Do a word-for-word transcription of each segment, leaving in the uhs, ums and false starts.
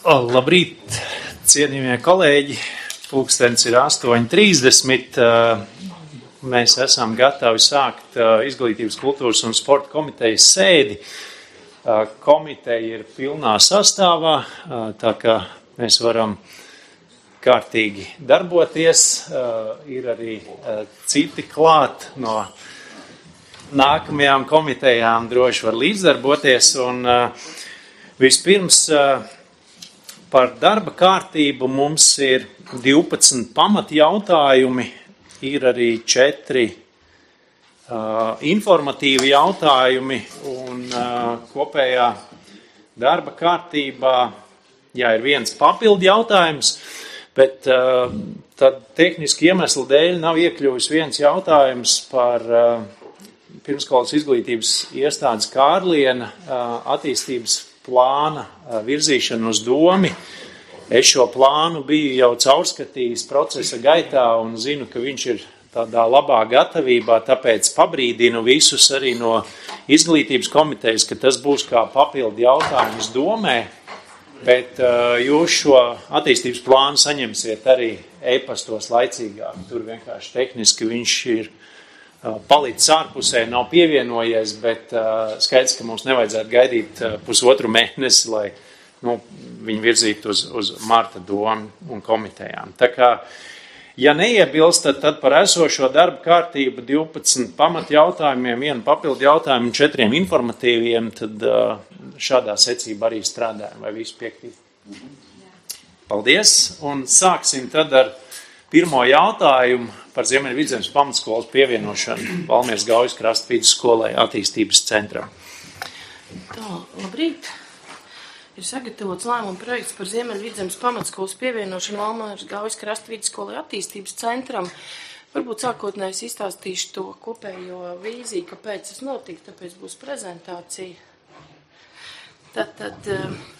O, labrīt, cienījamie kolēģi. Pulkstens ir astoņi trīsdesmit. Mēs esam gatavi sākt Izglītības, kultūras un sporta komitejas sēdi. Komiteja ir pilnā sastāvā, tā kā mēs varam kārtīgi darboties. Ir arī citi klāt no nākamajām komitejām, droši var līdzdarboties. Un vispirms par darba kārtību mums ir divpadsmit pamatjautājumi, ir arī četri uh, informatīvi jautājumi un uh, kopējā darba kārtībā, jā, ir viens papildu jautājums, bet uh, tad tehniski iemeslu dēļ nav iekļuvis viens jautājums par uh, pirmsskolas izglītības iestādes Kārliena uh, attīstības plāna uh, virzīšanu uz domi. Es šo plānu biju jau caurskatījis procesa gaitā un zinu, ka viņš ir tādā labā gatavībā, tāpēc pabrīdinu visus arī no izglītības komitejas, ka tas būs kā papildu jautājums domē, bet uh, jūs šo attīstības plānu saņemsiet arī e-pastos laicīgāk. Tur vienkārši tehniski viņš ir uh, palicis ārpusē, nav pievienojies, bet uh, skaidrs, ka mums nevajadzētu gaidīt uh, pusotru mēnesi, lai nu, viņi virzītu uz, uz marta domu un komitejām. Tā kā, ja neiebilstat, tad par esošo darba kārtību divpadsmit pamat jautājumiem, vienu papildu jautājumu un četriem informatīviem, tad uh, šādā secībā arī strādājam. Vai visi piekrīt? Paldies! Un sāksim tad ar pirmo jautājumu par Ziemeļvidzemes pamatskolas pievienošanu Valmieras Gaujas krasta vidusskolai attīstības centram. Tā, labrīt! Ir sagatavots lēmuma projekts par Ziemeļvidzemes pamatskolas pievienošanu Valmieras Gaujas krasta vidusskolai attīstības centram. Varbūt sākotnēji izstāstīšu to kopējo vīziju, kāpēc tas notika, tāpēc būs prezentācija. Tad, tad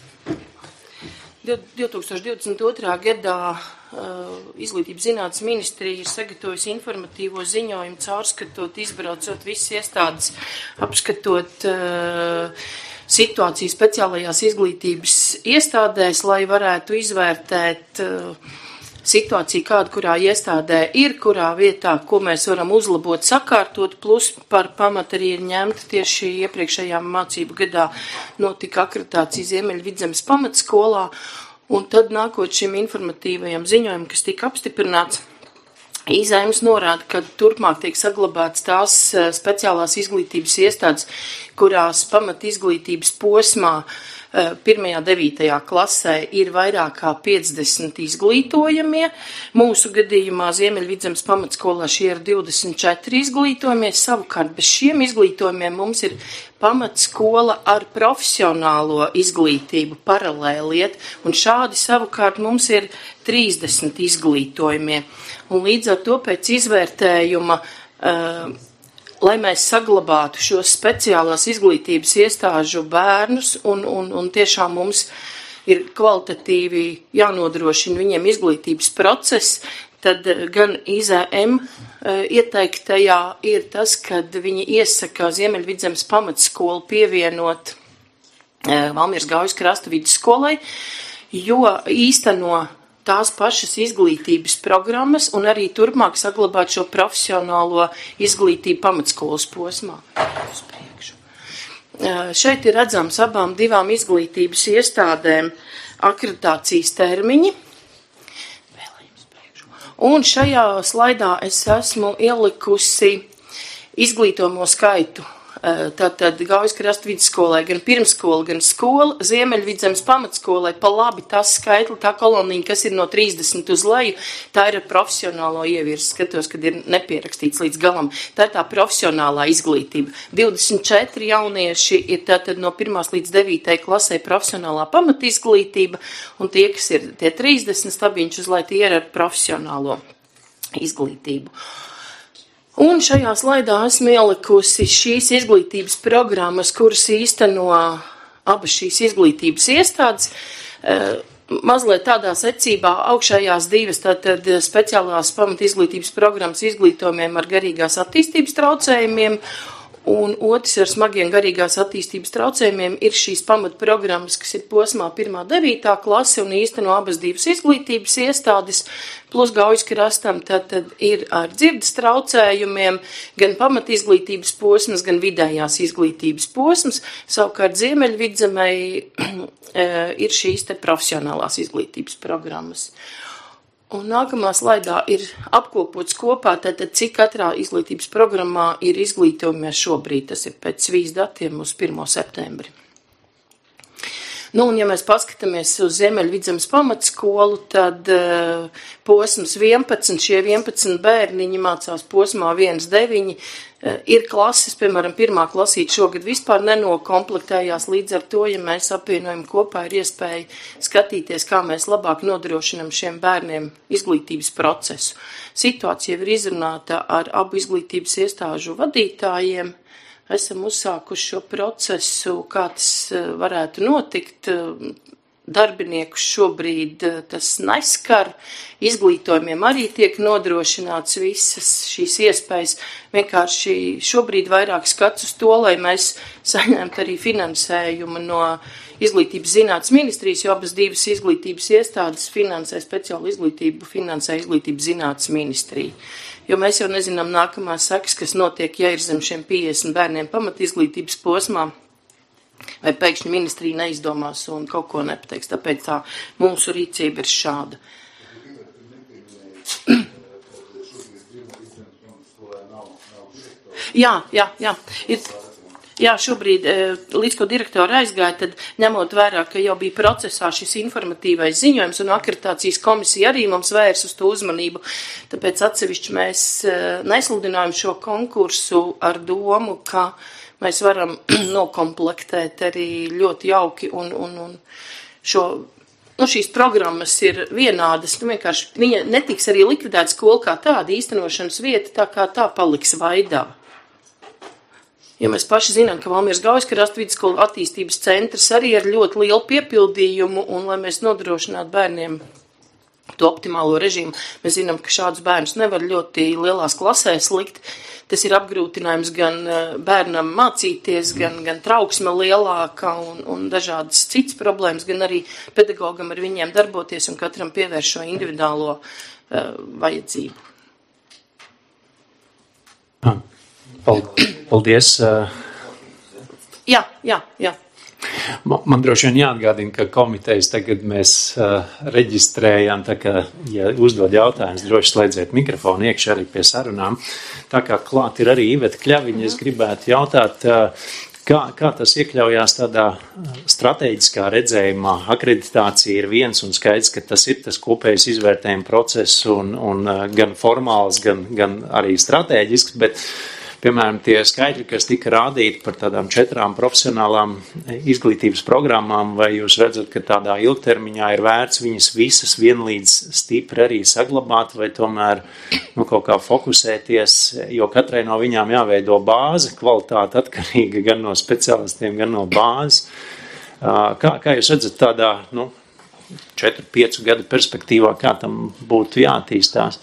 divi tūkstoši divdesmit otrā gadā Izglītības zinātnes ministrija ir sagatavojusi informatīvo ziņojumu, caurskatot, izbraucot visas iestādes, apskatot uh, situāciju speciālajās izglītības iestādēs, lai varētu izvērtēt uh, situāciju, kāda kurā iestādē ir, kurā vietā, ko mēs varam uzlabot, sakārtot, plus par pamatu arī ir ņemta tieši iepriekšējā mācību gadā notika akreditācija Ziemeļvidzemes pamatskolā, un tad nākot šim informatīvajam ziņojumam, kas tika apstiprināts, Izaims norāda, ka turpmāk tiek saglabāts tās speciālās izglītības iestādes, kurās pamat izglītības posmā pirmajā devītajā klasē ir vairāk kā piecdesmit izglītojamie. Mūsu gadījumā Ziemeļvidzemes pamatskolā šie ir divdesmit četri izglītojamie. Savukārt bez šiem izglītojumiem mums ir pamatskola ar profesionālo izglītību paralēliet, un šādi savukārt mums ir trīsdesmit izglītojumie. Un līdz ar to pēc izvērtējuma, uh, lai mēs saglabātu šos speciālās izglītības iestāžu bērnus, un, un, un tiešām mums ir kvalitatīvi jānodrošina viņiem izglītības process, tad gan I Z M uh, ieteiktajā ir tas, kad viņi iesaka Ziemeļvidzemes pamatskolu pievienot uh, Valmieras Gaujas krasta vidusskolai, jo īsteno tās pašas izglītības programmas un arī turpmāk saglabāt šo profesionālo izglītību pamatskolas posmā. Uz priekšu. Šeit ir redzams abām divām izglītības iestādēm akreditācijas termiņi. Un šajā slaidā es esmu ielikusi izglītojumu skaitu. Tātad Gaujas krasta vidusskolai gan pirmskola, gan skola, Ziemeļvidzemes pamatskolai pa labi tas skaitli, tā koloniņa, kas ir no trīsdesmit uz leju, tā ir ar profesionālo ievirsi, skatos, kad ir nepierakstīts līdz galam. Tā ir tā profesionālā izglītība. divdesmit četri jaunieši ir tātad no pirmās līdz devītajai klasē profesionālā pamatizglītība, un tie, kas ir tie trīsdesmit stabiņš uz leju, tie ir ar profesionālo izglītību. Un šajā slaidā esmu ielikusi šīs izglītības programmas, kuras īsteno abas šīs izglītības iestādes. Mazliet tādā secībā augšējās divas, tātad speciālās pamat izglītības programmas izglītojumiem ar garīgās attīstības traucējumiem Un otrs ar smagiem garīgās attīstības traucējumiem ir šīs pamatprogrammas, kas ir posmā pirmā devītā klase un īsteno abas divas izglītības iestādes, plus Gaujas krastam tad, tad ir ar dzirdes traucējumiem gan pamatizglītības posms, gan vidējās izglītības posms, savukārt Ziemeļvidzemei ir šīs te profesionālās izglītības programmas. Un nākamā slaidā ir apkopots kopā, tātad cik katrā izglītības programmā ir izglītojumi šobrīd, tas ir pēc svīs datiem uz pirmo septembri. Nu, un ja mēs paskatāmies uz Ziemeļvidzemes pamatskolu, tad uh, posms vienpadsmit, šie vienpadsmit bērniņi mācās posmā viens deviņi, uh, ir klases, piemēram, pirmā klasīte šogad vispār nenokomplektējās, līdz ar to, ja mēs apvienojam kopā, ir iespēja skatīties, kā mēs labāk nodrošinam šiem bērniem izglītības procesu. Situācija jau ir izrunāta ar abu izglītības iestāžu vadītājiem. Esam uzsākuši šo procesu, kā tas varētu notikt. Darbiniekus šobrīd tas neskar, izglītojumiem arī tiek nodrošināts visas šīs iespējas. Vienkārši šobrīd vairāk skats uz to, lai mēs saņemtu arī finansējumu no Izglītības zinātnes ministrijas, jo abas divas izglītības iestādes finansē speciālu izglītību, finansē Izglītības zinātnes ministrija. Jo mēs jau nezinām nākamās sekas, kas notiek, ja ir zem šiem piecdesmit bērniem pamatizglītības posmā, vai pēkšņi ministrija neizdomās un kaut ko nepateiks. Tāpēc tā mūsu rīcība ir šāda. Jā, jā, jā. Ir, jā, šobrīd, līdz ko direktori aizgāja, tad ņemot vērā, ka jau bija procesā šis informatīvais ziņojums un akreditācijas komisija arī mums vērs uz to uzmanību, tāpēc atsevišķi mēs nesludinājam šo konkursu ar domu, ka mēs varam nokomplektēt arī ļoti jauki un, un, un šo, nu šīs programmas ir vienādas, nu vienkārši viņa netiks arī likvidēta skola kā tāda īstenošanas vieta, tā kā tā paliks Vaidā. Jo mēs paši zinām, ka Valmieras Gaujas krasta vidusskola attīstības centrs arī ar ļoti lielu piepildījumu, un lai mēs nodrošinātu bērniem to optimālo režīmu, mēs zinām, ka šādus bērnus nevar ļoti lielās klasēs likt. Tas ir apgrūtinājums gan bērnam mācīties, gan, gan trauksme lielāka un, un dažādas citas problēmas, gan arī pedagogam ar viņiem darboties un katram pievērš šo individuālo uh, vajadzību. Paldies. Jā, jā, jā. Man, man droši vien jāatgādina, ka komitejas tagad mēs uh, reģistrējam, tā kā, ja uzdod jautājumus, droši slēdziet mikrofonu iekšā arī pie sarunām. Tā kā klāt ir arī Iveta Kļaviņa, es gribētu jautāt, uh, kā, kā tas iekļaujās tādā strateģiskā redzējumā. Akreditācija ir viens un skaidrs, ka tas ir tas kopējs izvērtējuma process un, un uh, gan formāls, gan, gan arī strateģisks, bet piemēram, tie skaitļi, kas tika rādīti par tādām četrām profesionālām izglītības programmām, vai jūs redzat, ka tādā ilgtermiņā ir vērts viņas visas vienlīdz stipri arī saglabāt, vai tomēr nu, kaut kā fokusēties, jo katrai no viņām jāveido bāze, kvalitāte atkarīga gan no speciālistiem, gan no bāzes. Kā, kā jūs redzat tādā nu, četru, piecu gadu perspektīvā, kā tam būtu jātīstās?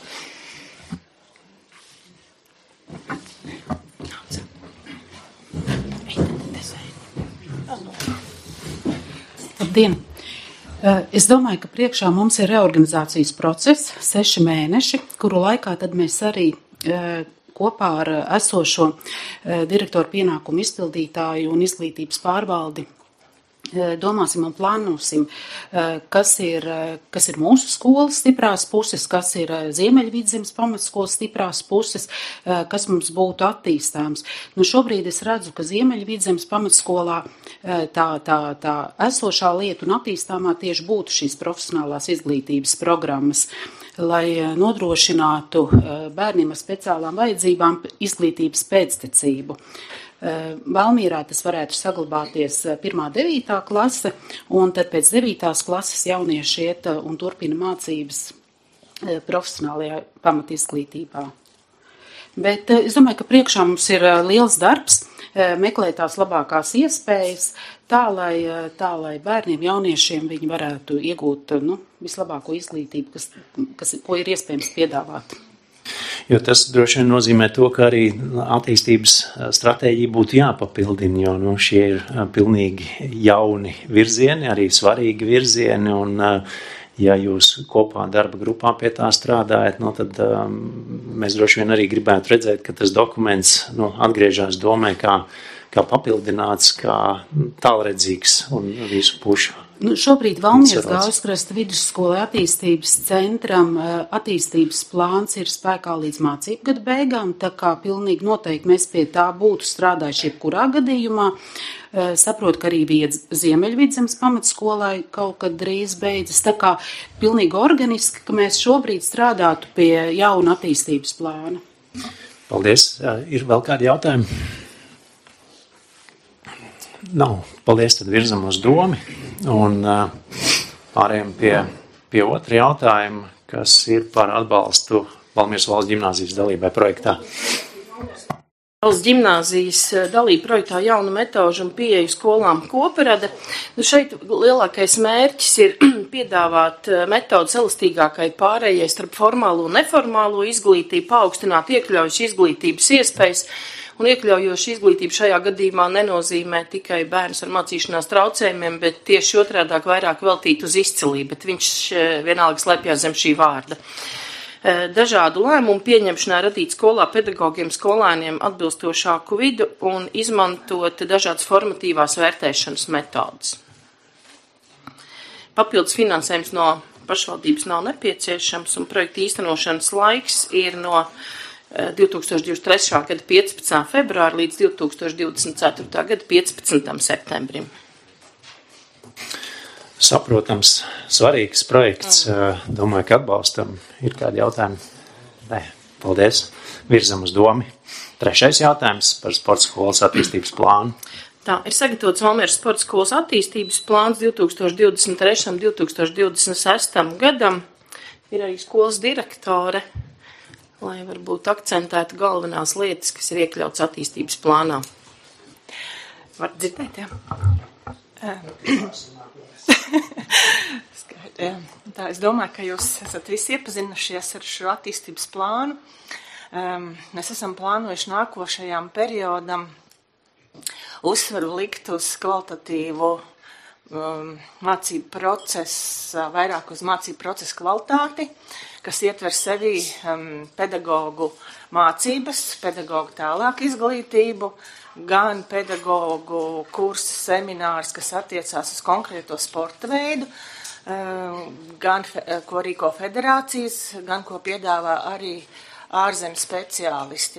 Labdien! Es domāju, ka priekšā mums ir reorganizācijas process, seši mēneši, kuru laikā tad mēs arī kopā ar esošo direktoru pienākumu izpildītāju un izglītības pārvaldi domāsim un plānosim, kas ir, kas ir mūsu skolas stiprās puses, kas ir Ziemeļvidzemes pamatskolas stiprās puses, kas mums būtu attīstāms. Nu, šobrīd es redzu, ka Ziemeļvidzemes pamatskolā tā, tā, tā esošā lieta un attīstāmā tieši būtu šīs profesionālās izglītības programmas, lai nodrošinātu bērniem ar speciālām vajadzībām izglītības pēctecību. Valmierā tas varētu saglabāties pirmā devītā klase, un tad pēc devītās klases jaunieši iet un turpina mācības profesionālajā pamatizglītībā. Bet es domāju, ka priekšā mums ir liels darbs, meklēt tās labākās iespējas, tā lai, tā, lai bērniem, jauniešiem viņi varētu iegūt nu, vislabāko izglītību, kas, kas, ko ir iespējams piedāvāt. Jo tas droši vien nozīmē to, ka arī attīstības stratēģija būtu jāpapildina, jo nu, šie ir pilnīgi jauni virzieni, arī svarīgi virzieni, un ja jūs kopā darba grupā pie tā strādājat, nu, tad um, mēs droši vien arī gribētu redzēt, ka tas dokuments nu, atgriežas domē kā, kā papildināts, kā tālredzīgs un visu pušu. Nu, šobrīd Valmieras Gaužkrasta vidusskola attīstības centram attīstības plāns ir spēkā līdz mācību gadu beigām, tā kā pilnīgi noteikti mēs pie tā būtu strādājuši jebkurā gadījumā. Saprotu, ka arī viedz Ziemeļvidzemes pamatskolai kaut kad drīz beidzas, tā kā pilnīgi organiski, ka mēs šobrīd strādātu pie jauna attīstības plāna. Paldies. Ir vēl kādi jautājumi? Nav. Paldies, tad virzam uz domi un pārējām pie, pie otra jautājuma, kas ir par atbalstu Valmieras valsts ģimnāzijas dalībai projektā. Valsts ģimnāzijas dalība projektā jaunu metožu un pieeju skolām Koperade. Nu šeit lielākais mērķis ir piedāvāt metodas elastīgākai pārējai starp formālo un neformālo izglītību, paaugstināt iekļaujuši izglītības iespējas. Un iekļaujoša izglītība šajā gadījumā nenozīmē tikai bērnus ar mācīšanās traucējumiem, bet tieši otrādāk vairāk veltīt uz izcilību, bet viņš vienalga slēpjas zem šī vārda. Dažādu lēmumu pieņemšanā radīt skolā pedagogiem, skolēniem atbilstošāku vidu un izmantot dažādas formatīvās vērtēšanas metodas. Papildus finansējums no pašvaldības nav nepieciešams un projekta īstenošanas laiks ir no divi tūkstoši divdesmit trešā gada piecpadsmitā februāra līdz divi tūkstoši divdesmit ceturtā gada piecpadsmitam septembrim. Saprotams, svarīgs projekts. Domāju, ka atbalstam. Ir kādi jautājumi? Nē, paldies. Virzam uz domi. Trešais jautājums par sporta skolas attīstības plānu. Tā ir sagatavots Valmieras sporta skolas attīstības plāns divi tūkstoši divdesmit trešajam līdz divi tūkstoši divdesmit sestajam gadam. Ir arī skolas direktore, lai varbūt akcentētu galvenās lietas, kas ir iekļauts attīstības plānā. Var dzirdēt, jā? Tā, es domāju, ka jūs esat visi iepazinušies ar šo attīstības plānu. Um, mēs esam plānojuši nākošajam periodam uzsvaru likt uz kvalitatīvu um, mācību procesu, vairāk uz mācību procesu kvalitāti, kas ietver sevi um, pedagogu mācības, pedagogu tālāk izglītību, gan pedagogu kursu seminārs, kas attiecās uz konkrēto sporta veidu, gan ko rīko federācijas, gan ko piedāvā arī ārzemju speciālisti.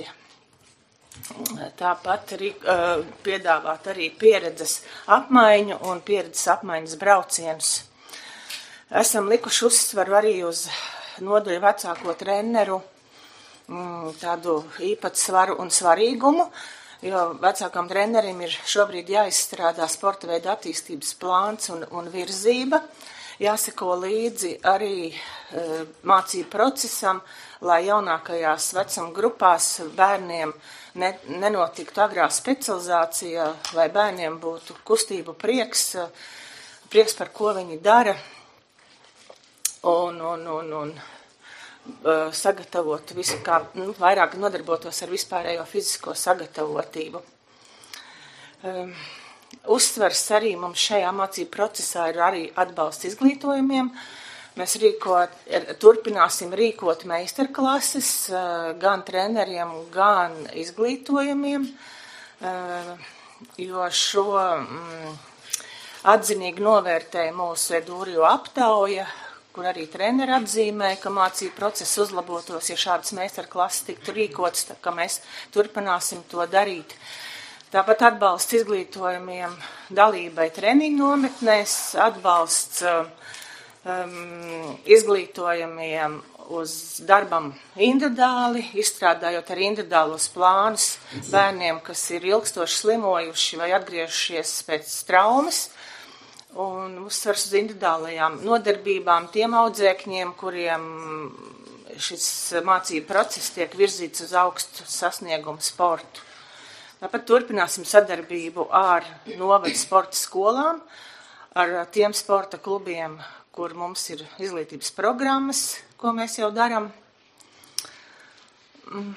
Tāpat arī piedāvāt arī pieredzes apmaiņu un pieredzes apmaiņas braucienus. Esam likuši uzsvaru arī uz nodaļu vecāko treneru tādu īpatsvaru un svarīgumu, jo vecākam trenerim ir šobrīd jāizstrādā sporta veida attīstības plāns un, un virzība. Jāseko līdzi arī e, mācību procesam, lai jaunākajās vecuma grupās bērniem ne, nenotiktu agrā specializācija, lai bērniem būtu kustību prieks, prieks par ko viņi dara un, un, un, un sagatavot visu, kā nu, vairāk nodarbotos ar vispārējo fizisko sagatavotību. Um, uzsvers arī mums šajā mācību procesā ir arī atbalsts izglītojumiem. Mēs rīkot, turpināsim rīkot meistarklases uh, gan treneriem, gan izglītojumiem, uh, jo šo um, atzinīgi novērtēja mūsu Edūriju aptauja, kur arī treneri atzīmē, ka mācību process uzlabotos, ja šādas meistarklases tiktu rīkotas, tā kā mēs turpināsim to darīt. Tāpat atbalsts izglītojumiem dalībai treniņu nometnēs, atbalsts um, izglītojumiem uz darbam individuāli, izstrādājot arī individuālos plānus bērniem, kas ir ilgstoši slimojuši vai atgriežušies pēc traumas. Un uzsvers uz individuālajām nodarbībām tiem audzēkņiem, kuriem šis mācību process tiek virzīts uz augstu sasniegumu sportu. Tāpat turpināsim sadarbību ar novadu sporta skolām, ar tiem sporta klubiem, kur mums ir izglītības programmas, ko mēs jau darām. Mm.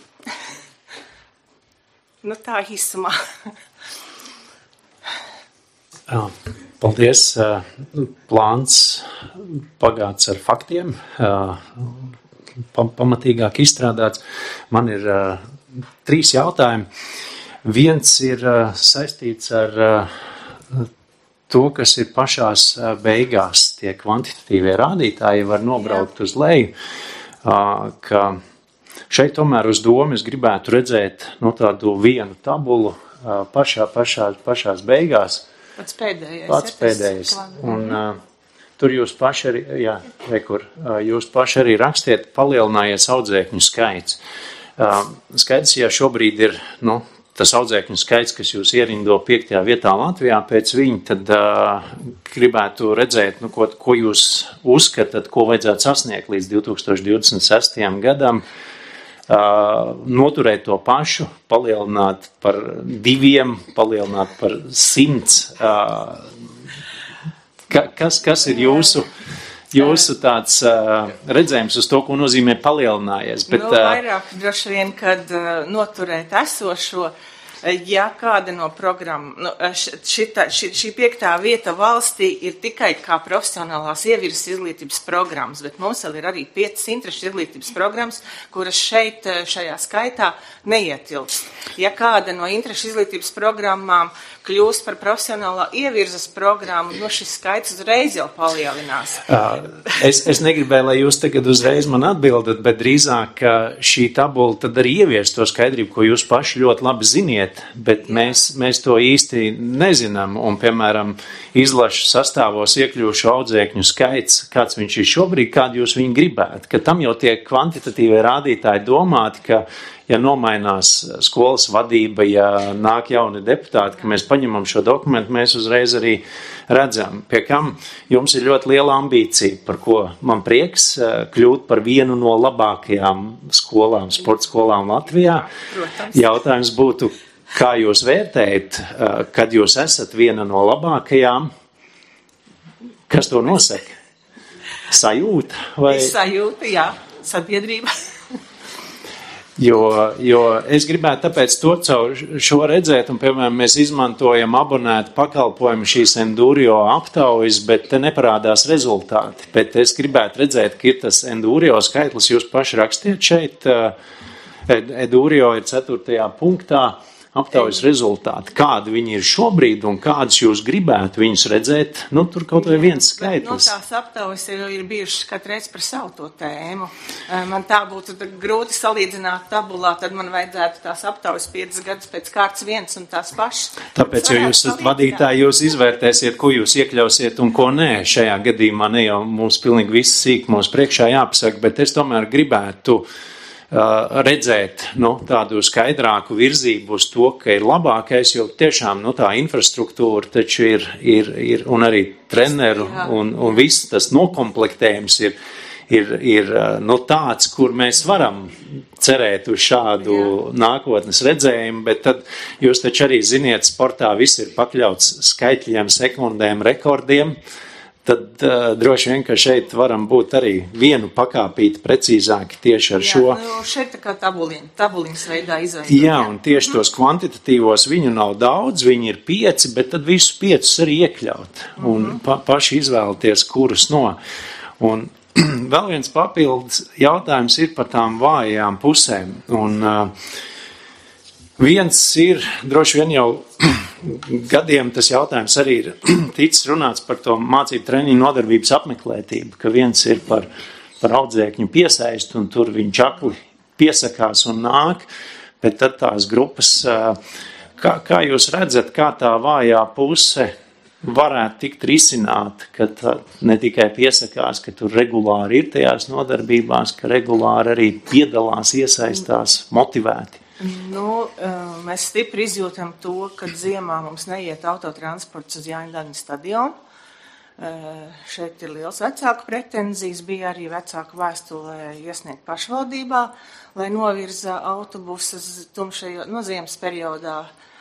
Nu tā īsumā. Jā, paldies. Plāns pagāts ar faktiem, pamatīgāk izstrādāts. Man ir trīs jautājumi. Viens ir saistīts ar to, kas ir pašās beigās. Tie kvantitatīvie rādītāji var nobraukt uz leju, ka šeit tomēr uz domu es gribētu redzēt no tādu vienu tabulu pašā, pašā, pašās beigās. Pats pēdējais. Pats pēdējais. Un uh, tur jūs paši arī, jā, rekur, uh, jūs paši arī rakstiet palielinājies audzēkņu skaits. Uh, skaidrs, ja šobrīd ir, nu, tas audzēkņu skaits, kas jūs ierindo piektajā vietā Latvijā pēc viņa, tad uh, gribētu redzēt, nu, ko, ko jūs uzskatāt, ko vajadzētu sasniegt līdz divi tūkstoši divdesmit sestajam gadam. Uh, noturēt to pašu, palielināt par diviem, palielināt par simts. Uh, ka, kas, kas ir jūsu, jūsu tāds uh, redzējums uz to, ko nozīmē palielinājies? Bet, nu, vairāk droši vien, kad uh, noturēt esošo, ja kāda no programmu, nu, šita, ši, šī piektā vieta valstī ir tikai kā profesionālās ievirzes izglītības programmas, bet mums vēl ir arī piecas interešu izglītības programmas, kuras šeit, šajā skaitā neietilpst. Ja kāda no interešu izglītības programmām kļūst par profesionālā ievirzes programmu, no šis skaits uzreiz jau palielinās. Es, es negribēju, lai jūs tagad uzreiz man atbildat, bet drīzāk šī tabula tad arī ievies to skaidrību, ko jūs paši ļoti labi ziniet, bet mēs, mēs to īsti nezinām. Un, piemēram, izlašu sastāvos iekļūšu audzēkņu skaits, kāds viņš ir šobrīd, kādu jūs viņu gribētu. Ka tam jau tiek kvantitatīvie rādītāji domāti, ka ja nomainās skolas vadība, ja nāk jauni deputāti, ka mēs paņemam šo dokumentu, mēs uzreiz arī redzam, pie kam jums ir ļoti liela ambīcija, par ko man prieks kļūt par vienu no labākajām skolām, sporta skolām Latvijā. Protams. Jautājums būtu, kā jūs vērtējat, kad jūs esat viena no labākajām, kas to nosaka? Sajūta? Vai? Sajūta, jā, sabiedrība. Jo, jo es gribētu tāpēc to caur šo redzēt, un, piemēram, mēs izmantojam abonētu pakalpojumu šīs Endurio aptaujas, bet te neparādās rezultāti. Bet es gribētu redzēt, ka ir tas Endurio skaitlis, jūs paši rakstiet šeit, Endurio ir ceturtajā punktā, aptaujas rezultāti, kādi viņi ir šobrīd un kādus jūs gribētu viņus redzēt, nu, tur kaut vai viens skaitlis. No tās aptaujas ir, ir bijušas katreiz par savu to tēmu. Man tā būtu grūti salīdzināt tabulā, tad man vajadzētu tās aptaujas piecas gadus pēc kārtas viens un tās pašas. Tāpēc, jo jūs esat vadītāji, jūs izvērtēsiet, ko jūs iekļausiet un ko nē. Šajā gadījumā ne jau mums pilnīgi viss sīk mums priekšā jāpasaka, bet es tomēr gribētu redzēt nu, tādu skaidrāku virzību uz to, ka ir labākais, jo tiešām nu, tā infrastruktūra taču ir, ir, ir un arī treneru un, un viss tas nokomplektējums ir, ir, ir nu, tāds, kur mēs varam cerēt uz šādu Jā. Nākotnes redzējumu, bet tad jūs taču arī ziniet, sportā viss ir pakļauts skaitļiem, sekundēm, rekordiem. Tad uh, droši vien, ka šeit varam būt arī vienu pakāpīti precīzāki tieši ar Jā, šo. Nu, šeit tā kā tabuliņa, tabuliņas veidā izveidot. Jā, un tieši tos kvantitatīvos viņu nav daudz, viņi ir pieci, bet tad visus piecus arī iekļaut un mm-hmm. pa, paši izvēlēties, kurus no. Un vēl viens papildus jautājums ir par tām vājām pusēm. Un uh, viens ir droši vien jau gadiem tas jautājums arī ir ticis runāts par to mācību treniņu nodarbības apmeklētību, ka viens ir par, par audzēkņu piesaistu un tur viņi čakli piesakās un nāk, bet tad tās grupas, kā, kā jūs redzat, kā tā vājā puse varētu tikt risināt, ka ne tikai piesakās, ka tur regulāri ir tajās nodarbībās, ka regulāri arī piedalās, iesaistās, motivēti. Nu, mēs stipri izjūtam to, ka ziemā mums neiet autotransports uz Jāņdagņu stadionu. Šeit ir liels vecāku pretenzijas, bija arī vecāku vēstulē iesniegt pašvaldībā, lai novirza autobusas tumšajā, no ziemas periodā,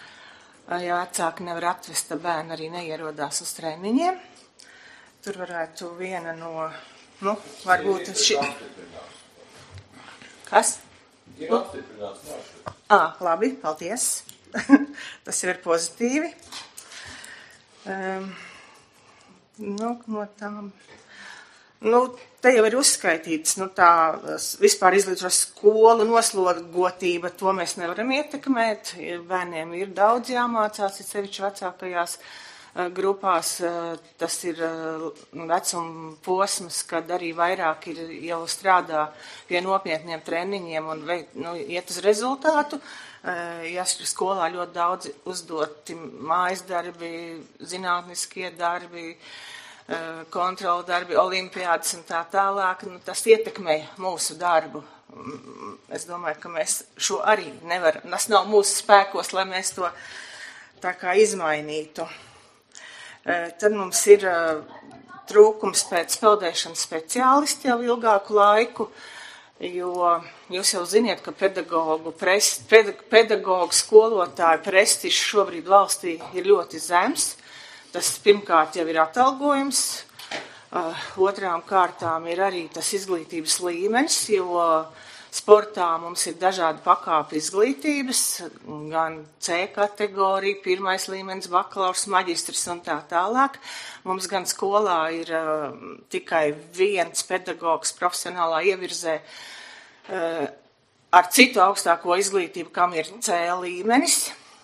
ja vecāki nevar atvest, bērni arī neierodās uz treniņiem. Tur varētu viena no, nu, varbūt ši... Kas? Ir apstiprināts maršruts. Ah, labi, paldies. Tas jau ir pozitīvi. Um, nu, no tām... Nu, te jau ir uzskaitīts, nu tā vispār izglītošā skolu noslogotība, to mēs nevaram ietekmēt. Bērniem ir daudz jāmācās, ir sevišķi vecākajās uh, grupās. Uh, tas ir uh, vecuma posms, kad arī vairāk ir jau strādā pie nopietniem treniņiem un veik, nu, iet uz rezultātu. Uh, ja skolā ļoti daudz uzdoti mājas darbi, zinātniskie darbi, kontrola darbi, olimpiādas un tā tālāk, nu, tas ietekmē mūsu darbu. Es domāju, ka mēs šo arī nevaram, tas nav mūsu spēkos, lai mēs to tā kā izmainītu. Tad mums ir trūkums pēc peldēšanas speciālisti jau ilgāku laiku, jo jūs jau ziniet, ka pedagogu, prest, pedagogu skolotāju prestižs šobrīd valstī ir ļoti zems. Tas pirmkārt jau ir atalgojums, uh, otrām kārtām ir arī tas izglītības līmenis, jo sportā mums ir dažādi pakāpi izglītības, gan C kategorija, pirmais līmenis, bakalaurs, maģistrs un tā tālāk. Mums gan skolā ir uh, tikai viens pedagogs profesionālā ievirzē uh, ar citu augstāko izglītību, kam ir C līmenis.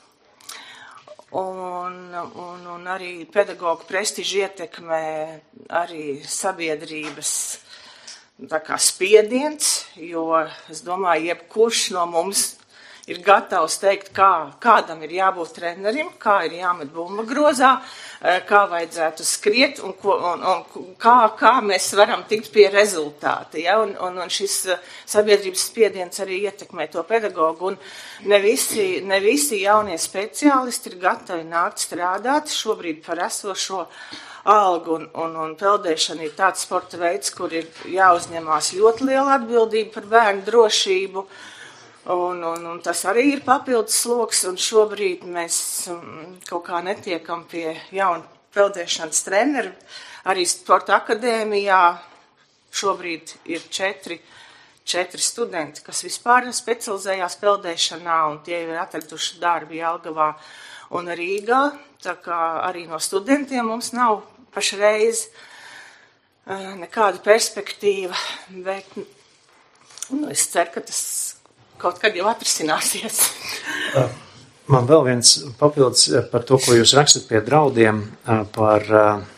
Un, un, un arī pedagogu prestižu ietekmē arī sabiedrības tā kā spiediens, jo es domāju, jebkurš no mums ir gatavs teikt, kā, kādam ir jābūt trenerim, kā ir jāmet bumba grozā, kā vajadzētu skriet un, ko, un, un kā, kā mēs varam tikt pie rezultāta. Ja? Un, un, un šis sabiedrības spiediens arī ietekmē to pedagogu. Un ne visi, ne visi jaunie speciālisti ir gatavi nākt strādāt šobrīd par esošo algu. Un, un, un peldēšana ir tāds sporta veids, kur ir jāuzņemās ļoti liela atbildība par bērnu drošību. Un, un, un tas arī ir papildus sloks, un šobrīd mēs um, kaut kā netiekam pie jauna peldēšanas treneru. Arī sporta akadēmijā šobrīd ir četri, četri studenti, kas vispār specializējās peldēšanā, un tie ir atraduši darbi Jelgavā un Rīgā. Tā kā arī no studentiem mums nav pašreiz uh, nekāda perspektīva, bet nu, es ceru, ka tas kaut kad jau atrisināsies. Man vēl viens papildus par to, ko jūs rakstat pie draudiem par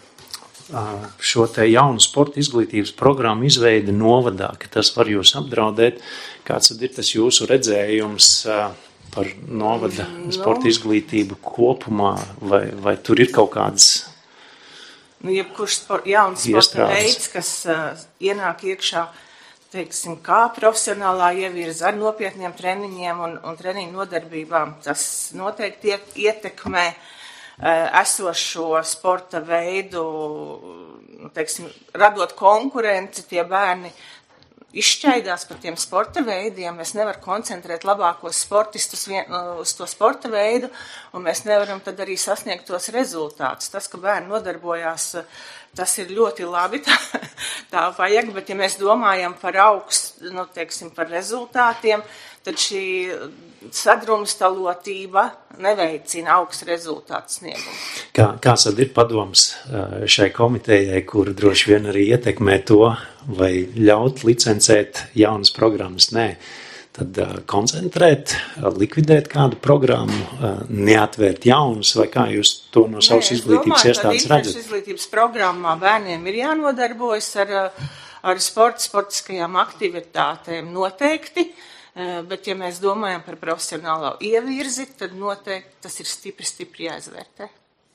šo te jaunu sporta izglītības programmu izveidi novadā, ka tas var jūs apdraudēt. Kāds tad ir tas jūsu redzējums par novada sporta izglītību kopumā, vai, vai tur ir kaut kādas nu, jebkurš spor, jauns sporta veids, kas uh, ienāk iekšā, teiksim, kā profesionālā ievirza ar nopietniem treniņiem un, un treniņu nodarbībām. Tas noteikti ietekmē uh, esošo sporta veidu, teiksim, radot konkurenci, tie bērni izšķaidās par tiem sporta veidiem. Mēs nevaram koncentrēt labākos sportistus vien, uz to sporta veidu, un mēs nevaram tad arī sasniegt tos rezultātus. Tas, ka bērni nodarbojās, tas ir ļoti labi, tā, tā vajag, bet ja mēs domājam par augst, nu, teiksim, par rezultātiem, tad šī sadrumstalotība neveicina augstu rezultātu sniegumu. Kā, kāds tad ir padoms šai komitejai, kur droši vien arī ietekmē to, vai ļaut licencēt jaunas programmas? Nē, tad koncentrēt, likvidēt kādu programmu, neatvērt jaunas, vai kā jūs to no savas Nē, izglītības domāju, iestādes redzat? Nē, izglītības programmā bērniem ir jānodarbojas ar, ar sporta, sportiskajām aktivitātēm noteikti, bet ja mēs domājam par profesionālo ievirzi, tad noteikti tas ir stipri, stipri jāizvērtē.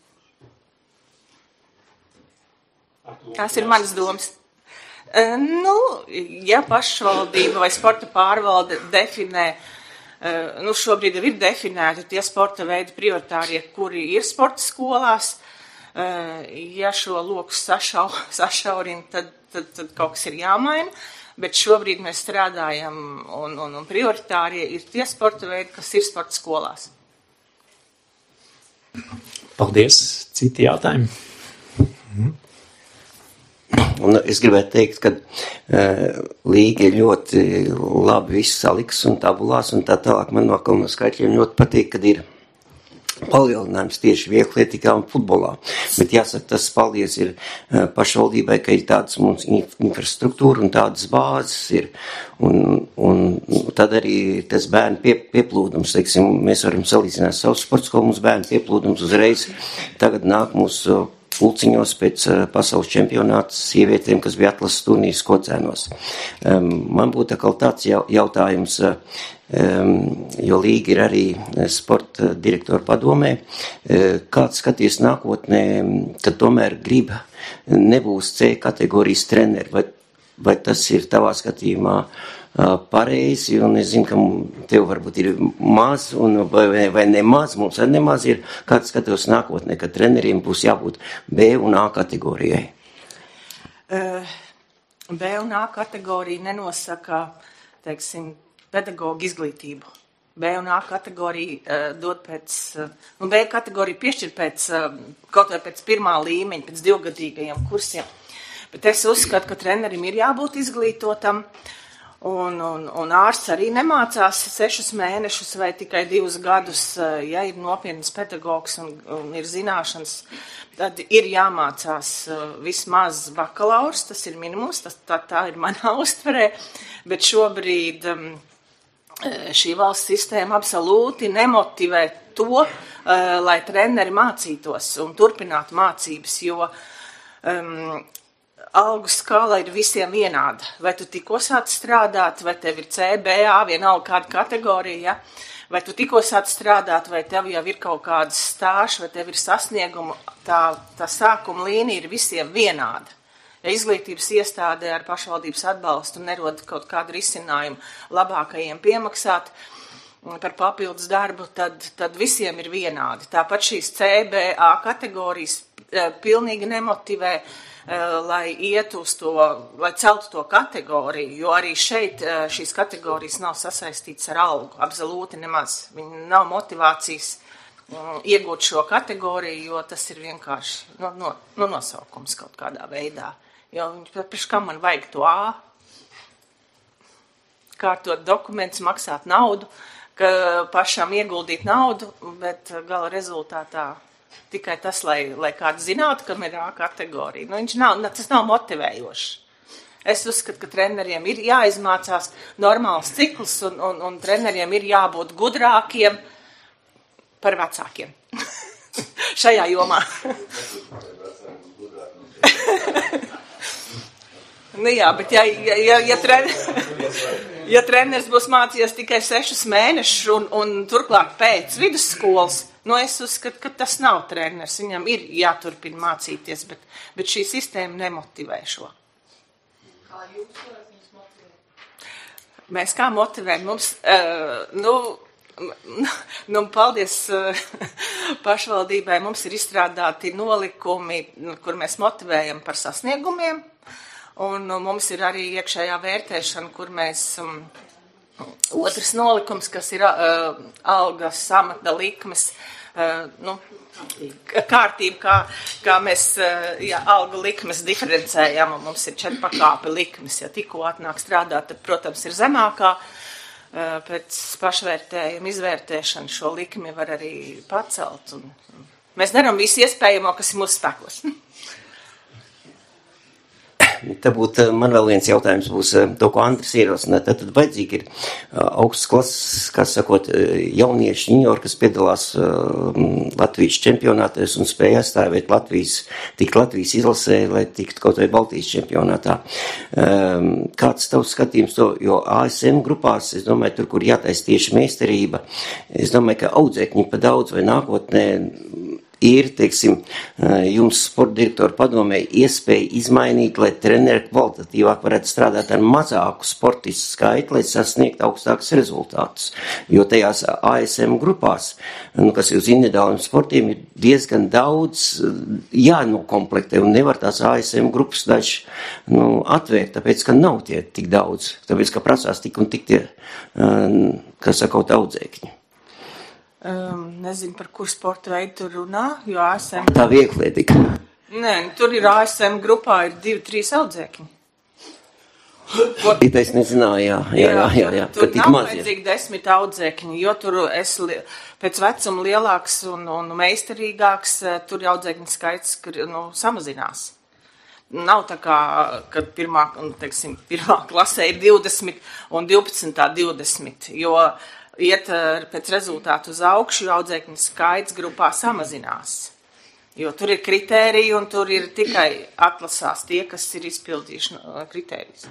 Tās ir manas domas. Nu, ja pašvaldība vai sporta pārvalde definē, nu šobrīd jau ir definēti tie sporta veidi prioritārie, kuri ir sporta skolās, ja šo loku sašau, sašaurina, tad, tad, tad kaut kas ir jāmaina, bet šobrīd mēs strādājam un, un, un prioritārie ir tie sporta veidi, kas ir sporta skolās. Paldies. Citi jautājumi? Mhm. Un es gribētu teikt, ka uh, līga ir ļoti labi visu saliks un tabulās un tā tālāk. Man no kalno skaitļiem ļoti patīk, kad ir palielinājums tieši vieglietīgā un futbolā. Bet jāsaka, tas paldies ir uh, pašvaldībai, ka ir tādas mums infrastruktūra un tādas bāzes ir. Un, un tad arī tas bērnu pie, pieplūdums, teiksim, mēs varam salīdzināt savu sports skolu, mums bērnu pieplūdums uzreiz tagad nāk mūsu pulciņos pēc uh, pasaules čempionāta sievietēm, kas bija atlases turnīrs Kocēnos. Um, man būtu atkal tāds jau, jautājums, uh, um, jo līga ir arī sporta direktora padomē, uh, kāds skaties nākotnē, kad tomēr grib nebūs C kategorijas treneri, vai, vai tas ir tavā skatījumā pareizi, un es zinu, ka tev varbūt ir maz, un vai, vai nemaz, mums arī nemaz ir, kāds skatos nākotnē, ka treneriem būs jābūt B un A kategorijai? Uh, B un A kategorija nenosaka, teiksim, pedagoģu izglītību. B un A kategorija uh, dod pēc, uh, nu B kategorija piešķir pēc, uh, kaut vai pēc pirmā līmeņa, pēc divgadīgajiem kursiem. Bet es uzskatu, ka trenerim ir jābūt izglītotam, Un, un, un ārsts arī nemācās sešus mēnešus vai tikai divus gadus, ja ir nopietnas pedagogs un, un ir zināšanas, tad ir jāmācās vismaz bakalaurs, tas ir minimums, tas, tā, tā ir manā uztverē, bet šobrīd šī valsts sistēma absolūti nemotivē to, lai treneri mācītos un turpinātu mācības, jo um, algu skala ir visiem vienāda. Vai tu tikko sāc strādāt, vai tev ir C, B, A, vienalga kāda kategorija, ja? Vai tu tikko sāc strādāt, vai tev jau ir kaut kādas stāžas, vai tev ir sasnieguma, tā, tā sākuma līnija ir visiem vienāda. Ja izglītības iestādē ar pašvaldības atbalstu nerod kaut kādu risinājumu labākajiem piemaksāt par papildus darbu, tad, tad visiem ir vienādi. Tāpat šīs C, B, A kategorijas pilnīgi nemotivē, lai iet uz to, lai celtu to kategoriju, jo arī šeit šīs kategorijas nav sasaistītas ar algu, absolūti nemaz. Viņi nav motivācijas iegūt šo kategoriju, jo tas ir vienkārši no, no, no nosaukums kaut kādā veidā. Jo viņš, kam man vajag to A, kārtot dokumentus, maksāt naudu, ka pašam ieguldīt naudu, bet gala rezultātā tikai tas, lai, lai kāds zinātu, kam ir A kategorija. Nu, viņš nav, tas nav motivējoši. Es uzskatu, ka treneriem ir jāizmācās normāls cikls un, un, un treneriem ir jābūt gudrākiem par vecākiem. Šajā jomā. Nu jā, bet ja, ja, ja, ja, trener, ja treneris būs mācījies tikai sešus mēnešus un, un turklāt pēc vidusskolas, nu es uzskatu, ka tas nav treneris. Viņam ir jāturpina mācīties, bet, bet šī sistēma nemotivē šo. Kā jūs varat viņus motivēt? Mēs kā motivējam? Mums, uh, nu, nu, paldies uh, pašvaldībai, mums ir izstrādāti nolikumi, kur mēs motivējam par sasniegumiem. Un mums ir arī iekšējā vērtēšana, kur mēs, um, otrs nolikums, kas ir uh, algas samata likmes, uh, nu, kārtība, kā, kā mēs uh, jā, algu likmes diferencējam, un mums ir četri pakāpi likmes, ja tikko atnāk strādāt, tad, protams, ir zemākā, uh, pēc pašvērtējuma izvērtēšana šo likmi var arī pacelt, un, un mēs darām visu iespējamo, kas ir mūsu spēkos. Te būtu, man vēl viens jautājums būs to, ko Andris ierosina. Tad, tad vajadzīgi ir augsts klases, kā sakot, jaunieši, juniori, kas piedalās Latvijas čempionātēs un spēja aizstāvēt Latvijas, tikt Latvijas izlasē, lai tiktu kaut vai Baltijas čempionātā. Kāds tavs skatījums to, jo A S M grupās, es domāju, tur, kur jātais tieši meistarība, es domāju, ka audzēkņi pa daudz vai nākotnē ir, teiksim, jums sporta direktora padomē iespēja izmainīt, lai treneri kvalitatīvāk varētu strādāt ar mazāku sportistu skaitu, lai sasniegt augstākus rezultātus. Jo tajās A S M grupās, nu, kas uz individuāliem sportiem, ir diezgan daudz jānokomplektē, un nevar tās A S M grupas daži nu, atvērt, tāpēc, ka nav tie tik daudz, tāpēc, ka prasās tik un tik tie, kas sakot, audzēkņi. Um, nezinu, par kur sporta veidu tur runā, jo esam... Tā vieglietīga. Nē, tur ir A S M grupā ir divi, trīs audzēkņi. Ko... Es nezināju, jā, jā, jā, jā, jā tur ka tik nav maz, jā. vajadzīgi desmit audzēkņi, jo tur es li... pēc vecuma lielāks un, un meistarīgāks, tur audzēkņu skaits, nu, samazinās. Nav tā kā, kad pirmā, teiksim, pirmā klasē ir divdesmit un divpadsmitā divdesmit, jo iet pēc rezultātu uz augšu, jo audzēkņu skaits grupā samazinās. Jo tur ir kritēriji un tur ir tikai atlasās tie, kas ir izpildījuši kritērijus.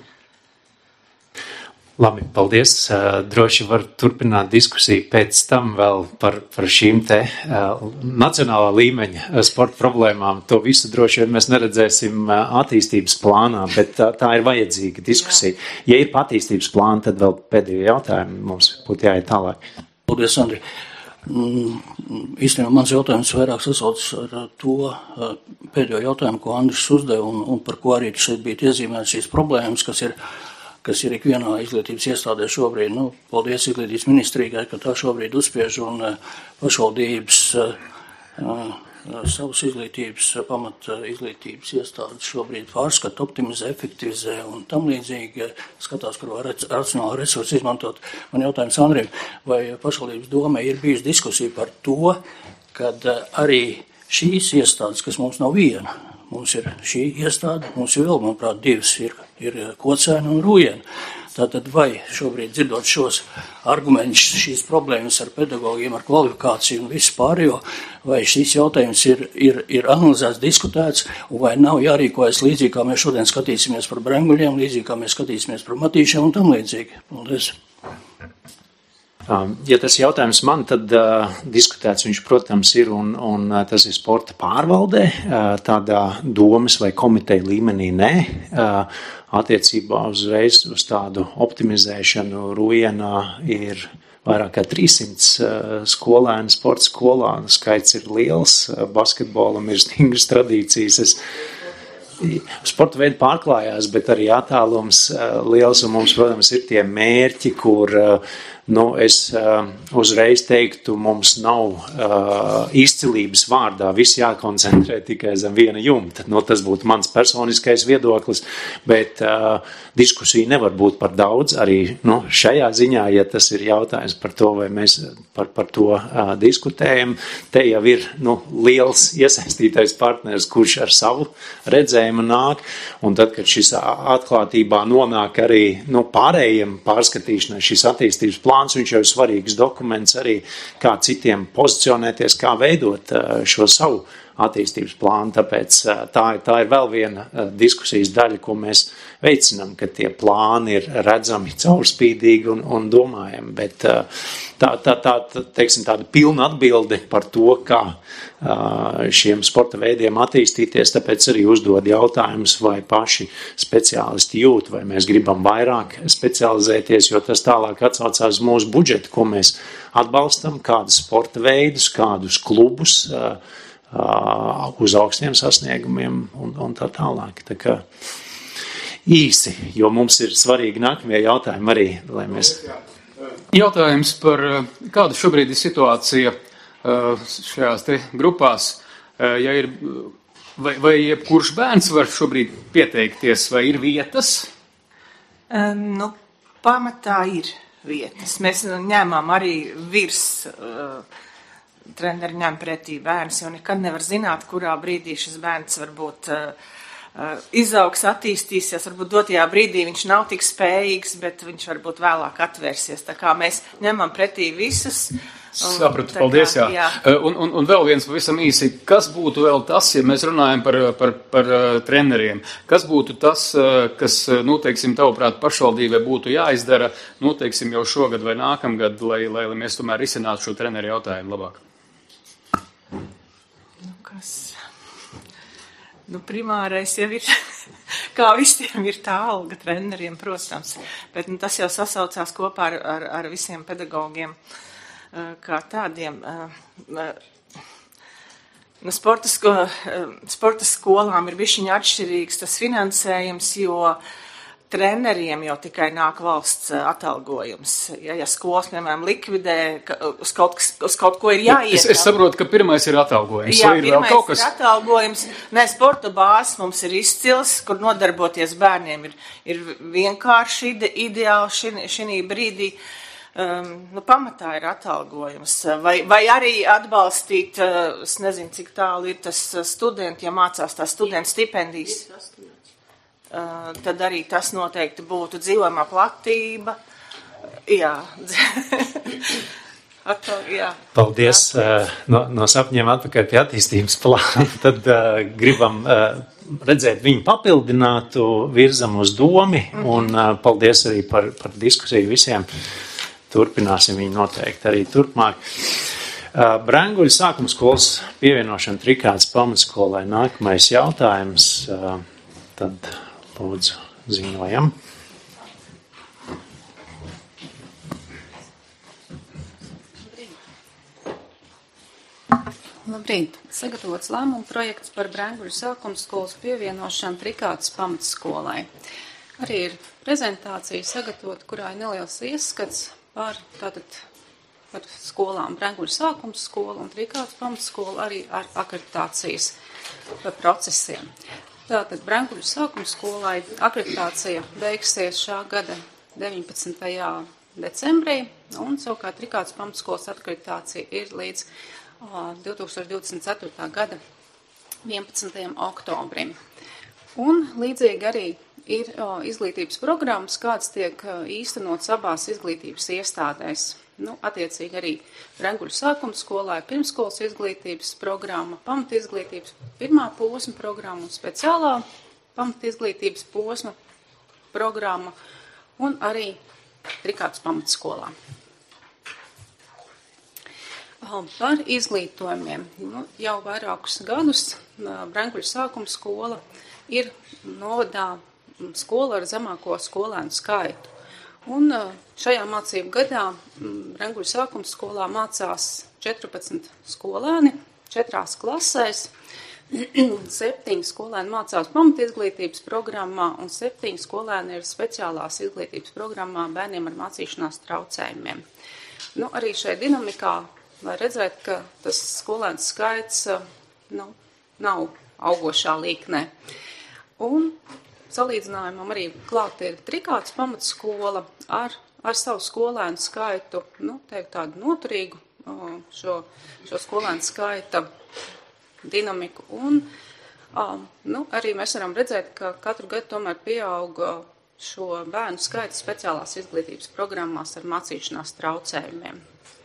Labi, paldies. Droši var turpināt diskusiju pēc tam vēl par, par šīm te uh, nacionālā līmeņa sporta problēmām. To visu droši vien mēs neredzēsim attīstības plānā, bet tā, tā ir vajadzīga diskusija. Jā. Ja ir attīstības plāna, tad vēl pēdējo jautājumu mums būtu jāiet tālāk. Paldies, Andri. Īstenībā mans jautājums vairāk sasaucas ar to pēdējo jautājumu, ko Andris uzdeva un, un par ko arī šeit bija iezīmētas šīs problēmas, kas ir kas ir ikvienā izglītības iestādē šobrīd. Nu, paldies izglītības ministrijai, ka tā šobrīd uzspiež un pašvaldības uh, savas izglītības, pamat izglītības iestādes šobrīd pārskata, optimizē, efektivizē un tam līdzīgi skatās, kur var racionāli resursi izmantot. Man jautājums Andrim, vai pašvaldības domē ir bijusi diskusija par to, kad arī šīs iestādes, kas mums nav viena, mums ir šī iestāde, mums ir vēl, manuprāt, divas ir, ir Kocēna un Rūjena. Tātad vai šobrīd dzirdot šos argumentus, šīs problēmas ar pedagogiem, ar kvalifikāciju un visu pārējo, vai šīs jautājums ir, ir, ir analizēts, diskutēts, un vai nav jārīkojas līdzīgi, kā mēs šodien skatīsimies par Brenguļiem, līdzīgi, kā mēs skatīsimies par Matīšiem un tam līdzīgi. Paldies. Ja tas jautājums man, tad uh, diskutēts viņš, protams, ir un, un uh, tas ir sporta pārvaldē, uh, tādā domas vai komiteja līmenī nē. Uh, attiecībā uzreiz uz tādu optimizēšanu Rūjienā ir vairāk kā trīssimts uh, skolēnu sporta skolā. Skaits ir liels, uh, basketbolam ir stingras tradīcijas. Es, Sporta veidi pārklājās, bet arī attālums uh, liels un mums, protams, ir tie mērķi, kur uh, nu, es uh, uzreiz teiktu, mums nav uh, izcilības vārdā, viss jākoncentrē tikai zem viena jumta. Nu, tas būtu mans personiskais viedoklis, bet uh, diskusija nevar būt par daudz arī nu, šajā ziņā, ja tas ir jautājums par to, vai mēs par, par to uh, diskutējam. Te jau ir nu, liels iesaistītais partners, kurš ar savu redzējumu nāk, un tad, kad šis atklātībā nonāk arī nu, pārējiem pārskatīšanai šis attīstības plāns, viņš jau ir svarīgs dokuments arī, kā citiem pozicionēties, kā veidot šo savu attīstības plānu. Tāpēc tā, tā ir vēl viena diskusijas daļa, ko mēs veicinām, ka tie plāni ir redzami, caurspīdīgi un, un domājami. Bet tā, tā, tā, teiksim, tāda pilna atbilde par to, kā šiem sporta veidiem attīstīties, tāpēc arī uzdod jautājumus, vai paši speciālisti jūt, vai mēs gribam vairāk specializēties, jo tas tālāk atsaucās mūsu budžetu, ko mēs atbalstam, kādus sporta veidus, kādus klubus, uz augstiem sasniegumiem un, un tā tālāk. Tā kā īsi, jo mums ir svarīgi nākamie jautājumi arī, lai mēs... Jautājums par kāda šobrīd ir situācija šajās te grupās, ja ir, vai, vai jebkurš bērns var šobrīd pieteikties, vai ir vietas? Um, nu, pamatā ir vietas. Mēs ņēmām arī virs... Uh, Treneri ņem pretī bērns, jo nekad nevar zināt, kurā brīdī šis bērns varbūt uh, uh, izaugs, attīstīsies, varbūt dotajā brīdī viņš nav tik spējīgs, bet viņš varbūt vēlāk atvērsies. Tā kā mēs ņemam pretī visus. Sapratu, paldies, jā. jā. Un, un, un vēl viens pavisam īsi, kas būtu vēl tas, ja mēs runājam par, par, par treneriem, kas būtu tas, kas, nu, teiksim, tavuprāt, pašvaldībai būtu jāizdara, nu, teiksim, jau šogad vai nākamgad, lai, lai, lai mēs tomēr risinātu šo treneru jautājumu labāk? Nu, kas? Nu, primārais jau ir, kā visiem ir tā alga treneriem, protams, bet nu, tas jau sasaucās kopā ar, ar, ar visiem pedagogiem kā tādiem. Nu, sporta, sko, sporta skolām ir bišķiņa atšķirīgs tas finansējums, jo treneriem jau tikai nāk valsts atalgojums. Ja, ja skolas, piemēram, likvidē, uz kaut, uz kaut ko ir jāiet. Es, es saprotu, ka pirmais ir atalgojums. Jā, ir pirmais kaut kas... ir atalgojums. Nē, sporta bāzes mums ir izcils, kur nodarboties bērniem ir, ir vienkārši ide, ideāli šī, šī brīdī. Um, nu, pamatā ir atalgojums. Vai, vai arī atbalstīt, uh, es nezinu, cik tālu ir tas studenti, ja mācās tās studentu stipendijas. Uh, tad arī tas noteikti būtu dzīvojamā platība. Jā. Atal, jā. Paldies. Uh, no, no sapņiem atpakaļ pie attīstības plāna. Tad uh, gribam uh, redzēt viņu papildinātu, virzam uz domi. Mm-hmm. Un uh, paldies arī par, par diskusiju visiem. Turpināsim viņu noteikti arī turpmāk. Uh, Brenguļu sākuma skolas pievienošana Trikātes pamatskolai. Nākamais jautājums. Uh, tad lūdzu ziņojam. Labrīt! Sagatavots lēmuma projekts par Brenguļu sākuma skolas pievienošanu Trikātes pamatskolai. Arī ir prezentācija sagatavot, kurā ir neliels ieskats par, tātad, par skolām Brenguļu sākuma skola un Trikātes pamatskola arī ar akreditācijas procesiem. Tātad Brenguļu sākuma skolai akreditācija beigsies šā gada deviņpadsmitajā decembrī, un savukārt Trikātes pamatskolas akreditācija ir līdz uh, divtūkstoš divdesmit ceturtā gada vienpadsmitajam oktobrim. Un līdzīgi arī ir uh, izglītības programmas, kādas tiek uh, īstenotas abās izglītības iestādēs. Nu, attiecīgi arī Brenguļu sākuma skolā ir pirmskolas izglītības programma, pamatizglītības pirmā posma programma un speciālā pamatizglītības posma programma un arī Trikātes pamatskolā. Par izglītojumiem. Nu, jau vairākus gadus Brenguļu sākuma skola ir novadā skola ar zemāko skolēnu skaitu. Un šajā mācību gadā Brenguļu sākuma skolā mācās četrpadsmit skolēni, četrās klasēs. Septiņi skolēni mācās pamatizglītības programmā un septiņi skolēni ir speciālās izglītības programmā bērniem ar mācīšanās traucējumiem. Nu, arī šai dinamikā var redzēt, ka tas skolēns skaits nu, nav augošā līknē. Un salīdzinājumam arī klāt ir Trikātes pamatskola ar, ar savu skolēnu skaitu, nu, teikt tādu noturīgu šo, šo skolēnu skaita dinamiku. Un nu, arī mēs varam redzēt, ka katru gadu tomēr pieauga šo bērnu skaita speciālās izglītības programmās ar mācīšanās traucējumiem.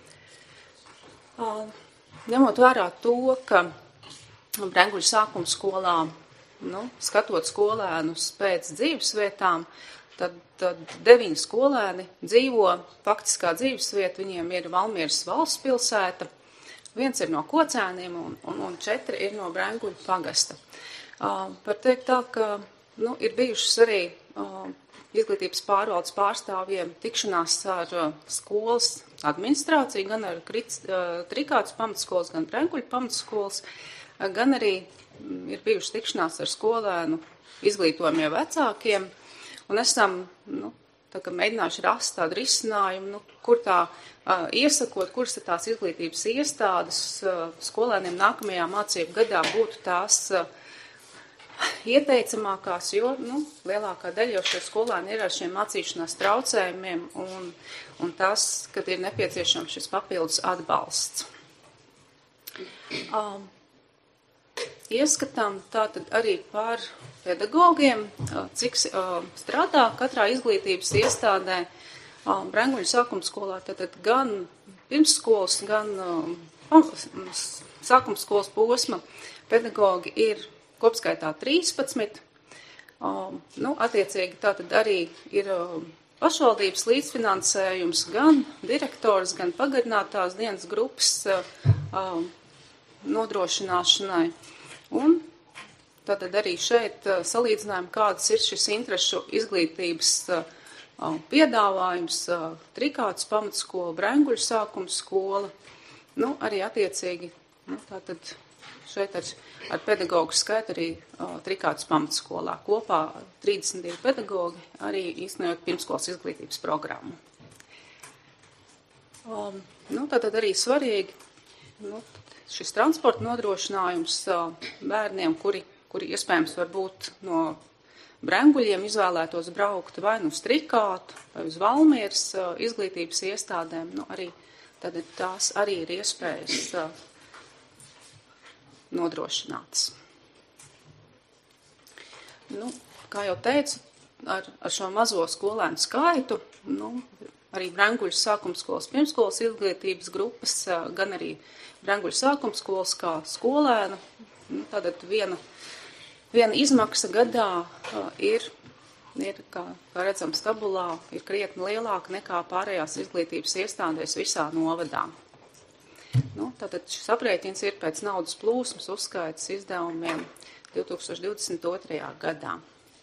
Ņemot vērā to, ka Brenguļu sākuma skolā Nu, skatot skolēnus pēc dzīvesvietām, tad, tad deviņi skolēni dzīvo, faktiskā dzīvesvieta viņiem ir Valmieras valsts pilsēta, viens ir no Kocēniem un, un, un četri ir no Brenguļu pagasta. Uh, par teikt tā, ka nu, ir bijušas arī uh, izglītības pārvaldes pārstāvjiem tikšanās ar uh, skolas administrāciju, gan ar Krits, uh, Trikātes pamatskolas, gan Brenguļu pamatskolas, uh, gan arī ir bijušas tikšanās ar skolēnu izglītojumiem vecākiem, un esam nu, tā, mēģinājuši rast tādu risinājumu, nu, kur tā uh, iesakot, kuras ir tās izglītības iestādes uh, skolēniem nākamajā mācību gadā būtu tās uh, ieteicamākās, jo nu, lielākā daļa jau šie skolēni ir ar šiem mācīšanās traucējumiem, un, un tas, kad ir nepieciešams šis papildus atbalsts. Um, Ieskatām tātad arī par pedagogiem, cik uh, strādā katrā izglītības iestādē uh, Brenguļu sākuma skolā, tātad gan pirmsskolas, gan uh, sākuma skolas posma pedagogi ir kopskaitā trīspadsmit. Uh, nu, attiecīgi tātad arī ir uh, pašvaldības līdzfinansējums gan direktors, gan pagarinātās dienas grupas uh, uh, nodrošināšanai. Un tātad arī šeit salīdzinājumi, kādas ir šis interešu izglītības piedāvājums, Trikātes pamatskola, Brenguļu sākuma skola, nu, arī attiecīgi, nu, tātad šeit ar, ar pedagogu skaitu arī uh, Trikātas pamatskolā. Kopā trīsdesmit divi pedagogi arī īstenojot pirmskolas izglītības programmu. Um, nu, tātad arī svarīgi nu, šis transporta nodrošinājums uh, bērniem, kuri, kuri iespējams var būt no Brenguļiem izvēlētos braukt vai nu uz Trikātu, vai uz Valmieras uh, izglītības iestādēm, nu, arī, tad tās arī ir iespējas uh, nodrošinātas. Nu, kā jau teicu, ar, ar šo mazo skolēnu skaitu, nu, arī Brenguļu sākumskolas pirmskolas izglītības grupas, uh, gan arī Brenguļu sākumskolas kā skolēnu, nu, tātad viena Viena izmaksa gadā uh, ir, ir kā, kā redzams tabulā, ir krietni lielāka nekā pārējās izglītības iestādēs visā novadā. Nu, tātad šis aprēķins ir pēc naudas plūsmas uzskaitas izdevumiem divi tūkstoši divdesmit otrajā gadā.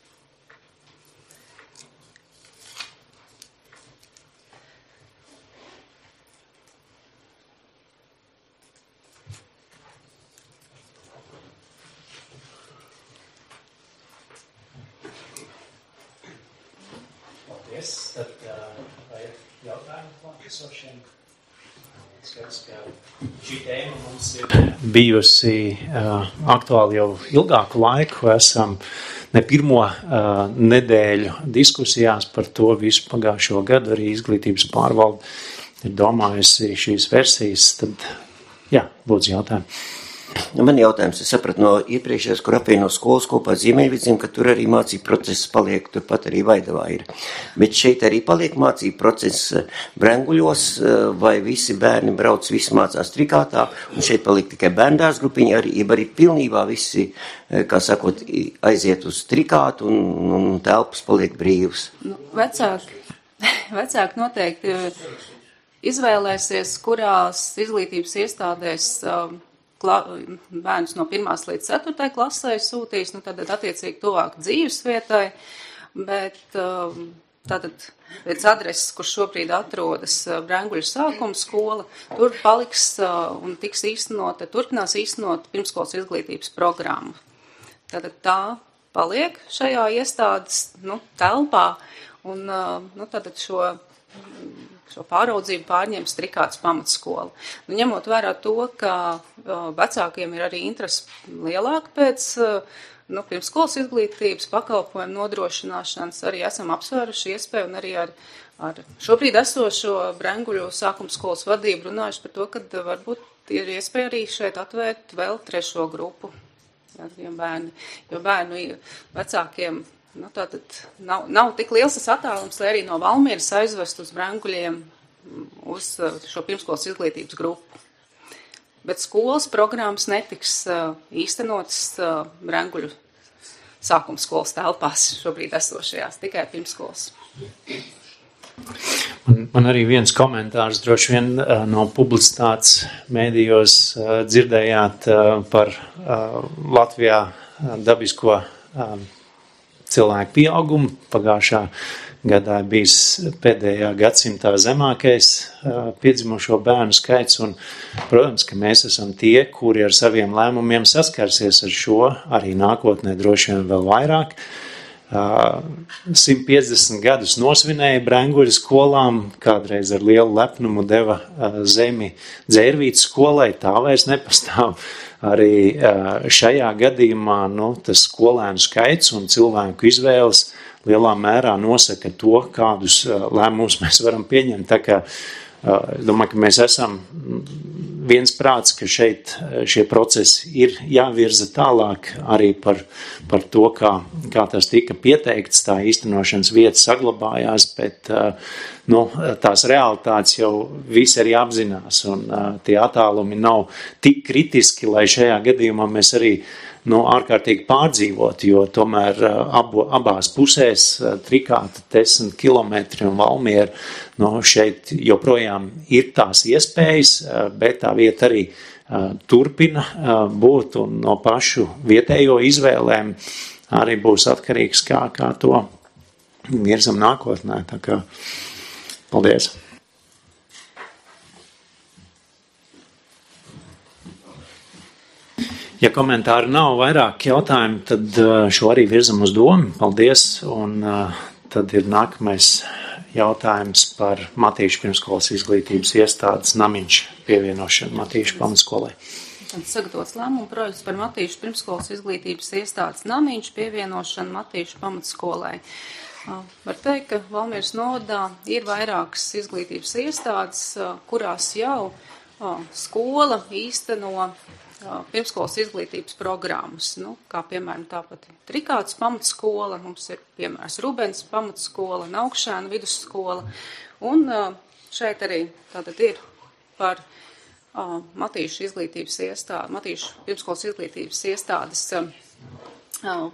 Tad vai ir jautājumi klātesošiem? Skats, ka šī tēma mums ir bijusi uh, aktuāli jau ilgāku laiku. Esam ne pirmo uh, nedēļu diskusijās par to visu pagājušo gadu. Arī izglītības pārvalde ir domājusi šīs versijas. Tad, jā, lūdzu jautājumi. Man jautājums, es sapratu no iepriekšējās, kur apvieno skolas kopā Ziemeļvidzim, ka tur arī mācību process paliek, turpat arī Vaidavā ir. Bet šeit arī paliek mācību process Brenguļos, vai visi bērni brauc, visi mācās Trikātā, un šeit paliek tikai bērndārs grupiņa, arī, arī pilnībā visi, kā sakot, aiziet uz Trikātu un, un telpas paliek brīvas. Nu, vecāki, vecāki noteikti izvēlēsies, kurās izglītības iestādēs bērnus no pirmās līdz ceturtai klasē sūtīs, nu tad attiecīgi tuvāk dzīves vietai, bet tātad pēc adreses, kur šobrīd atrodas Brenguļu sākuma skola, tur paliks un tiks īstenot, turpinās īstenot pirmskolas izglītības programmu. Tātad tā paliek šajā iestādes nu, telpā un nu, tātad šo šo pāraudzību pārņems Trikātas pamatskola. Nu, ņemot vērā to, ka uh, vecākiem ir arī interesi lielāka pēc uh, nu, pirmskolas izglītības pakalpojumu nodrošināšanas, arī esam apsvēruši iespēju un arī ar, ar šobrīd esošo Brenguļu sākumskolas vadību runājuši par to, ka varbūt ir iespēja arī šeit atvērt vēl trešo grupu. Jā, jo bērni, jo bērnu vecākiem Nu, tātad nav, nav tik liels tas attālums, lai arī no Valmieras aizvest uz Brenguļiem uz šo pirmskolas izglītības grupu. Bet skolas programmas netiks īstenotas Brenguļu sākumskolas telpās šobrīd esošajās, tikai pirmskolas. Man, man arī viens komentārs droši vien no publicitātes mēdījos dzirdējāt par Latvijā dabisko cilvēku pieaugumu. Pagājušā gadā bijis pēdējā gadsimtā zemākais uh, piedzimušo bērnu skaits, un, protams, ka mēs esam tie, kuri ar saviem lēmumiem saskarsies ar šo, arī nākotnē droši vien vēl vairāk. Uh, simt piecdesmit gadus nosvinēja Brenguļu skolām, kādreiz ar lielu lepnumu deva uh, zemi Dzērvītes skolai, tā vairs nepastāv. Arī šajā gadījumā nu, tas skolēnu skaits un cilvēku izvēles lielā mērā nosaka to, kādus lēmumus mēs varam pieņemt. Tā kā domāju, ka mēs esam viens prāts, ka šeit šie procesi ir jāvirza tālāk arī par, par to, kā, kā tas tika pieteikts, tā īstenošanas vieta saglabājās, bet nu, tās realitātes jau visi arī apzinās, un tie attālumi nav tik kritiski, lai šajā gadījumā mēs arī nu, ārkārtīgi pārdzīvot, jo tomēr abo, abās pusēs Trikāta desmit kilometri un Valmiera, nu, šeit joprojām ir tās iespējas, bet tā vieta arī turpina būt un no pašu vietējo izvēlēm arī būs atkarīgs, kā, kā to virzam nākotnē. Tā kā, paldies! Ja komentāri nav vairāk jautājumu, tad šo arī virzam uz domu. Paldies. Un tad ir nākamais jautājums par Matīšu pirmskolas izglītības iestādes Namiņš pievienošanu Matīšu pamatskolai. Sagatavots lēmumu projekts par Matīšu pirmskolas izglītības iestādes Namiņš pievienošanu Matīšu pamatskolai. Var teikt, ka Valmieras novadā ir vairākas izglītības iestādes, kurās jau skola īsteno pirmskolas izglītības programmas, nu, kā piemēram tāpat Trikāts pamatskola, mums ir piemērs Rubens pamatskola, Naukšēna vidusskola, un šeit arī tātad ir par uh, Matīšu izglītības iestādi, Matīšu pirmskolas izglītības iestādes uh,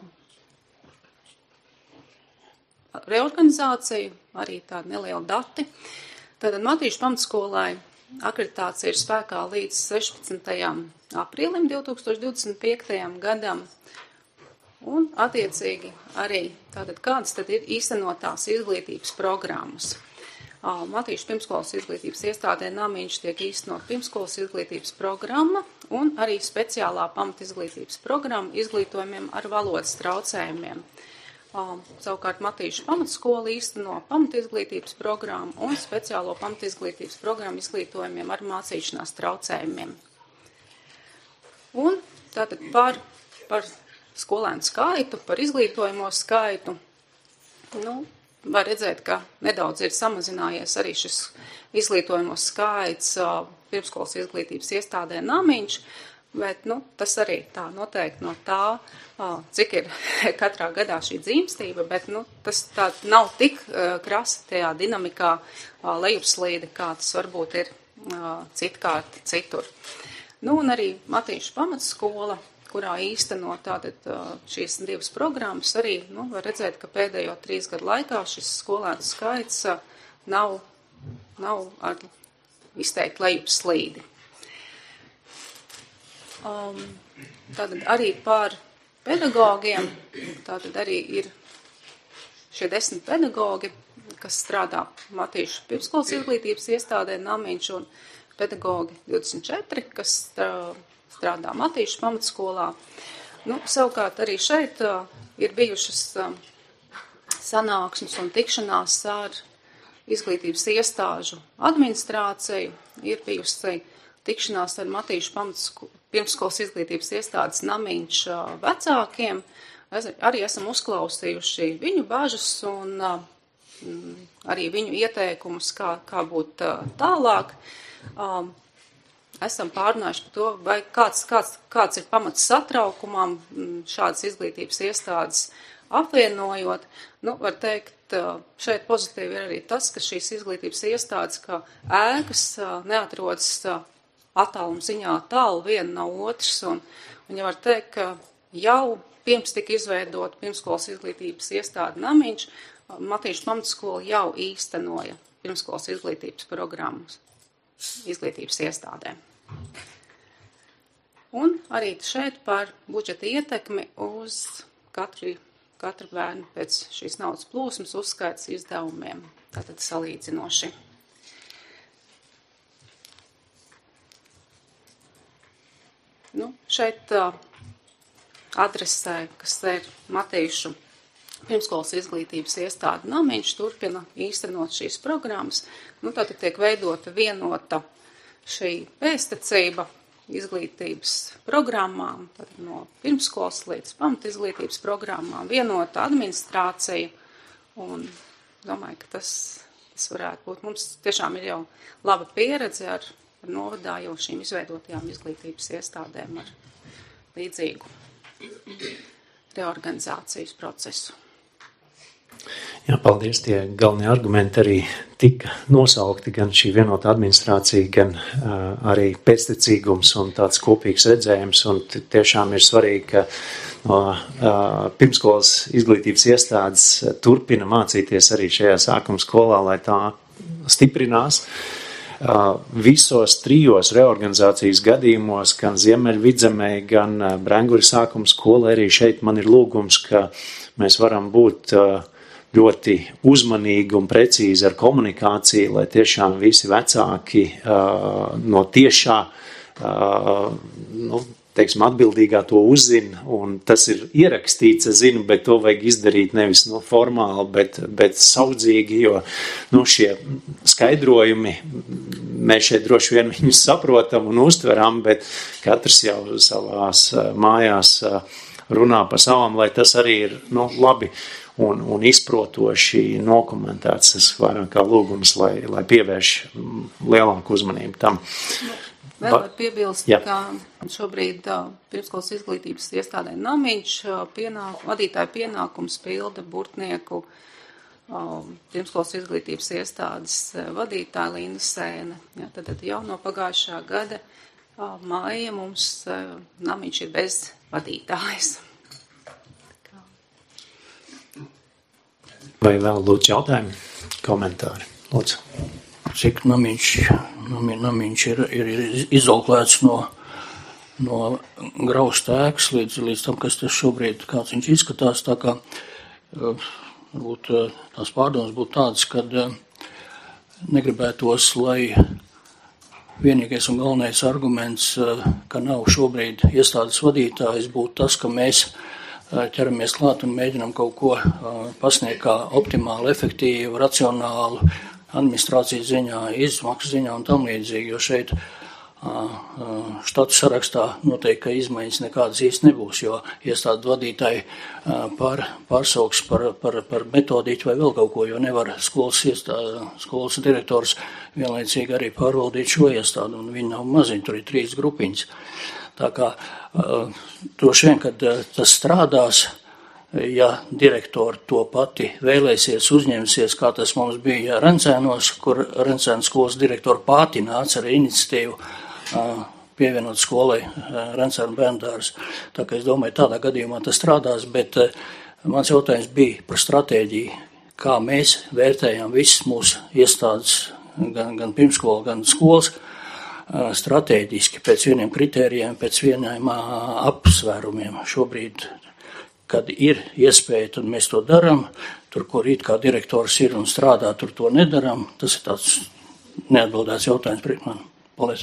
reorganizāciju, arī tādi nelieli dati. Tātad Matīšu pamatskolai akreditācija ir spēkā līdz sešpadsmitajam aprīlim divi tūkstoši divdesmit piektajam gadam, un attiecīgi arī tātad kādas tad ir īstenotās izglītības programmas. Matīšu pirmskolas izglītības iestādē Namiņš tiek īstenot pirmskolas izglītības programma un arī speciālā pamatizglītības programma izglītojumiem ar valodas traucējumiem. Savukārt Matīšu pamatskola īsteno pamatizglītības programmu un speciālo pamatizglītības programmu izglītojumiem ar mācīšanās traucējumiem. Un tātad par, par skolēnu skaitu, par izglītojamo skaitu, nu, var redzēt, ka nedaudz ir samazinājies arī šis izglītojamo skaits pirmskolas izglītības iestādē Namiņš, bet, nu, tas arī tā noteikti no tā, cik ir katrā gadā šī dzimstība, bet, nu, tas tā nav tik krasi tajā dinamikā lejupslīde, kā tas varbūt ir citkārt citur. Nu, un arī Matīšu pamatskola, kurā īsteno tātad šīs divas programmas, arī, nu, var redzēt, ka pēdējo trīs gadu laikā šis skolēnu skaits nav, nav ar izteikt lejupslīdi. Um, tātad arī par pedagogiem, tātad arī ir šie desmit pedagogi, kas strādā Matīšu pirmskolas izglītības iestādē Namiņš, un pedagogi divdesmit četri, kas strādā Matīšu pamatskolā. Nu, savukārt arī šeit uh, ir bijušas uh, sanāksmes un tikšanās ar izglītības iestāžu administrāciju, ir bijusi tikšanās ar Matīšu pamatskolu pirmskolas izglītības iestādes Namiņš vecākiem. Arī esam uzklausījuši viņu bažas un arī viņu ieteikumus, kā, kā būt tālāk. Esam pārunājuši par to, vai kāds, kāds, kāds ir pamats satraukumam šādas izglītības iestādes apvienojot. Nu, var teikt, šeit pozitīvi ir arī tas, ka šīs izglītības iestādes, ka ēkas neatrodas attāluma ziņā tālu viena no otras, un, un jau var teikt, ka jau pirms tika izveidot pirmskolas izglītības iestāde Namiņš, Matīšu pamatskola jau īstenoja pirmskolas izglītības programmas izglītības iestādēm. Un arī šeit par budžeta ietekmi uz katru, katru bērnu pēc šīs naudas plūsmas uzskaits izdevumiem, tātad salīdzinoši. Nu, šeit uh, adresē, kas ir Matīšu pirmskolas izglītības iestāde Namiņš, turpina īstenot šīs programmas. Nu, tātad tiek veidota vienota šī pēstecība izglītības programmām, tātad no pirmskolas līdz pamatizglītības programmām, vienota administrācija, un domāju, ka tas, tas varētu būt. Mums tiešām ir jau laba pieredze ar ar novadā jau šīm izveidotajām izglītības iestādēm ar līdzīgu reorganizācijas procesu. Jā, paldies. Tie galvenie argumenti arī tika nosaukti, gan šī vienota administrācija, gan uh, arī pēctecīgums un tāds kopīgs redzējums. Un tiešām ir svarīgi, ka no uh, pirmskolas izglītības iestādes turpina mācīties arī šajā sākuma skolā, lai tā stiprinās. Uh, visos trijos reorganizācijas gadījumos, gan Ziemeļvidzemē, gan uh, Brenguri sākuma skola, arī šeit man ir lūgums, ka mēs varam būt uh, ļoti uzmanīgi un precīzi ar komunikāciju, lai tiešām visi vecāki uh, no tiešā nu, teiksim, atbildīgā to uzzina, un tas ir ierakstīts, es zinu, bet to vajag izdarīt nevis no formāli, bet, bet saudzīgi, jo nu, šie skaidrojumi, mēs šeit droši vien viņus saprotam un uztveram, bet katrs jau savās mājās runā par savām, lai tas arī ir nu, labi un, un izprotoši nokomentēts. Tas vairāk kā lūgums, lai, lai pievērš lielāku uzmanību tam. Vēl var piebilst, Jā. ka šobrīd pirmskolas izglītības iestādē Namiņš pienāk, vadītāja pienākums pilda burtnieku pirmskolas izglītības iestādes vadītāja Linda Sēne. Ja, tad, tad jau no pagājušā gada māja mums Namiņš ir bez vadītājas. Vai vēl lūdzu jautājumi, komentāri? Lūdzu. Cik Namiņš, namiņš ir, ir izolēts no, no grausta ēkas līdz, līdz tam, kas tas šobrīd, kāds viņš izskatās, tā kā varbūt tās pārdomas būtu tādas, kad negribētos, lai vienīgais un galvenais arguments, ka nav šobrīd iestādes vadītājs, būtu tas, ka mēs ķeramies klāt un mēģinām kaut ko pasniegt kā optimāli, efektīvu, racionālu, administrācijas ziņā, izmaksu ziņā un tam līdzīgi, jo šeit štatu sarakstā noteikti, ka izmaiņas nekādas īsti nebūs, jo iestādu vadītāji pār, pārsauks par, par, par metodiķu vai vēl kaut ko, jo nevar skolas, iestādu, skolas direktors vienlaicīgi arī pārvaldīt šo iestādu, un viņi nav maziņi, tur ir trīs grupiņas. Tā kā droši vien, kad tas strādās, ja direktori to pati vēlēsies, uzņemsies, kā tas mums bija Rencēnos, kur Rencēnas skolas direktori pati nāca ar iniciatīvu pievienot skolai Rencēnu bērndārs. Tā kā es domāju, tādā gadījumā tas strādās, bet mans jautājums bija par stratēģiju, kā mēs vērtējam visas mūsu iestādes, gan, gan pirmskola, gan skolas, stratēģiski pēc vieniem kritērijiem, pēc vieniem apsvērumiem. Šobrīd, kad ir iespēja, tad mēs to darām. Tur, kur it kā direktors ir un strādā, tur to nedarām. Tas ir tāds neatbildēts jautājums priekš man. Paldies.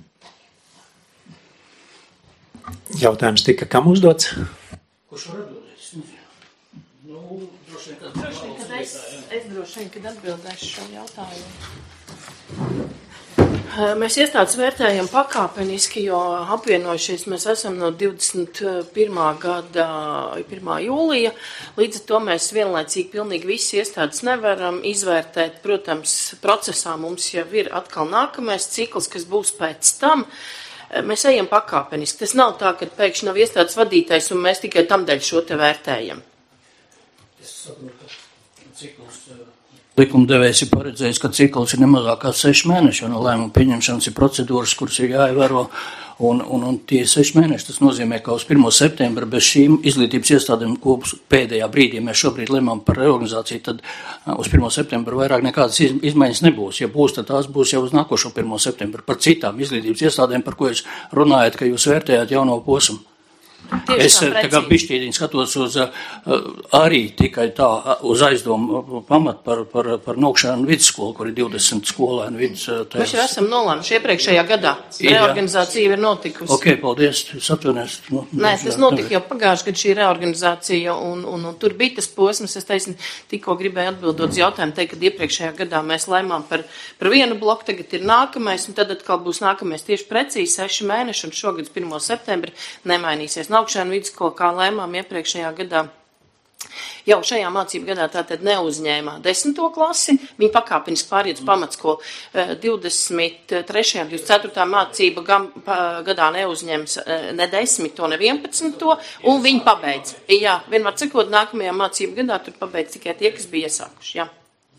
Jautājums tika kam uzdots? Kurš var atbildēt? Nu, droši vien, kad, droši vien, kad es, es droši vien, kad atbildēšu šo jautājumu. Mēs iestādes vērtējam pakāpeniski, jo apvienojušies mēs esam no divdesmit pirmā gada pirmā jūlija. Līdz ar to mēs vienlaicīgi pilnīgi visi iestādes nevaram izvērtēt. Protams, procesā mums jau ir atkal nākamais cikls, kas būs pēc tam. Mēs ejam pakāpeniski. Tas nav tā, ka pēkšņi nav iestādes vadītājs un mēs tikai tamdēļ šo te vērtējam. Es saprotu, cikls... Likumdevējs ir paredzējis, ka cikls ir nemazāk kā seši mēneši, un lēmumu pieņemšanas ir procedūras, kuras ir jāievēro, un, un, un tie seši mēneši, tas nozīmē, ka uz pirmo septembra bez šīm izglītības iestādēm, ko pēdējā brīdī mēs šobrīd lemam par reorganizāciju, tad uz pirmo septembra vairāk nekādas izmaiņas nebūs. Ja būs, tad tās būs jau uz nākošo pirmo septembra par citām izglītības iestādēm, par ko jūs runājat, ka jūs vērtējat jauno posmu. Tieši es tā kā bišķīdiņi skatos uz arī tikai tā uz aizdomu pamat par, par, par Nokšēnu vidusskolu, kur ir divdesmit skolēnu vidus. Mēs jau esam nolēmuši iepriekšējā gadā. Reorganizācija ir notikusi. Ok, paldies. Es atvainojos. No, Nē, tas notika jau pagājuši, kad šī reorganizācija un, un, un tur bija tas posms. Es teicu, tikko gribēju atbildot uz jautājumu, teikt, kad iepriekšējā gadā mēs lēmām par, par vienu bloku, tagad ir nākamais, un tad atkal būs nākamais tieši precīzi seši mēneši, un šogad pirmo septembri nemainīsies. Nokšēnu vidusskolu, kā lēmām iepriekšējā gadā. Jau šajā mācību gadā tātad neuzņēmā desmito klasi, viņi pakāpeniski pāriet uz pamatskolu. divdesmit trešajā, divdesmit ceturtajā mācību gadā neuzņems ne desmito, ne vienpadsmito, un viņi pabeidz. Jā, vienmēr cikot, nākamajā mācību gadā tur pabeidz tikai tie, kas bija iesākuši. Jā.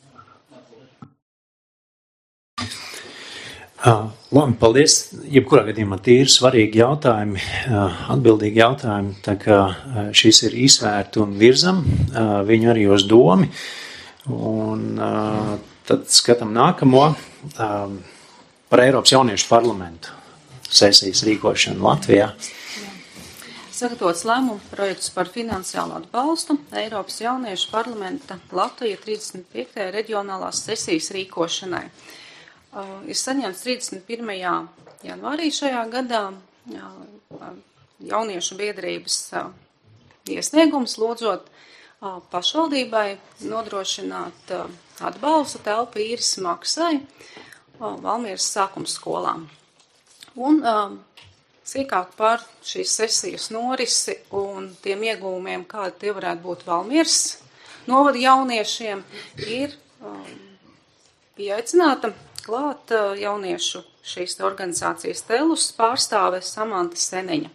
Uh, labi, paldies. Jebkurā gadījumā tīri svarīgi jautājumi, uh, atbildīgi jautājumi, tā kā uh, šis ir izvērti un virzam, uh, viņu arī uz domi. Un uh, tad skatam nākamo uh, par Eiropas jauniešu parlamentu sesijas rīkošanu Latvijā. Sagatavots lēmumu projekts par finansiālu atbalstu Eiropas jauniešu parlamenta Latvija trīsdesmit piektajā reģionālās sesijas rīkošanai. Uh, ir saņemts trīsdesmit pirmajā janvārī šajā gadā jauniešu biedrības iesniegums lūdzot pašvaldībai nodrošināt atbalstu telpu īres maksai Valmieras sākuma skolām. Un sīkāk par šīs sesijas norisi un tiem iegūmiem, kādi tie varētu būt Valmieras novada jauniešiem, ir pieaicināta klāt jauniešu šīs organizācijas telus pārstāve Samanta Seneņa.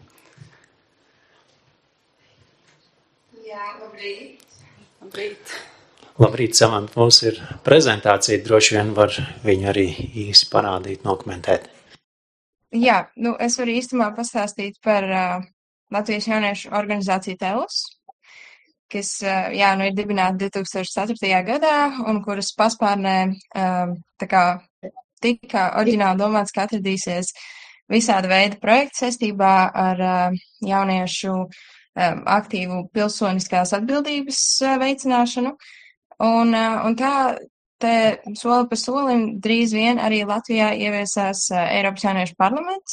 Jā, labrīt. Labrīt. Labrīt, Samanta. Mums ir prezentācija, droši vien var viņu arī īsi parādīt, nokomentēt. Jā, nu es varu īstumā pastāstīt par uh, Latvijas jauniešu organizāciju telus, kas uh, jā, nu ir dibināta divi tūkstoši ceturtajā gadā un kuras paspārnē uh, tā kā tika oriģināli domāts, ka atradīsies visāda veida projekti saistībā ar uh, jauniešu um, aktīvu pilsoniskās atbildības uh, veicināšanu. Un, uh, un tā te soli pa solim drīz vien arī Latvijā ieviesās uh, Eiropas jauniešu parlaments,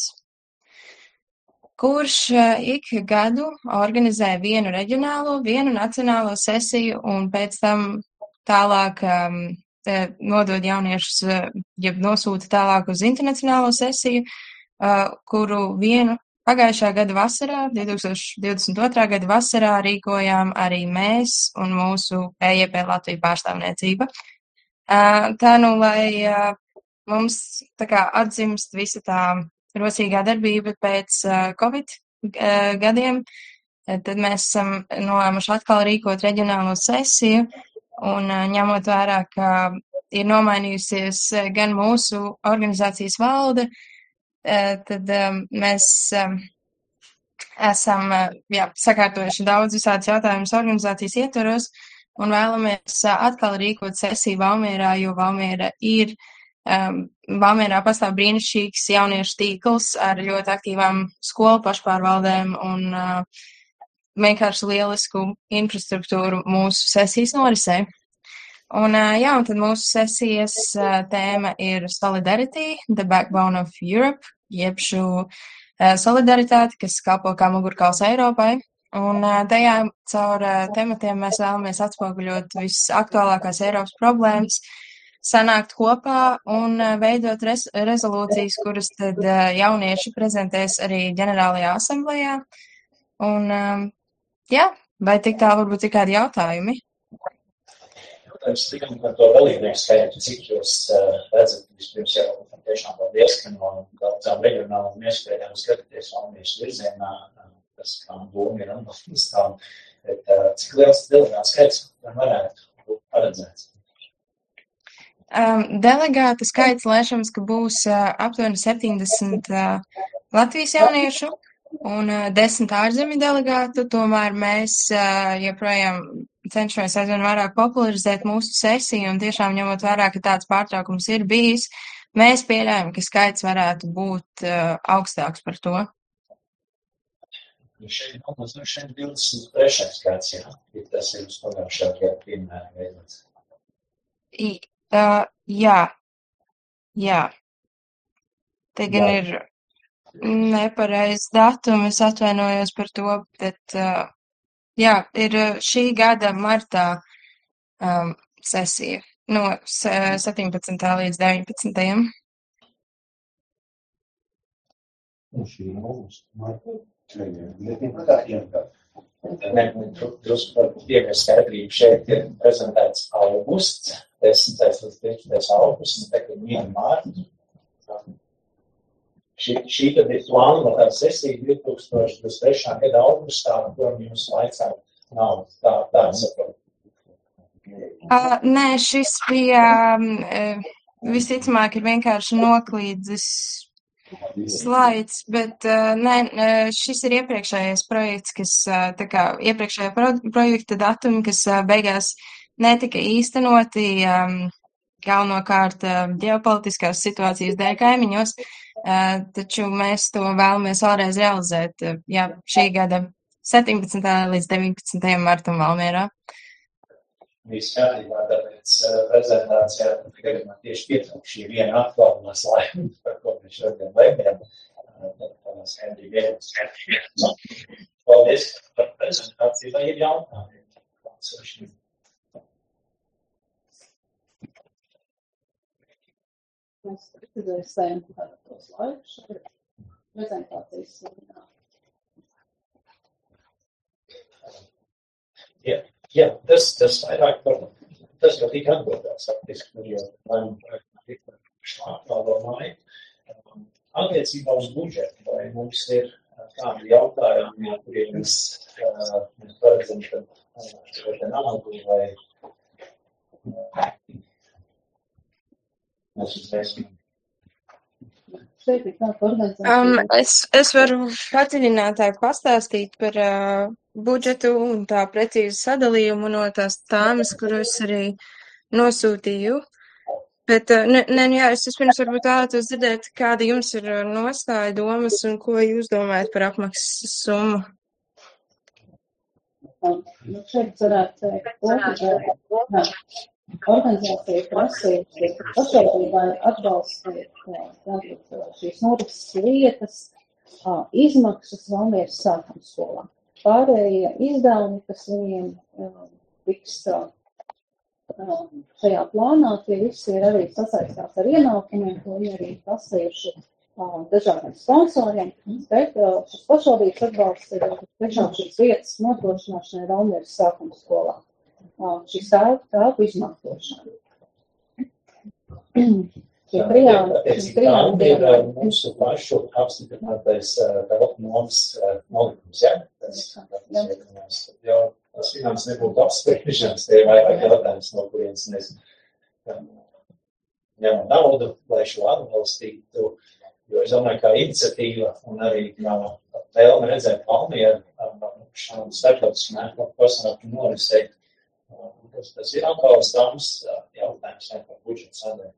kurš uh, ik gadu organizē vienu reģionālo, vienu nacionālo sesiju un pēc tam tālāk um, nodod jauniešus, ja nosūta tālāk uz internacionālo sesiju, uh, kuru vienu pagājušā gada vasarā, divi tūkstoši divdesmit otrā gada vasarā rīkojām arī mēs un mūsu E J P Latvija pārstāvniecība. Uh, tā nu, lai uh, mums tā kā atzimst visa tā rosīgā darbība pēc uh, Covid uh, gadiem, tad mēs esam nolēmuši atkal rīkot reģionālo sesiju. Un ņemot vērā, ka ir nomainījusies gan mūsu organizācijas valde, tad mēs esam jā, sakārtojuši daudz visādus jautājumus organizācijas ietvaros un vēlamies atkal rīkot sesiju Valmierā, jo Valmiera ir, Valmierā pastāv brīnišķīgs jauniešu tīkls ar ļoti aktīvām skolu pašpārvaldēm un vienkārši lielisku infrastruktūru mūsu sesijas norisē. Un, jā, un tad mūsu sesijas tēma ir Solidarity, the backbone of Europe, jeb šo solidaritāti, kas kalpo kā mugurkauls Eiropai. Un tajā caur tematiem mēs vēlamies atspoguļot visaktuālākās Eiropas problēmas, sanākt kopā un veidot res rezolūcijas, kuras tad jaunieši prezentēs arī ģenerālajā asamblējā. Un, jā, vai tik tā varbūt ir kādi jautājumi? Jautājums tikai par to dalībnieku skaitu, cik jūs uh, redzat, vispirms jau tiešām paldies, ka no daudzām reģionālām iespējām skatīties Valmieras virzienā, tas kā doma ir atbalstām, bet uh, cik liels delegātu skaits varētu būt paredzēts? Um, delegātu skaits lēšams, ka būs uh, aptuveni septiņdesmit uh, Latvijas jauniešu un uh, desmit ārzemju delegātu, tomēr mēs uh, joprojām cenšamies aizvien vairāk popularizēt mūsu sesiju un tiešām ņemot vērā, ka tāds pārtraukums ir bijis, mēs pieļājam, ka skaits varētu būt uh, augstāks par to. Šeit mums no šeit divdesmit trešais gads, jā, tas ir uz pagājušā gada piemēra veidots. Uh, jā, jā. Te gan jā. Ir nepareizs datums, es atvainojos par to, bet uh, jā, ir šī gada martā um, sesija no septiņpadsmitā līdz deviņpadsmitajam. Un šī ir augusta martā? Nē, drusku par pievies skaidrību šeit ir prezentēts augusts, desmitais līdz piecdesmitais augusts, un tagad vienu mārtu. Šī, šī tad ir plānota sesija divi tūkstoši divdesmit trešā gada augustā, un kuram jums laicā nav tā, tā saprot. Uh, nē, šis bija, um, visticamāk, ir vienkārši noklīdzis slaids, bet uh, nē, šis ir iepriekšējais projekts, kas, uh, tā kā iepriekšējā pro projekta datumi, kas uh, beigās netika īstenoti um, galvenokārt uh, ģeopolitiskās situācijas dēļ kaimiņos, uh, taču mēs to vēlamies vēlreiz realizēt, uh, jā, šī gada septiņpadsmitā līdz deviņpadsmitajam martam Valmierā. Viss kārtībā, tāpēc pēc prezentācijā, tagad man tieši pietrūk šī viena atklājumā slaida, par ko mēs šodien lēmējam. Tādās Henry vienas. Paldies par prezentāciju, vai ir jautājumi? Mēs kritizēsim tos laikus prezentācijas slēdinā. Jā, jā, tas, tas vairāk par, tas jau tika atbildēts, faktiski, kur jau lēmumu projektā tika šlāpādomāju. Attiecībā uz budžetu, vai mums ir kādi jautājumi, kuriem mēs, mēs paredzam, ka šo te naudu, vai mēs uzreisim. Um, es, es varu padziļinātāk pastāstīt par uh, budžetu un tā precīzi sadalījumu no tās tēmas, kuras arī nosūtīju. Bet, uh, ne, ne, jā, es vispirms varbūt vēlētos dzirdēt, kāda jums ir nostāja domas un ko jūs domājat par apmaksas summu. Nu, šeit varētu teikt, ka organizācija prasīja pašvaldībai atbalstīt šīs norises lietas, izmaksas Valmieras sākuma skolā. Pārējie izdevumi, kas viņiem tiks šajā plānā, tie visi ir arī sasaistās ar ienākumiem, ko viņi arī prasījuši dažādiem sponsoriem, bet šis pašvaldības atbalsts ir tiešām šīs vietas nodrošināšanai Valmieras sākuma skolā. Šis telpu izmantošana. Šie trijām, šis trijām dienām mūsu pašu apstiprinātais telpu nomas nolikums, jā? Tas jau tas finanses nebūtu apspriežams, tie ir vairāk jautājums, no kurienes mēs ņemam naudu, lai šo atbalstītu, jo es domāju, kā iniciatīva un arī kā vēlme redzēt Valmieru šādu starptautisku mērogu pasākumu norisēt. Tas, tas ir atbalstāms jautājums par budžetu sadaļu.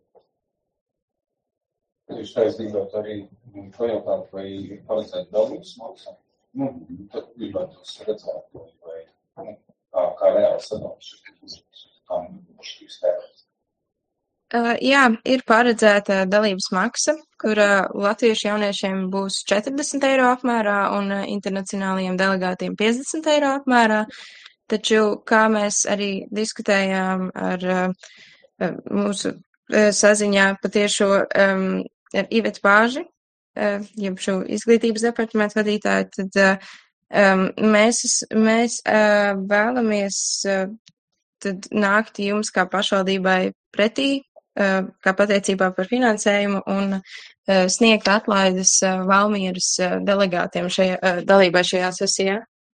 Jūs taisnīgot arī pajautāt, vai ir paredzēt dalības maksā? Nu, tad gribētos redzēt, vai nu, kā, kā reāli sadalās šis budžets, kā šīs tērās. Uh, jā, ir paredzēta dalības maksa, kura latviešu jauniešiem būs četrdesmit eiro apmērā un internacionālajiem delegātiem piecdesmit eiro apmērā. Taču, kā mēs arī diskutējām ar uh, mūsu uh, saziņā patiešo um, ar Ivetu Bāži, uh, jeb šo izglītības departamentu vadītāju, tad uh, um, mēs, mēs uh, vēlamies uh, tad nākt jums kā pašvaldībai pretī, uh, kā pateicībā par finansējumu un uh, sniegt atlaides uh, Valmieras uh, delegātiem šajā, uh, dalībai šajā sesijā.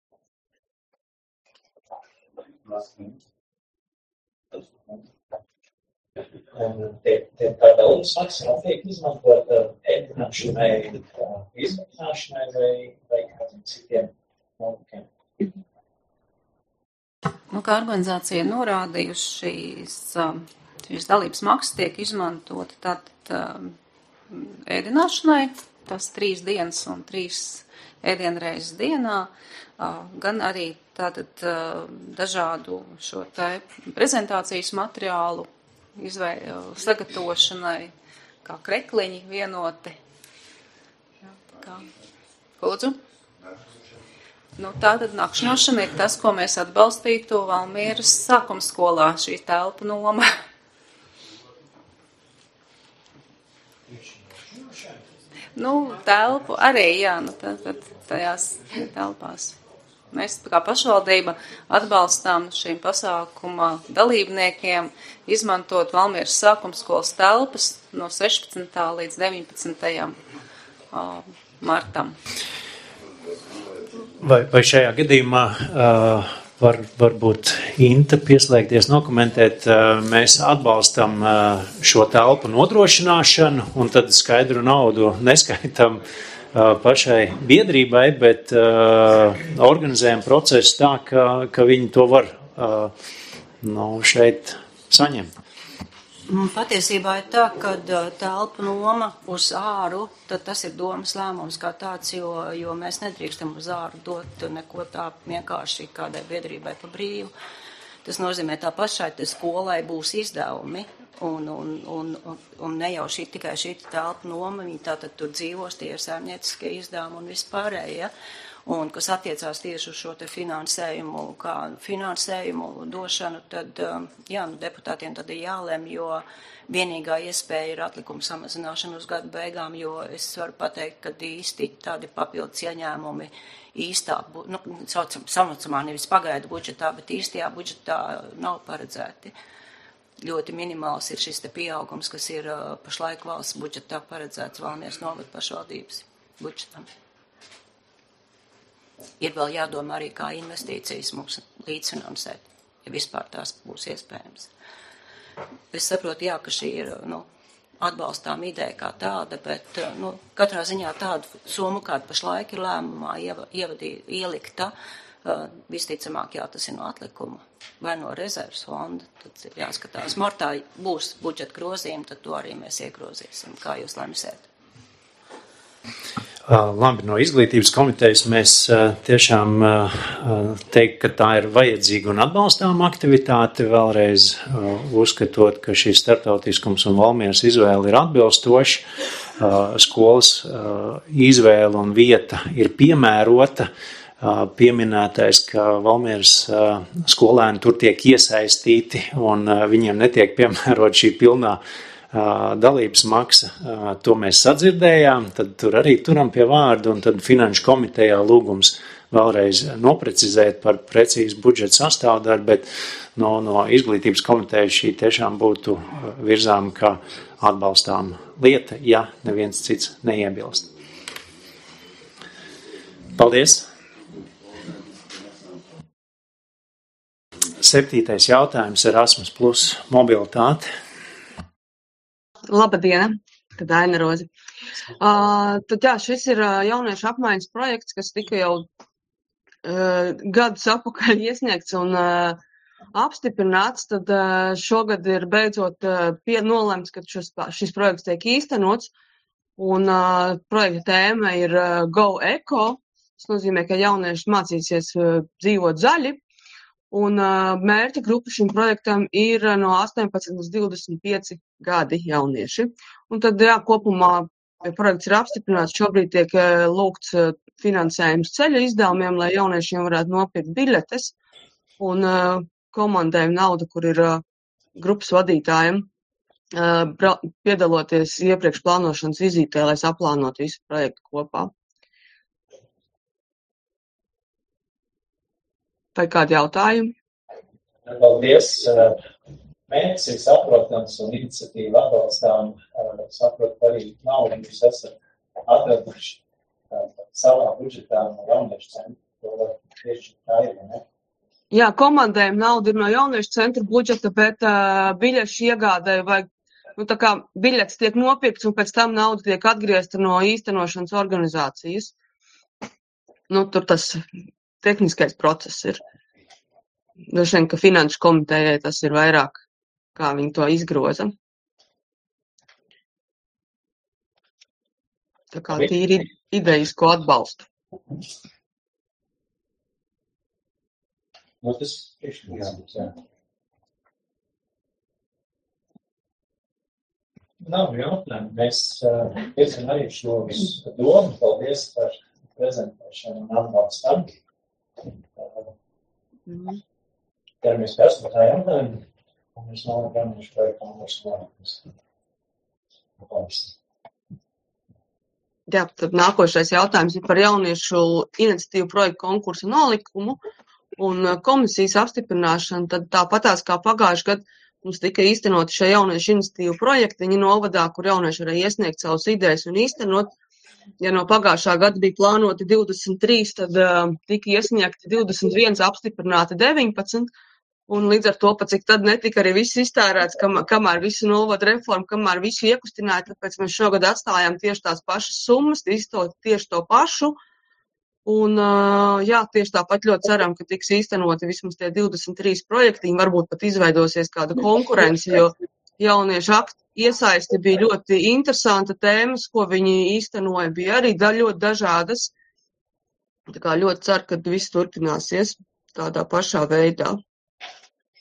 Tie, tie tā dalības maksa tiek izmantot ēdināšanai, izmaksāšanai vai, vai kādiem citiem nolūkiem. Nu, kā organizācija norādījusi, šīs, šīs dalības maksas tiek izmantota tātad ēdināšanai, tas trīs dienas un trīs ēdienreizes dienā, gan arī tātad dažādu šo te prezentācijas materiālu izvēju sagatavošanai, kā krekliņi vienoti. Jā, kā. Lūdzu? Nu, tātad nakšņošana ir tas, ko mēs atbalstītu Valmieras sākuma skolā, šī telpu noma. Nu, telpu arī, jā, nu, tad, tad tajās telpās. Mēs kā pašvaldība atbalstām šīm pasākuma dalībniekiem izmantot Valmieras sākumskolas telpas no sešpadsmitā līdz deviņpadsmitajam martam. Vai, vai šajā gadījumā uh, var, varbūt Inta pieslēgties, nokomentēt, uh, mēs atbalstam uh, šo telpu nodrošināšanu un tad skaidru naudu neskaitam pašai biedrībai, bet uh, organizējam procesu tā, ka, ka viņi to var uh, nu, šeit saņemt. Patiesībā ir tā, ka telpu noma uz āru, tad tas ir domas lēmums kā tāds, jo, jo mēs nedrīkstam uz āru dot neko tā vienkārši kādai biedrībai pa brīvu. Tas nozīmē, tā pašai skolai būs izdevumi, un, un, un, un, un ne jau šī, tikai šī telpa noma, viņi tātad tur dzīvos, tie ir saimnieciskie izdevumi un vispārējie, ja? Un kas attiecās tieši uz šo te finansējumu, kā finansējumu došanu, tad, jā, nu, deputātiem tad ir jālem, jo vienīgā iespēja ir atlikuma samazināšana uz gadu beigām, jo es varu pateikt, ka īsti tādi papildus ieņēmumi īstā, nu, saucamā nevis pagaidu budžetā, bet īstajā budžetā nav paredzēti. Ļoti minimāls ir šis te pieaugums, kas ir uh, pašlaik valsts budžetā paredzēts Valmieras novada pašvaldības budžetam. Ir vēl jādomā arī, kā investīcijas mums līdzfinansēt, ja vispār tās būs iespējams. Es saprotu, jā, ka šī ir, nu, atbalstām ideja kā tāda, bet nu, katrā ziņā tādu summu, kāda pašlaik ir lēmumā ievadī, ielikta, uh, visticamāk, jā, tas ir no atlikuma vai no rezerves fonda, tad ir jāskatās. Martā būs budžeta grozījumi, tad to arī mēs iegrozīsim, kā jūs lemsiet. Uh, labi, no izglītības komitejas mēs uh, tiešām uh, teikt, ka tā ir vajadzīga un atbalstām aktivitāte, vēlreiz uh, uzskatot, ka šīs starptautiskums un Valmieras izvēle ir atbilstoši, uh, skolas uh, izvēle un vieta ir piemērota, uh, pieminētais, ka Valmieras uh, skolēni tur tiek iesaistīti un uh, viņiem netiek piemērot šī pilnā dalības maksa, to mēs sadzirdējām, tad tur arī turam pie vārdu, un tad finanšu komitejā lūgums vēlreiz noprecizēt par precīzu budžeta sastāvdaļu, bet no, no izglītības komitejas šī tiešām būtu virzām kā atbalstām lieta, ja neviens cits neiebilst. Paldies! Septītais jautājums ir Erasmus plus mobilitāte. Labadiena, tad Aina Roze. Uh, tad jā, šis ir uh, jauniešu apmaiņas projekts, kas tika jau uh, gadus apakaļ iesniegts un uh, apstiprināts, tad uh, šogad ir beidzot uh, pie, nolemts, ka šis, šis projekts tiek īstenots, un uh, projekta tēma ir uh, Go Eco, tas nozīmē, ka jaunieši mācīsies uh, dzīvot zaļi, un uh, mērķa grupa šim projektam ir uh, no astoņpadsmit līdz divdesmit pieci gadi jaunieši. Un tad, jā, kopumā projekts ir apstiprināts, šobrīd tiek uh, lūgts uh, finansējums ceļa izdevumiem, lai jauniešiem varētu nopirkt biļetes, un uh, komandējuma nauda, kur ir uh, grupas vadītājiem, uh, bra- piedaloties iepriekš plānošanas vizītē, lai saplānotu visu projektu kopā. Vai kādi jautājumi? Paldies. Mērķis ir saprotams un iniciatīva atbalstām. Saprot arī naudu, jūs esat atraduši savā budžetā no jauniešu centra. Tieši tā ir, ne? Jā, komandējuma nauda ir no jauniešu centra budžeta, bet uh, biļešu iegādēju vai, nu, tā kā biļetes tiek nopirkts un pēc tam nauda tiek atgriezta no īstenošanas organizācijas. Nu, tur tas tehniskais process ir. Droši vien, ka finanšu komitejai tas ir vairāk, kā viņi to izgroza. Tā kā tīri idejisko atbalstu. Nu, tas priekšlikums, jā. Nav jautājumu. Mēs piecam arī šo visu domu. Paldies par prezentēšanu un atbalstam. Mm. Ķeramies pie astošā jautājumu, un mēs nolēm jauniešu projektu konkursu nolēkums. Jā, tad nākošais jautājums ir par jauniešu iniciatīvu projektu konkursu nolikumu un komisijas apstiprināšanu. Tad tāpatās kā pagājuši gadu mums tika īstenoti šie jauniešu iniciatīvu projekti, viņi novadā, kur jaunieši varēja iesniegt savus idejas un īstenot. Ja no pagājušā gada bija plānoti divdesmit trīs, tad uh, tika iesniegti divdesmit viens, apstiprināti deviņpadsmit, un līdz ar to, pat cik tad netika arī viss iztērēts, kam, kamēr visu novada reformu, kamēr visu iekustināja, tāpēc mēs šogad atstājām tieši tās pašas summas, to, tieši to pašu, un uh, jā, tieši tāpat ļoti ceram, ka tiks īstenoti vismaz tie divdesmit trīs projekti, varbūt pat izveidosies kāda konkurence, jo jauniešu akti iesaisti bija ļoti interesanta tēmas, ko viņi īstenoja, bija arī da, ļoti dažādas. Tā kā ļoti ceru, ka viss turpināsies tādā pašā veidā.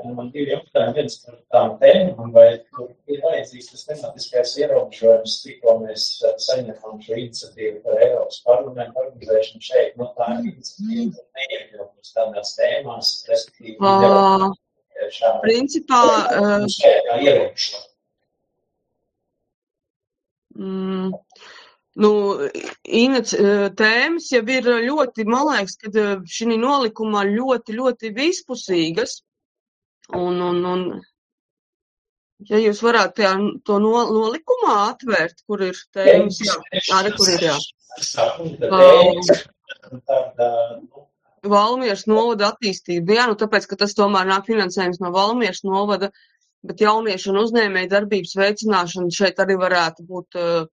Man divi jautājumi, viens par tām tēmām, vai ir vajadzīgs tas tematiskais ierobežojums, tikko mēs saņemam šo iniciatīvu par Eiropas parlamentu organizēšanu šeit, no tā iniciatīva neiekļaujas tādās tēmās, respektīvi, uh, šādā principā, uh, šajā ierobežojumā. Mm. Nu, Ines, tēmas jau ir ļoti, man liekas, kad šī nolikumā ļoti, ļoti vispusīgas. Un, un, un, ja jūs varētu tajā, to no, nolikumā atvērt, kur ir tēmas, jā, arī kur ir, jā. Valmieras novada attīstība, jā, nu tāpēc, ka tas tomēr nāk finansējums no Valmieras novada, bet jauniešu un uzņēmēju darbības veicināšana šeit arī varētu būt uh,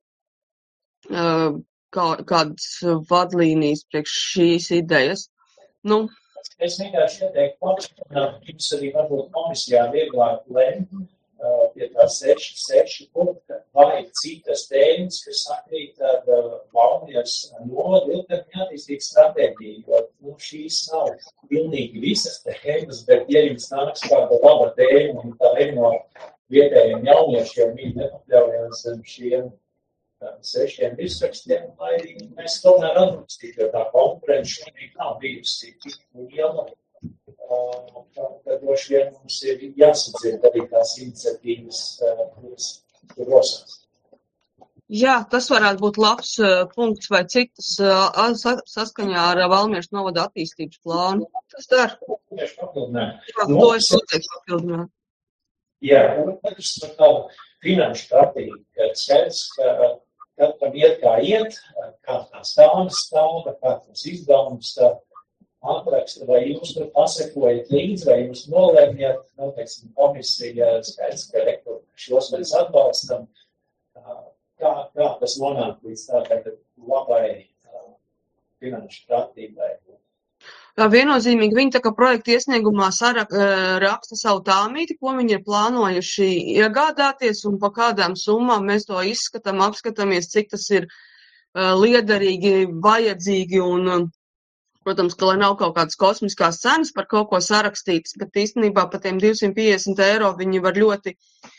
Kā, kādas vadlīnijas priekš šīs idejas. Nu. Es vienkārši ieteiktu papildināt, jums arī varbūt komisijā vieglāk lemt uh, pie tā seši, seši punkta, vai citas tēmas, kas sakrīt ar uh, Valmieras novadu ilgtermiņa attīstības stratēģiju, jo nu, šīs nav pilnīgi visas tēmas, bet ja jums nāks kāda laba tēma un tā ir no vietējiem jauniešiem, viņi nepakļaujās šiem sešiem virsrakstiem, lai mēs tomēr atbalstītu, jo tā konkurence šobrīd nav bijusi tik liela. Tad droši vien mums ir jāsadzird arī tās iniciatīvas, kuras tur rosās. Jā, tas varētu būt labs uh, punkts vai citas uh, saskaņā ar Valmieras novada attīstības plānu. Tas dar. Tieši papildināt. Jā, to es noteikti papildināt. Jā, un tad es par tādu finanšu pratību, ka skaidrs, ka katram iet kā iet, kā tās tāmas stāva, kā tās izdevums stāva, atraksta, vai jūs tur pasakojat līdzi, vai jūs nolēmiet, nu, teiksim, komisija, skaidrs, ka rektor šos mēs atbalstam, kā, kā tas nonāk līdz tā, ka labai finanšu pratībai. Viennozīmīgi viņi tā kā projekta iesniegumā sarak, raksta savu tāmīti, ko viņi ir plānojuši iegādāties un pa kādām summām mēs to izskatām, apskatāmies, cik tas ir liederīgi, vajadzīgi un, protams, ka lai nav kaut kādas kosmiskās cenas par kaut ko sarakstītas, bet īstenībā par tiem divsimt piecdesmit eiro viņi var ļoti,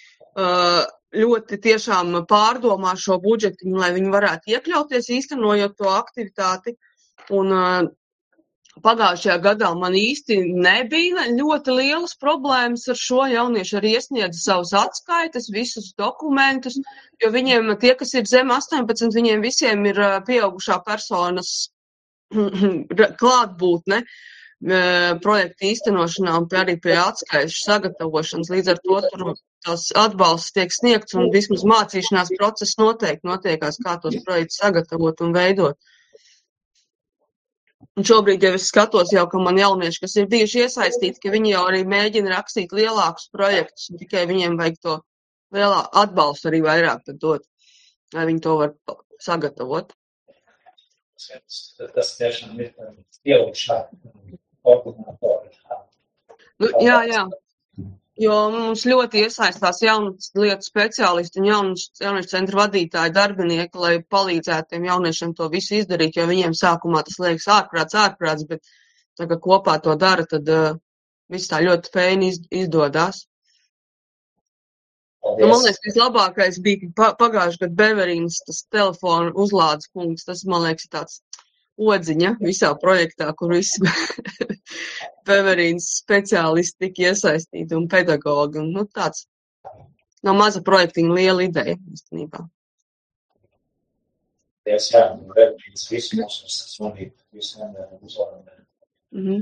ļoti tiešām pārdomāt šo budžetiņu, lai viņi varētu iekļauties īstenojot to aktivitāti un pagājušajā gadā man īsti nebija ļoti lielas problēmas ar šo. Jaunieši arī iesniedza savus atskaites, visus dokumentus, jo viņiem, tie, kas ir zem astoņpadsmit, viņiem visiem ir pieaugušā personas klātbūtne projekta īstenošanā un arī pie atskaišu sagatavošanas. Līdz ar to tur tās atbalsts tiek sniegts un vismaz mācīšanās process noteikti notiekās, kā tos projektus sagatavot un veidot. Un šobrīd jau es skatos jau, ka man jaunieši, kas ir bijuši iesaistīti, ka viņi jau arī mēģina rakstīt lielākus projektus, un tikai viņiem vajag to lielā atbalstu arī vairāk tad dot, lai viņi to var sagatavot. Tas tiešām ir pieaugušā koordinātori. Nu, jā, jā. Jo mums ļoti iesaistās jaunas lietu speciālisti un jauniešu centra vadītāji darbinieki, lai palīdzētu tiem jauniešiem to visu izdarīt, jo viņiem sākumā tas liekas ārprāts, ārprāts, bet tagad kopā to dara, tad uh, viss tā ļoti fēni izdodās. Nu, man liekas, vislabākais bija pagājuši gadu Beverīnas tas telefonu uzlādes punkts, tas, man liekas, ir tāds odziņa visā projektā, kur visi Beverīnas speciālisti tika iesaistīti un pedagogi. Un, nu, tāds no maza projektiņa liela ideja, īstenībā. Ties, jā, Beverīnas visu mums ir sasmonīt, visiem uzvarām. Mhm.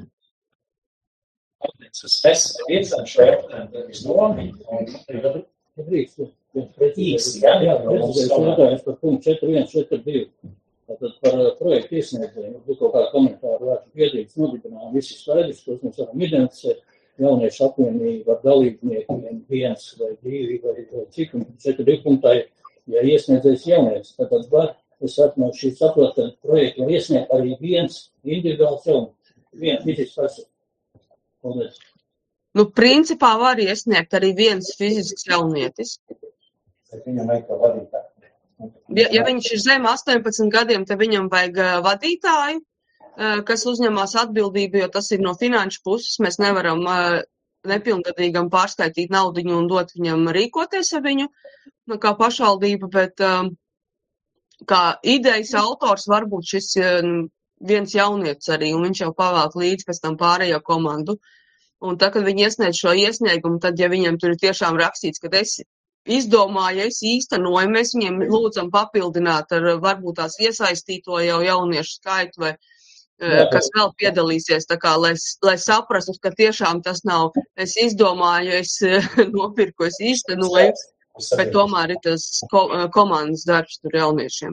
Es esmu viedzam šo jautājumu, tad es domīju, un Drīkst, īsti, jā, jā, jautājums par punktu četri viens četri divi. Tātad par projektu iesniedzēju, varbūt kaut kādu komentāru vērtu piedrīgs nodibinām visi skaidrs, tos mēs varam identificēt, jauniešu apvienību ar dalībniekiem viens vai divi vai, vai cik, un četri divi punktā, ja iesniedzējs jaunietis, tātad var, es saku, no šī saprot, ka projektu var iesniegt arī viens individuāls jaunietis, viens fizisks persons. Paldies. Nu, principā var iesniegt arī viens fizisks jaunietis. Viņam vajag kā vadītāju. Ja, ja viņš ir zem astoņpadsmit gadiem, tad viņam vajag vadītāju, kas uzņemās atbildību, jo tas ir no finanšu puses. Mēs nevaram nepilngadīgam pārskaitīt naudiņu un dot viņam rīkoties ar viņu, nu, kā pašvaldība, bet um, kā idejas autors varbūt šis um, viens jaunietis arī, un viņš jau pavēlk līdz pēc tam pārējo komandu. Un tad, kad viņi iesniedz šo iesniegumu, tad, ja viņiem tur ir tiešām rakstīts, ka es izdomāju, es īstenoju, mēs viņiem lūdzam papildināt ar varbūt tās iesaistīto jau jauniešu skaitu vai Jā, kas vēl piedalīsies, tā kā, lai, lai saprastu, ka tiešām tas nav, es izdomāju, es nopirku, es īstenoju, bet tomēr ir tas ko, komandas darbs tur jauniešiem.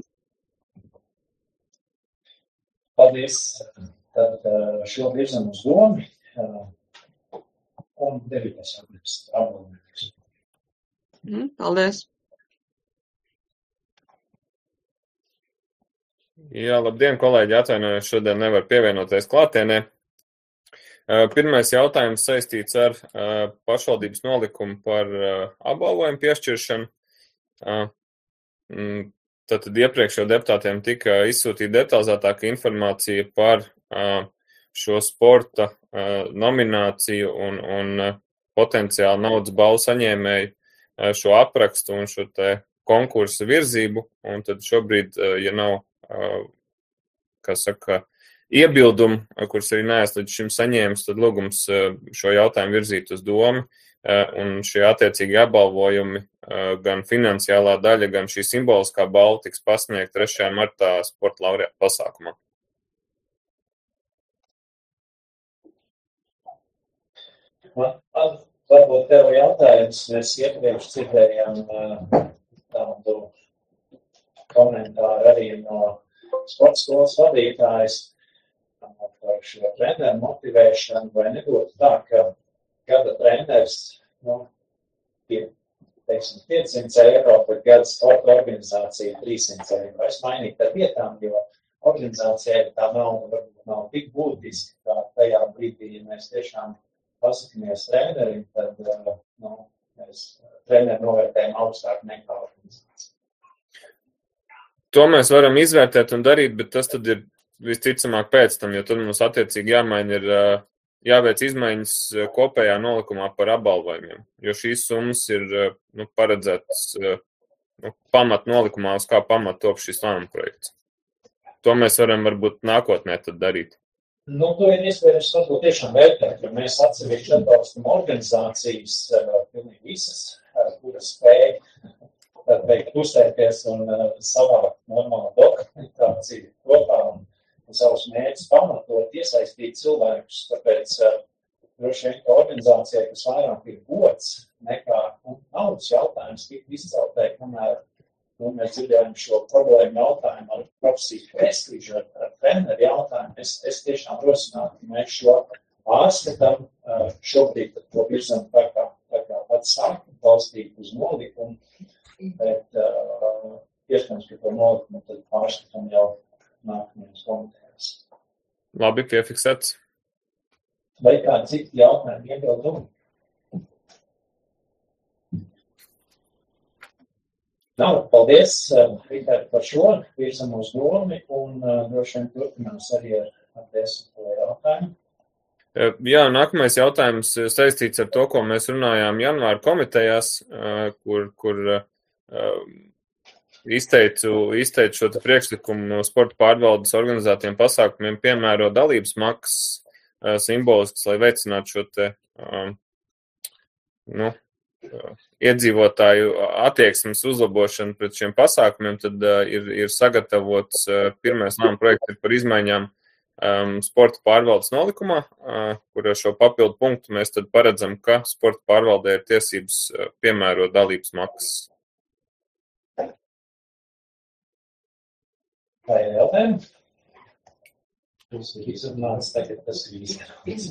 Paldies. Tad šo virzam uz domu un devītais jautājums. Mm, paldies. Jā, labdien, kolēģi, atvainojos, šodien nevar pievienoties klātienē. Pirmais jautājums saistīts ar pašvaldības nolikumu par apbalvojumu piešķiršanu. Tātad iepriekšējo deputātiem tika izsūtīta detalizētāka informācija par šo sporta nomināciju un, un potenciāli naudas balvu saņēmēju šo aprakstu un šo te konkursu virzību. Un tad šobrīd, ja nav kā saka, iebildumu, kurus arī neesmu līdz šim saņēmis, tad lūgums šo jautājumu virzīt uz domu, un šie attiecīgi apbalvojumi, gan finansiālā daļa, gan šī simboliskā balva tiks pasniegt trešajā martā sporta laureātu pasākumā. Varbūt tev jautājums, mēs iepriekš dzirdējām tādu komentāru arī no sporta skolas vadītājas par šo treneru motivēšanu, vai nebūtu tā, ka gada treneris, nu, pie, teiksim, piecsimt eiro, bet gada sporta organizācija trīssimt eiro. Es mainītu ar vietām, jo organizācijai tā nauda varbūt nav tik būtiski, kā tajā brīdī, ja mēs tiešām pasakamies trenerim, tad, nu, mēs treneru novērtējam augstāk nekā organizācija. To mēs varam izvērtēt un darīt, bet tas tad ir visticamāk pēc tam, jo tad mums attiecīgi jāmaina ir, jāveic izmaiņas kopējā nolikumā par apbalvojumiem, jo šīs summas ir, nu, paredzētas, nu, pamat nolikumā, uz kā pamat top šis lēmuma projekts. To mēs varam varbūt nākotnē tad darīt. Nu, to ir iespējams varbūt tiešām vērtēt, jo mēs atsevišķi atbalstam organizācijas, pilnīgi visas, kuras spēj veikt uztēties un uh, savākt normālu dokumentāciju kopā un, un savus mērķus pamatot, iesaistīt cilvēkus, tāpēc uh, droši vien organizācijai, kas vairāk ir gods nekā un, naudas jautājums, tik izceltē, kamēr nu, mēs dzirdējām šo problēmu jautājumu ar profesiju prestižu, ar, ar treneru jautājumu. Es, es tiešām rosinātu, ka mēs šo ārskatām uh, šobrīd to virzam tā kā, tā kā pats sākam balstīt uz nolikumu. Bet uh, iespējams, ka to nolikumu tad pārskatām jau nākamajās komitejās. Labi, piefiksēts. Vai kādi citi jautājumi iebildumi? Nav, paldies, Rītēr, par šo virzam uz domu un uh, droši vien turpinās arī ar, ar desmito jautājumu. Jā, nākamais jautājums saistīts ar to, ko mēs runājām janvāra komitejās, kur, kur izteicu, izteicu šo priekšlikumu sporta pārvaldes organizētiem pasākumiem piemēro dalības maksas simbolisks, lai veicinātu šo te, nu, iedzīvotāju attieksmes uzlabošanu pret šiem pasākumiem, tad ir, ir sagatavots pirmais lēmuma projekts par izmaiņām Um, sporta pārvaldes nolikumā, uh, kur ar šo papildu punktu mēs tad paredzam, ka sporta pārvaldē ir tiesības uh, piemērot dalības maksas. Vai ir jautājumi? Tas ir izrunāts, tagad tas ir izrunāts.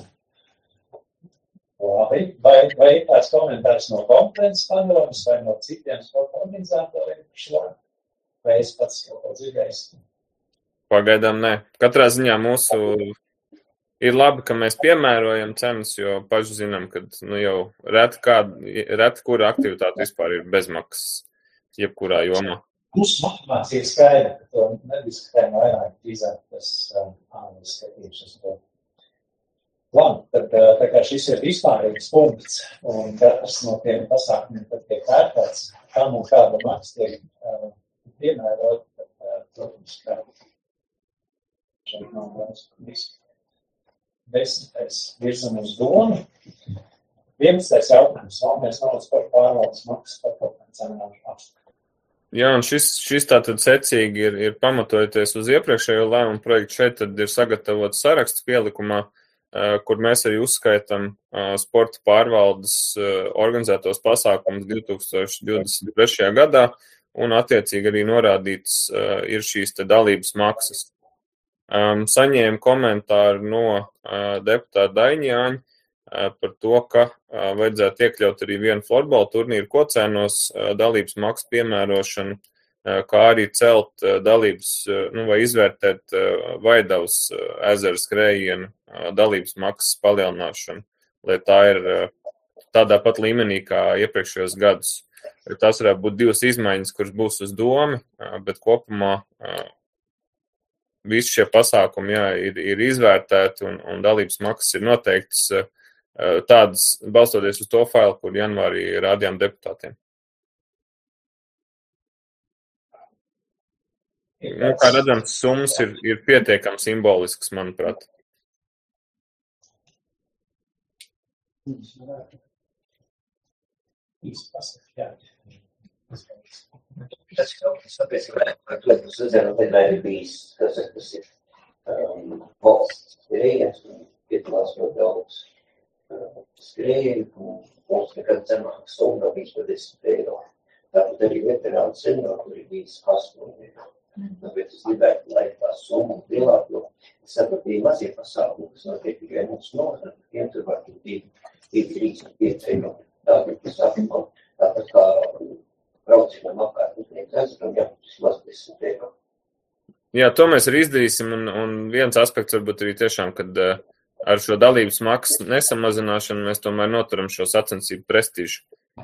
Labi, vai, vai ir tāds komentārs no konferences padomas vai no citiem sporta organizatoriem par šo? Vai es pats kaut ko dzirdējis? Pagaidām nē. Katrā ziņā mūsu ir labi, ka mēs piemērojam cenas, jo paši zinām, ka nu, jau reti, kāda, reti kura aktivitāte vispār ir bezmaksas jebkurā jomā. Mūsu motivācija ir skaidra, ka to nediskutējam vairāk, drīzāk tas um, ānijas skatījums uz to. Labi, tad tā kā šis ir vispārīgs punkts, un katrs no tiem pasākumiem, kad tiek vērtāts, kam un kāda maksa tiek uh, piemērot, tad, uh, protams, ka šeit nav vairs visu. Desmitais virzam uz domu. Vienpadsmitais jautājums, valmies naudas par pārvaldes maksas par potenciālām apstākļiem. Jā, un šis, šis tātad secīgi ir, ir pamatojoties uz iepriekšējo lēmumu projektu. Šeit tad ir sagatavots saraksts pielikumā, kur mēs arī uzskaitam sporta pārvaldes organizētos pasākumus divi tūkstoši divdesmit trešajā gadā, un attiecīgi arī norādīts ir šīs te dalības maksas. Saņēmu komentāru no deputāta Daņjāņa par to, ka vajadzētu iekļaut arī vienu florbola turnīru Kocēnos dalības maksu piemērošanu, kā arī celt dalības, nu, vai izvērtēt Vaidavas ezera skrējienu dalības maksas palielināšanu, lai tā ir tādā pat līmenī kā iepriekšējos gadus. Tas varētu būt divas izmaiņas, kuras būs uz domi, bet kopumā visi šie pasākumi, jā, ir, ir izvērtēti un, un dalības maksas ir noteiktas tādas, balstoties uz to failu, kur janvārī rādījām deputātiem. Nu, kā redzams, summas ir, ir pietiekami simbolisks, manuprāt. Tas jau tāpēc, ka Lietuvas ezera vienmēr ir bijis, kas ir um, valsts skrējiens un piedalās ļoti daudz skrējienu, un mums nekad zemāka summa bijis par desmit eiro. Tāpat arī veterānu senjori, kur ir bijis astoņi eiro. Tāpēc es gribētu, lai tā summa lielāk, jo es saprotu, mazie pasākumi, kas notiek tikai mūsu nozaru, tiem tur var būt divi, trīs un pieci eiro. Tāpēc pasākumā, tāpat kā braucienam apkārt uzniegt ezeram, jābūt vismaz desmit eiro. Jā, to mēs arī izdarīsim, un, un viens aspekts varbūt arī tiešām, kad uh, ar šo dalības maksas nesamazināšanu mēs tomēr noturam šo sacensību prestīžu.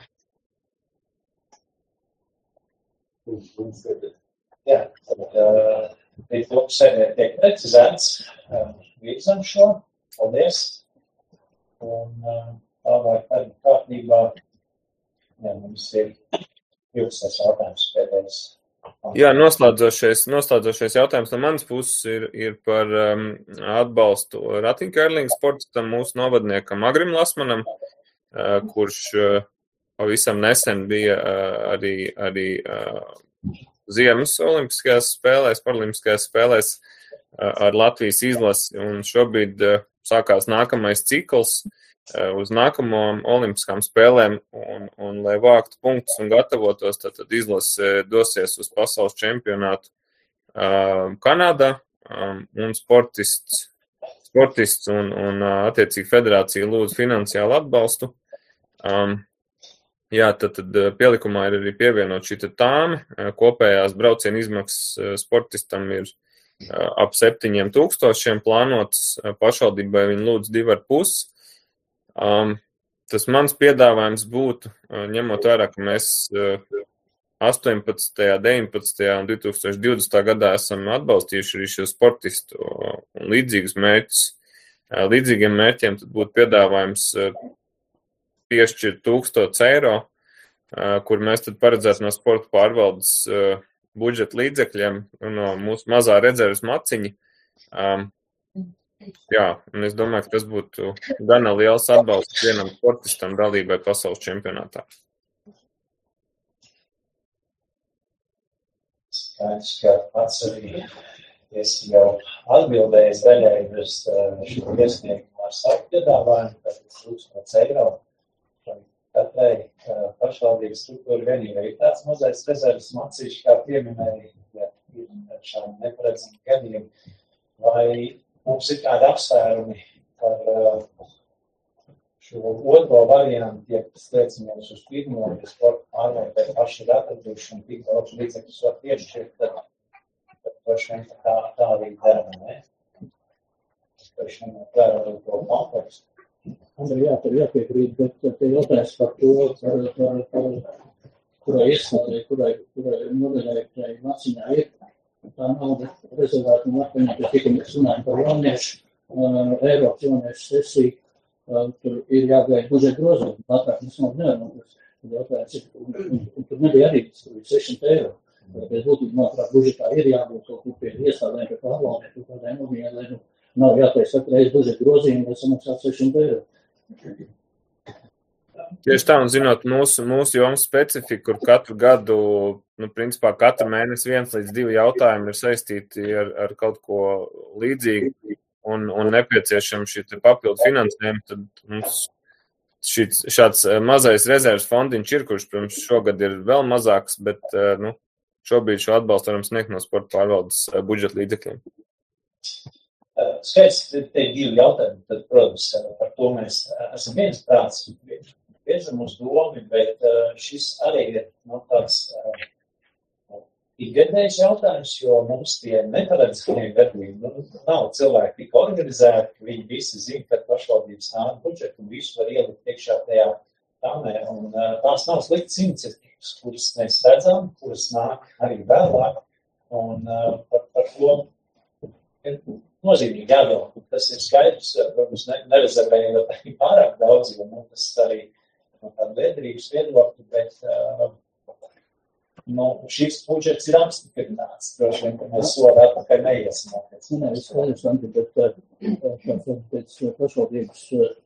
Jā, tad līdz lūksēmiem tiek precizēts, virzam šo, paldies, un tālāk arī kārtībā, jā, mums ir divdesmit jautājums pēdējais. Jā, noslēdzošais, noslēdzošais jautājums no manas puses ir, ir par um, atbalstu ratiņkērlinga sportistam, mūsu novadniekam Agrim Lasmanam, uh, kurš uh, pavisam nesen bija uh, arī, arī uh, Ziemas olimpiskajās spēlēs, paralimpiskajās spēlēs uh, ar Latvijas izlasi, un šobrīd uh, sākās nākamais cikls uh, uz nākamajām olimpiskām spēlēm, un, un lai vāktu punktus un gatavotos, tad, tad izlase dosies uz pasaules čempionātu uh, Kanādā, um, un sportists, sportists un, un uh, attiecīgi federācija lūdz finansiālu atbalstu. Um, Jā, tad, tad pielikumā ir arī pievienot šī tāme. Kopējās brauciena izmaksas sportistam ir ap septiņiem tūkstošiem plānotas. Pašvaldībai viņi lūdz divi ar pusi. Um, tas mans piedāvājums būtu, ņemot vērā, ka mēs astoņpadsmitajā, deviņpadsmitajā un divi tūkstoši divdesmitajā gadā esam atbalstījuši arī šo sportistu un līdzīgus mērķus. Līdzīgiem mērķiem tad būtu piedāvājums piešķirt tūkstots eiro, kur mēs tad paredzētu no sporta pārvaldes budžeta līdzekļiem no mūsu mazā rezerves maciņa. Jā, un es domāju, ka tas būtu gana liels atbalsts vienam sportistam dalībai pasaules čempionātā. Skaidrs, ka pats arī es jau atbildējis daļai uz šo iesniegumu ar savu piedāvājumu, tad tūkstots eiro. Katrai uh, pašvaldības struktūra vienībai ir tāds mazais rezerves maciņš, kā pieminēja, ja ir šādi neparedzami gadījumi. Vai mums ir kādi apsvērumi par uh, šo otro variantu, ja stiecamies uz pirmo, ja sporta pārvalde paši ir atraduši un tik daudz līdzekļus var piešķirt, tad, tad paši tā, tā arī dara, ne? Paši ņemot vērā to kontekstu. Andri, jā, tur jāpiekrīt, bet te jautājums par to, par, par, par kurai iestādē, kurai, kurai nodaļai, kurai maciņā ir tā nauda rezervēta un atpaņā, ka tikai mēs runājam par jauniešu, uh, Eiropas jauniešu sesiju, tur ir jāgaida budžeta grozījumi, ātrāk mēs nav nevaram. Tad jautājums ir, un, un, un tur nebija arī, tur ir sešsimt eiro. Tāpēc būtībā, manuprāt, budžetā ir jābūt kaut kur pie iestādēm, pie pārvaldēm, pie kādiem nomījiem, lai nu nav jātais atreiz budžeta grozījumi, lai samaksāt sešsimt eiro. Tieši tā, un zinot mūsu, mūsu jomu specifiku, kur katru gadu, nu, principā katru mēnesi viens līdz divi jautājumi ir saistīti ar, ar kaut ko līdzīgu un, un nepieciešam šī papildu finansējumu, tad mums šits, šāds mazais rezerves fondiņš ir, kurš, protams, šogad ir vēl mazāks, bet, nu, šobrīd šo atbalstu varam sniegt no sporta pārvaldes budžeta līdzekļiem. Skaidrs, te ir divi jautājumi, tad, protams, par to mēs esam viens prāts, vienzam uz domi, bet šis arī ir, nu, tāds ikgadējs jautājums, jo mums tie neparedzamie gadījumi, nu, nav cilvēki tik organizēti, ka viņi visi zina, ka pašvaldības nāk budžetu un visu var ielikt iekšā tajā tāmē, un tās nav sliktas iniciatīvas, kuras mēs redzam, kuras nāk arī vēlāk, un par, par to ir nozīmīgi jādomā. Tas ir skaidrs, protams, ne, nerezervējot pārāk daudz, jo nu, tas arī no tāda liederības viedokļa, bet uh, nu, šis budžets ir apstiprināts. Droši vien, ka mēs soli atpakaļ neiesim. Nē, es skaidrs, Anti, bet pēc pašvaldības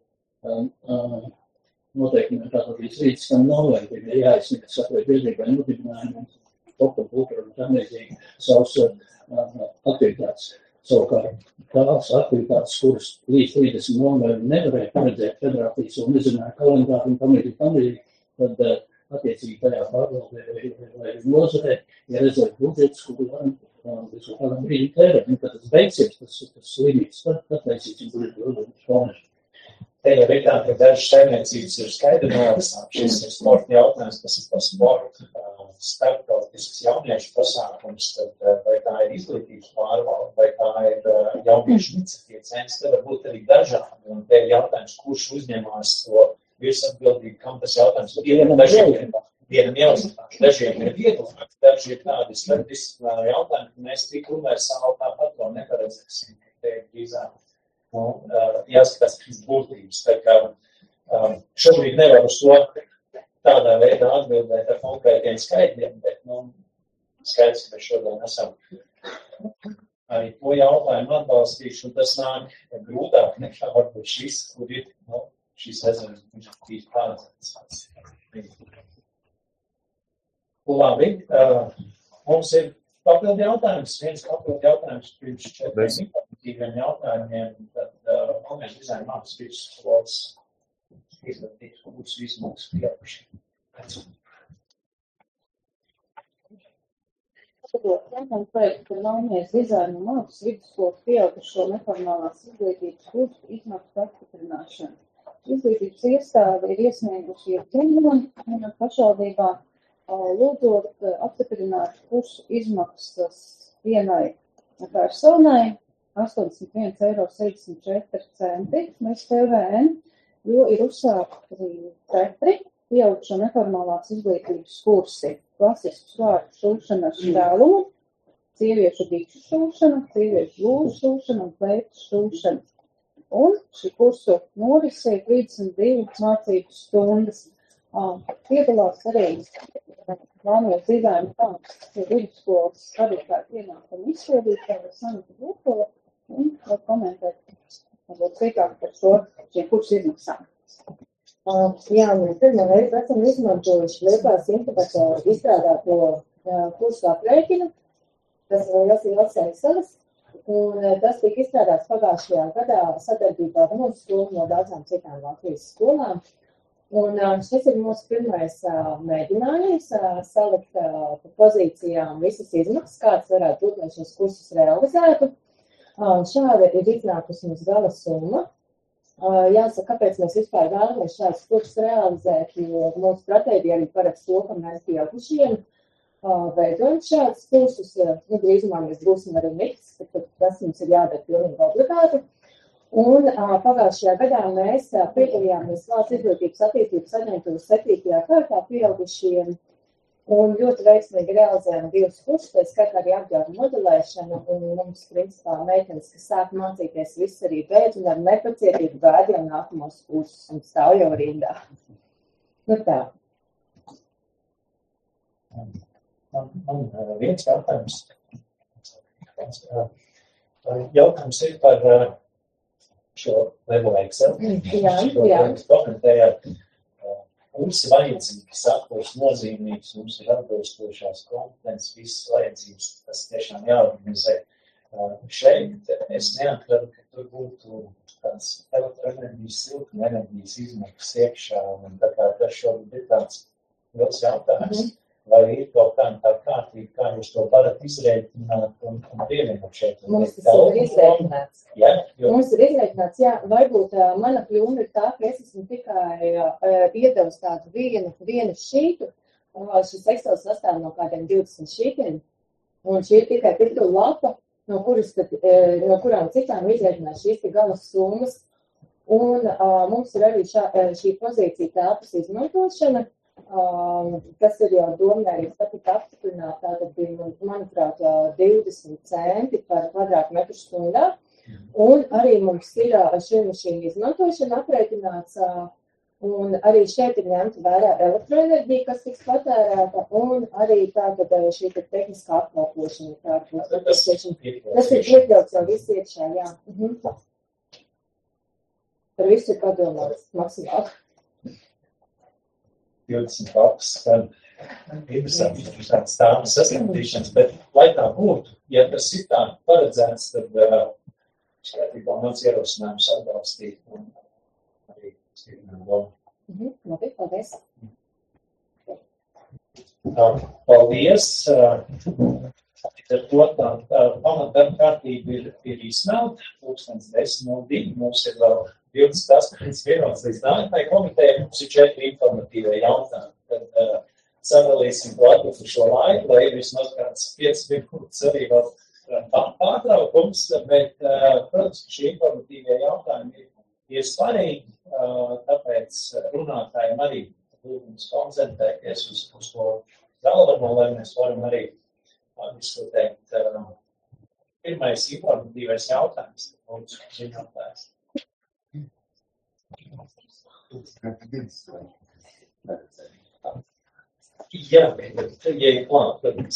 noteikumiem tātad līdz rītiskam novembrim ir jāizsniedz sakoja biedrībai nodibinājumiem, topam kultūra un tam līdzīgi savus aktivitātes. Savukārt tās aktivitātes, kuras līdz trīsdesmitam novembrim nevarēja paredzēt federācijas un nezināja kalendāru un tam līdzīgi, tam līdzīgi, tad attiecīgi tajā pārvaldē vai nozarē ir rezervu budžets, kuru varam līdz kādam brīdim tērēt. Un, kad tas beigsies, tas, tas limits, tad taisīsim budžetu grozījums fondu. Te jau ir tā, ka dažas saimniecības ir skaidri nolasām. Šis ir sporta jautājums, kas ir par sportu starptautisks jauniešu pasākums, tad vai tā ir izglītības pārvalde, vai tā ir jauniešu iniciatīva cents, te var būt arī dažādi. Un te ir jautājums, kurš uzņemās to virsatbildību, kam tas jautājums ir. Dažiem, vienam jāuzstāst, dažiem ir vieglāk, daži ir tādi starpdisciplināri jautājumi, ka mēs tik universāli tāpat to neparedzēsim. Te ir drīzāk. Nu, jāskatās pēc būtības. Tā kā šobrīd nevar uz to tādā veidā atbildēt ar konkrētiem skaitļiem, bet, nu, skaidrs, ka mēs šodien esam arī to jautājumu atbalstījuši, un tas nāk grūtāk nekā varbūt šis, kur ir, nu, šis rezerves budžets pārredzēts. Labi, mums ir papildu jautājums, viens papildu jautājums pirms četriem informatīviem jautājumiem, tad uh, mēs dizaina mākslas vidusskolas izvērtības kursu izmaksas pieauguši. Jautājums projekts par Valmieras dizaina mākslas vidusskolas pieaugušo neformālās izglītības kursu izmaksu apstiprināšanu. Izglītības iestāde ir iesniegusi ieteikumiem pašvaldībā lūdzot apstiprināt kursu izmaksas vienai personai astoņdesmit viens eiro sešdesmit četri centi bez P V N, jo ir uzsākti četri pieaugušo neformālās izglītības kursi. Klasisku svārku šūšana ar šķēlumu, sieviešu bikšu šūšana, sieviešu blūzu šūšana un kleitu šūšana. Un šī kursu norise ir trīsdesmit divas mācību stundas. Piedalās arī Valmieras dizaina mākslas vidusskolas vadītāju pienākumu izpildītāja Sanita Būkola un var komentēt varbūt sīkāk par šo šiem kursu izmaksām. Uh, jā, mēs pirmā reizi esam izmantojuši Liepājas internetā izstrādāto uh, kursu aprēķinu. Tas vēl ir Latvijas un uh, tas tika izstrādāts pagājušajā gadā sadarbībā ar mūsu skolu no daudzām citām Latvijas skolām. Un uh, šis ir mūsu pirmais uh, mēģinājums uh, salikt uh, pa pozīcijām visas izmaksas, kāds varētu būt, lai šos kursus realizētu. Uh, šāda ir iznākusi mums gala summa. Uh, jāsaka, kāpēc mēs vispār vēlamies šādas kursus realizēt, jo mūsu stratēģija arī paredz to, ka mēs pieaugušiem uh, veidojam šādas kursus. Uh, nu, drīzumā mēs būsim arī miks, ka tas mums ir jādara pilnīgi obligāti. Un uh, pagājušajā gadā mēs uh, piedalījāmies Valsts izglītības attīstības aģentūras septītajā kārtā pieaugušiem Un ļoti veiksmīgi realizējam divus kursus, pēc kā arī apgādu modelēšanu, un mums, principā, meitenes, kas sāk mācīties, viss arī beidz, un ar nepacietību gaida jau nākamos kursus, un stāv jau rindā. Nu tā. Man, man viens jautājums. Jautājums ir par šo Level Excel. Jā, jā. Komentējāt, mums ir vajadzīgi sakos nozīmīgs, mums ir atbilstošās kompetences, visas vajadzības, tas tiešām jāorganizē. Šeit es neatveru, ka tur būtu kāds elektroenerģijas, siltuma enerģijas izmaksas iekšā, un tā kā tas šobrīd ir tāds liels jautājums. Mm-hmm. Vai ir kaut kā tā kārtība, kā jūs to varat izrēķināt un, un pievienot šeit? Mums tas ir izrēķināts. Jā, jo... Mums ir izrēķināts, jā. Varbūt uh, mana kļūme ir tā, ka es esmu tikai uh, iedevusi tādu vienu, vienu šītu. Uh, šis Excel sastāv no kādiem divdesmit šītiem. Un šī ir tikai pirktu lapa, no, kuras, tad, uh, no kurām citām izrēķināt šīs te galas summas. Un uh, mums ir arī šā, šī pozīcija telpas izmantošana. Um, kas ir jau domājis, tā tika apstiprināt, tātad bija, manuprāt, divdesmit centi par kvadrātmetru stundā, un arī mums ir šī mašīna izmantošana aprēķināts, un arī šeit ir ņemta vērā elektroenerģija, kas tiks patērēta, un arī tātad šī tehniskā apkalpošana. Tātad, tas, tas ir iekļauts jau viss iekšā, jā. Mhm. Par visu ir padomāts maksimāli. divdesmit lapas, gan interesanti tāds tāmas saskatīšanas, bet lai tā būtu, ja tas ir tā paredzēts, tad uh, skatībā mans ierosinājums atbalstīt un arī skrivinām domu. Mhm, labi, paldies. Uh, paldies. Uh, ar to tā uh, pamatdarba kārtība ir, ir izsmelta, pulkstens desmit nulle divi, mums ir vēl divdesmit astoņas vienots līdz nākamajai komitejai, mums ir četri informatīvie jautājumi. Tad uh, sadalīsim to atlikušo laiku, lai ir vismaz kāds piecas minūtes arī vēl pārtraukums, bet, uh, protams, šie informatīvie jautājumi ir, ir svarīgi, uh, tāpēc runātājiem arī lūgums koncentrēties uz, uz to galveno, lai mēs varam arī diskutēt. Uh, pirmais informatīvais jautājums, lūdzu, ziņotājs. Jā, bet ja ir klāt, protams.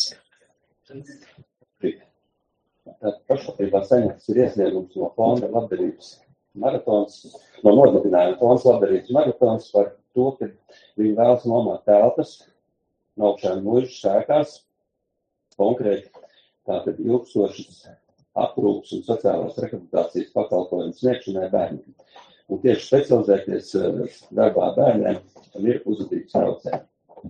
Pašvaldībā saņemts ir iesniegums no fonda labdarības maratons, no nodibinājuma fonda labdarības maratons par to, ka viņi vēlas nomāt telpas Naukšēna muižas sēkās, konkrēti tātad ilgstošas aprūpes un sociālās rehabilitācijas pakalpojumu sniegšanai bērniem. Un tieši specializēties darbā bērniem ir uzvedības traucējumi.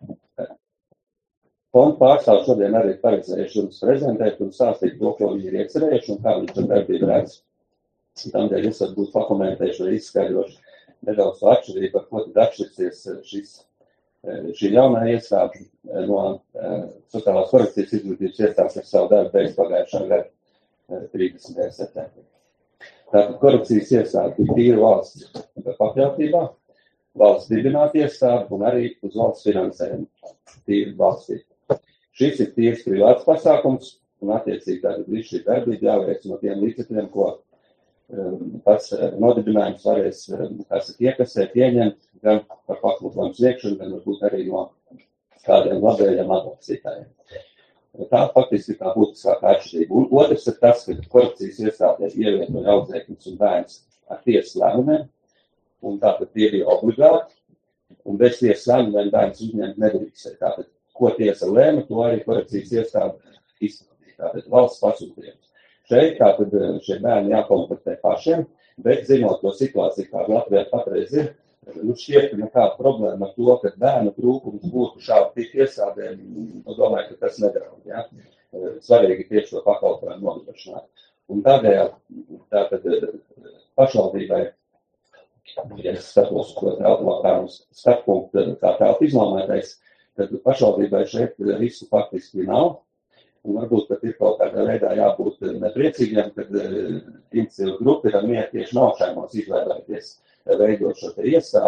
Fonda pārstāvji šodien arī paredzējuši jums prezentēt un stāstīt to, ko viņi ir iecerējuši un kā viņi to darbību redz. Tādēļ es varbūt pakomentēšu vai izskaidrošu nedaudz to atšķirību, par ko tad atšķirsies šis, šī jaunā iestāde no sociālās korekcijas izglītības iestādes ar savu darbu beidz pagājušā gada trīsdesmitajā septembrī. Tātad korekcijas iestāde ir tīra valsts pakļautībā, valsts dibināta iestāde un arī uz valsts finansējumu tīra valstī. Šis ir tīrs privāts pasākums un attiecīgi tātad līdz šī darbība jāveic no tiem līdzekļiem, ko um, pats nodibinājums varēs um, iekasēt, ieņemt gan par pakalpojumu sniegšanu, gan varbūt arī no kādiem labējiem atbalstītājiem. Tā faktiski ir tā būtiskākā atšķirība. Un otrs ir tas, ka korekcijas iestādē ievietoja audzēkņus un bērns ar tiesas lēmumiem, un tātad tie bija obligāti, un bez tiesas lēmumiem bērns uzņemt nedrīkstēja. Tātad, ko tiesa lēma, to arī korekcijas iestāde izpildīja. Tātad valsts pasūtījums. Šeit tātad šie bērni jākomplektē pašiem, bet zinot to situāciju, kā Latvijā patreiz ir, nu šķiet, ka nekāda problēma ar to, ka bērnu trūkums būtu šādi tik iestādēm, nu domāju, ka tas nedraud, ja? Svarīgi tieši to pakalpojumu nodrošināt. Un tādējādi tātad pašvaldībai, ja es skatos, ko telpām starppunktu kā telpu iznomētais, tad pašvaldībai šeit risku faktiski nav. Un varbūt pat ir kaut kādā veidā jābūt nepriecīgiem, kad iniciatīva grupa ir ar mieru tieši Naukšēnos izvēlēties veidot šo te iestādi,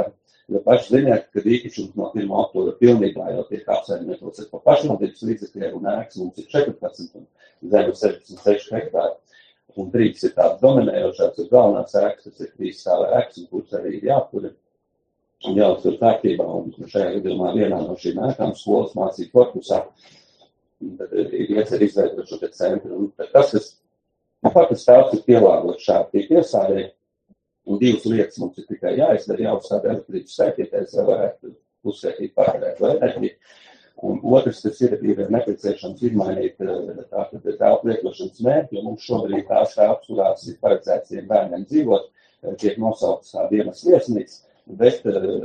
jo paši ziniet, ka īpašums no pirmā oktobra pilnībā jau tiek apsaimnietots ar pa pašvaldības līdzekļiem, un ēkas mums ir četrpadsmit un zem sešdesmit seši hektāri. Un trīs ir tāds dominējošās, ir galvenās ēkas, tas ir trīs stāvē ēkas, un kuras arī ir jāaptur un jāuztur kārtībā, un šajā gadījumā vienā no šīm ēkām skolas mācību korpusā, tad ir iecer izveidot šo te centru. Un tas, kas faktiski stāvs ir pielāgot šādi piesādē, un divas lietas mums ir tikai jāizdara, jāuzstāda elektrības skaitītājs, lai varētu uzskaitīt pārējāt vai enerģiju. Un otrs, tas ir, ir nepieciešams izmainīt tātad telpu lietošanas mērķi, jo mums šobrīd tās telpas, kurās ir paredzēts tiem bērniem dzīvot, tiek nosauktas kā dienas viesnīcas, bet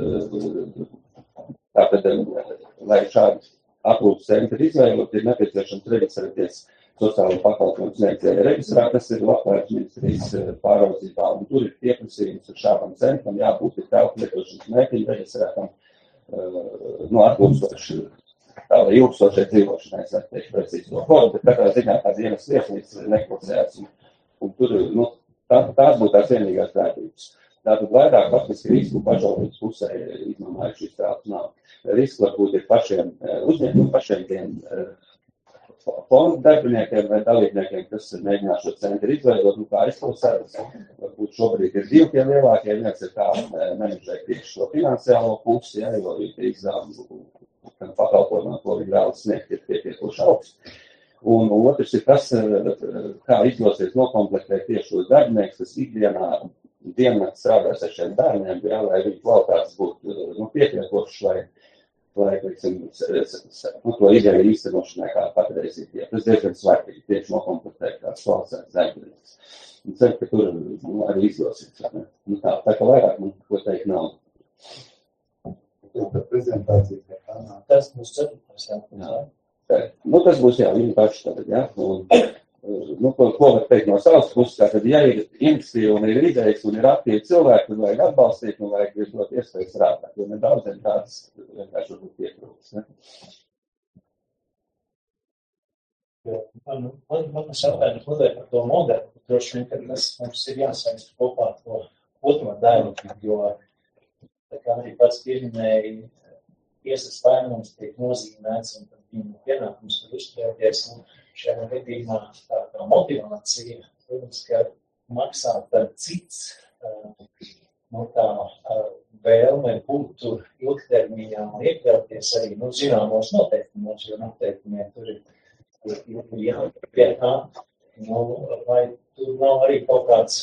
tātad, lai šādi aprūpas centri izveidot, ir nepieciešams reģistrēties sociālo pakalpojumu sniedzēju reģistrā, tas ir Labklājības ministrijas pāraudzībā, un tur ir pieprasījums ar šādam centram, jābūt ir telpu lietošanas mērķim reģistrētam no atbilstoši tāda ilgstošai dzīvošanai, es teikšu precīzi to kodu, bet katrā ziņā tā dienas viesnīcas ir neklicējās, un, un tur, nu, tā, tās būtu tās vienīgās vērtības. Tātad vairāk faktiski risku pašvaldības pusē iznomāju šīs telpas nav. Riski varbūt ir pašiem uzņēmumiem, pašiem tiem fondu darbiniekiem vai dalībniekiem, kas mēģinās šo centru izveidot, nu kā izklausētas, varbūt šobrīd ir divi tie lielākie, viens ir kā menedžēt tieši šo finansiālo pusi, ja, jo ir izdevumi, gan pakalpojumā, ko viņi vēlas sniegt, ir pietiekoši augsts. Un otrs ir tas, kā izdosies nokomplektēt tieši šos darbinieks, kas ikdienā diennakt strādās ar šiem bērniem, ja, lai viņu kvalitātes būtu nu, pietiekošas, lai lai, teiksim, nu, to ideju īstenošanai kā patreiz ir. Tas diezgan svarīgi tieši nokomplektēt kāds kvalificēts darbinieks. Un ceru, ka tur nu, arī izdosies. Nu, tā, tā kā vairāk man ko teikt nav. Tas būs ceturtais, jā. Nu, tas būs, jā, viņi paši tagad, jā. Un, nu, ko, ko var teikt no savas puses, tātad, ja ir iniciatīva un ir idejas un ir aktīvi cilvēki, tad vajag atbalstīt un vajag dot iespēju strādāt, jo nedaudziem tādas vienkārši varbūt pietrūks, ne? Man, man, man jautājums noteikti par to modeli, droši vien, ka tas mums ir jāsaist kopā ar to otro daļu, jo, tā kā arī pats pieminēja, tiesas vainums tiek nozīmēts un tad viņu pienākums tur uzturēties. Un šajā gadījumā tā, tā motivācija, protams, ka maksāt cits, nu tā vēlme būtu ilgtermiņā un iekļauties arī, nu, zināmos noteikumos, jo noteikumiem tur ir, ir jābūt pie tā, nu, vai tur nav arī kaut kāds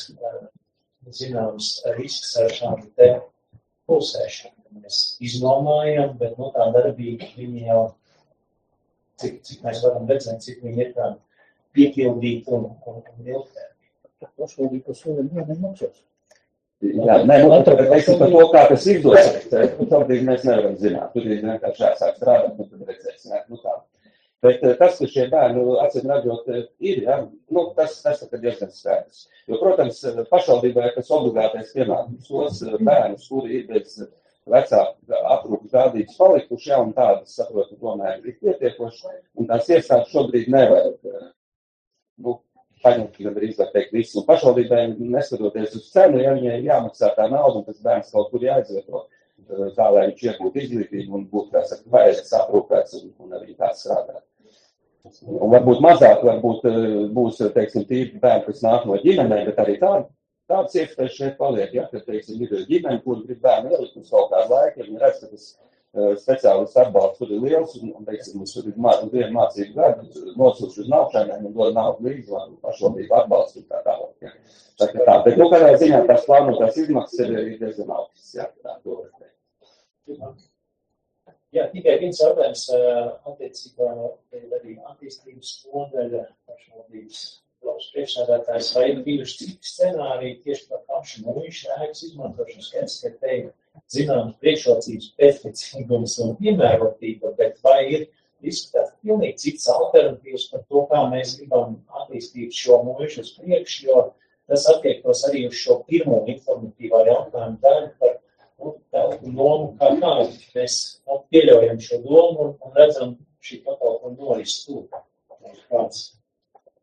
zināms risks ar šādu te pulsēšanu. Mēs iznomājam, bet, nu, tā darbība viņi jau Cik, cik mēs varam redzēt, cik viņi ir tādi piepildīti un, un, un ilgtērmīgi. Pašvaldība par šo vieniem maksās. Jā, nē, nu, tad teiksim par to, kā tas izdosies. Šobrīd mēs nevaram zināt. Tur ir vienkārši jāsāk strādāt, un tad redzēsim. Nu, tā. Bet tas, ka šie bērni, acīm redzot, ir, ja, nu, tas, tas ir diezgan skaidrs. Jo, protams, pašvaldībai, kas obligātais pienākums, tos bērnus, kuri ir bez vecāku aprūpas gādības palikuši, ja, un tādas, saprotu, tomēr ir pietiekoši, un tās iestādes šobrīd nevajag, nu, paņemt, gandrīz var teikt visu, un pašvaldībai neskatoties uz cenu, ja viņai jāmaksā tā nauda, un tas bērns kaut kur jāizvieto, tā, lai viņš iegūtu izglītību un būtu, kā saka, vajadzēs aprūpēts un, un arī tā strādāt. Un varbūt mazāk, varbūt būs, teiksim, tīri bērni, kas nāk no ģimenē, bet arī tādi. Tāds iespējas šeit paliek, ja, ka, teiksim, ir ģimeni, kur grib bērnu ielikt uz kaut kādu laiku, ja viņi redz, ka tas uh, speciālists atbalsts tur ir liels, un, un teiksim, mums tur ir mā, viena mācību gadu, nosūš uz naučēniem un dod naudu līdzi, un pašvaldību atbalstu un tā tālāk. Ja. Tā, tā, bet, nu, kādā ziņā tās plānotās izmaksas ir, ir diezgan augstas, ja, tā to var teikt. Jā, tikai viens jautājums attiecībā arī attīstības modeļa pašvaldības labs priekšsēdētājs, vai ir bijuši citi scenāriji tieši par pašu mūžu ēkas izmantošanu, skaidrs, ka te ir zināmas priekšrocības, pēctecīgums un piemērotība, bet vai ir diskutēts pilnīgi cits alternatīvas par to, kā mēs gribam attīstīt šo mūžu uz priekšu, jo tas attiektos arī uz šo pirmo informatīvā jautājumu daļu par nu, telpu domu, kā kādu mēs nu, pieļaujam šo domu un, un redzam šī pakalpuma noris tūk. Kāds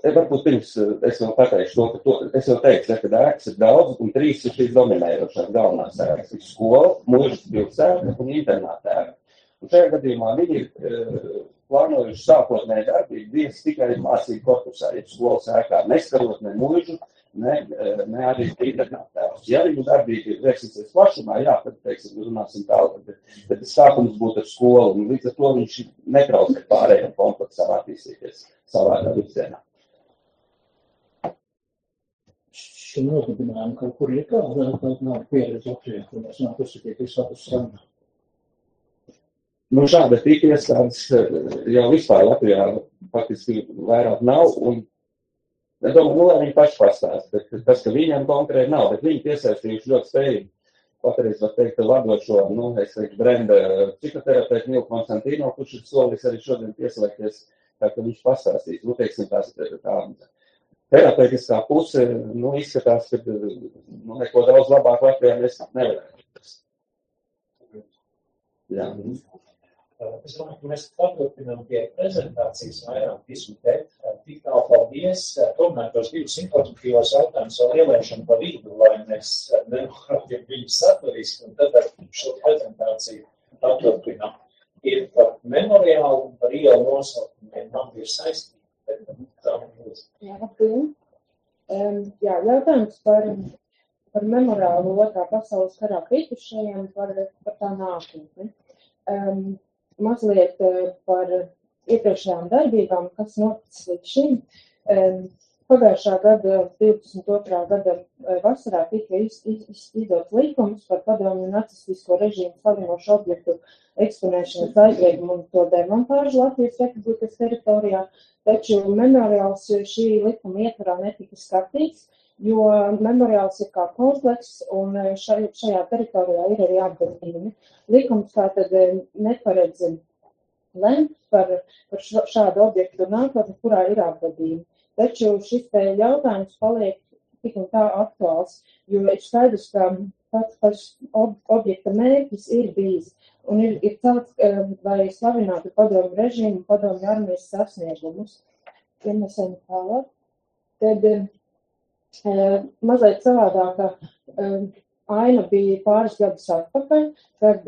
varbūt pirms es vēl pateikšu to, ka to, es jau teicu, ka ēkas ir daudz, un trīs ir šīs dominējošās galvenās ēkas. Ir skola, mūžas pilsēta un internāta ēka. Un šajā gadījumā viņi ir uh, plānojuši sākotnēji darbību viens tikai mācību korpusā, ja skolas ēkā, neskarot ne mūžu, ne, ne arī internāta ēkas. Ja viņu darbība ir vērsiesies plašumā, jā, tad, teiksim, runāsim tālāk, bet, bet sākums būtu ar skolu, un līdz ar to viņš netraucē pārējiem kompleksām attīstīties savādā virzienā. Šim nodibinājumu kaut kur ir kāda, kāda nav pieredze Latvijā, kur mēs nav uzskatīties status sarunā. Nu, šāda tika iestādes jau vispār Latvijā faktiski vairāk nav, un es domāju, nu, lai viņi paši pastāst, bet tas, ka viņam konkrēti nav, bet viņi piesaistījuši ļoti spējīgi. Patreiz var teikt, vadot šo, nu, es teiktu, brenda psihoterapeitu Milku Konstantīno, kurš ir solis arī šodien pieslēgties, tā ka viņš pastāstīs. Nu, teiksim, tās tā terapeitiskā puse, nu, izskatās, ka, nu, neko daudz labāk Latvijā mēs nevarētu. Jā. Es domāju, ka mēs paturpinām pie prezentācijas vairāk diskutēt. Tik tālu paldies. Tomēr tos divus informatīvos jautājumus vēl ielēšanu pa vidu, lai mēs nenokrāpjam viņus saturiski, un tad ar šo prezentāciju paturpinām. Ir par memoriālu un par ielu nosaukumiem man ir saistība. Jā, labdien. Um, jā, jautājums par, par memoriālu otrā pasaules karā kritušajiem, par, par tā nākotni. Um, mazliet par iepriekšējām darbībām, kas noticis līdz šim. Pagājušā gada, divdesmit otrā gada vasarā tika iz, iz, izdots likums par padomju nacistisko režīmu slavinošu objektu eksponēšanas aizliegumu un to demontāžu Latvijas Republikas teritorijā, taču memoriāls šī likuma ietvarā netika skatīts, jo memoriāls ir kā komplekss un šaj, šajā teritorijā ir arī apgadījumi. Likums tātad neparedz lemt par, par šādu objektu nākotni, kurā ir apgadījumi. Taču šis te jautājums paliek tik un tā aktuāls, jo ir skaidrs, ka pats pats ob, objekta mērķis ir bijis un ir, ir celts, lai slavinātu padomju režīmu un padomju armijas sasniegumus. Ja mēs ejam tālāk, tad mazliet savādāka aina bija pāris gadus atpakaļ, kad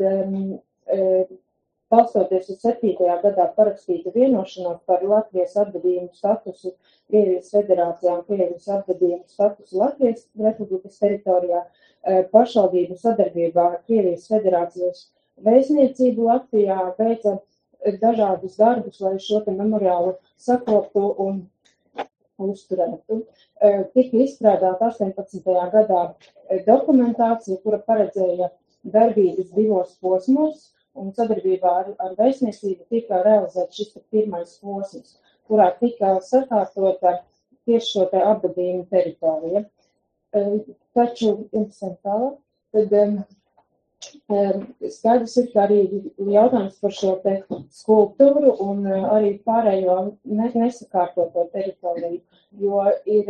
balstoties uz septītajā gadā parakstīta vienošanās par Latvijas atgadījumu statusu Krievijas federācijā un Krievijas atgadījumu statusu Latvijas Republikas teritorijā, pašvaldību sadarbībā ar Krievijas federācijas vēstniecību Latvijā veica dažādus darbus, lai šo te memoriālu sakoptu un uzturētu. Tika izstrādāta astoņpadsmitajā gadā dokumentācija, kura paredzēja darbības divos posmos, un sadarbībā ar, ar vēstniecību tika realizēts šis pirmais posms, kurā tika sakārtota tieši šo te apgadījumu teritoriju. Taču, interesanti tālāk, tad skaidrs ir, ka arī jautājums par šo te skulptūru un arī pārējo nesakārtoto teritoriju, jo ir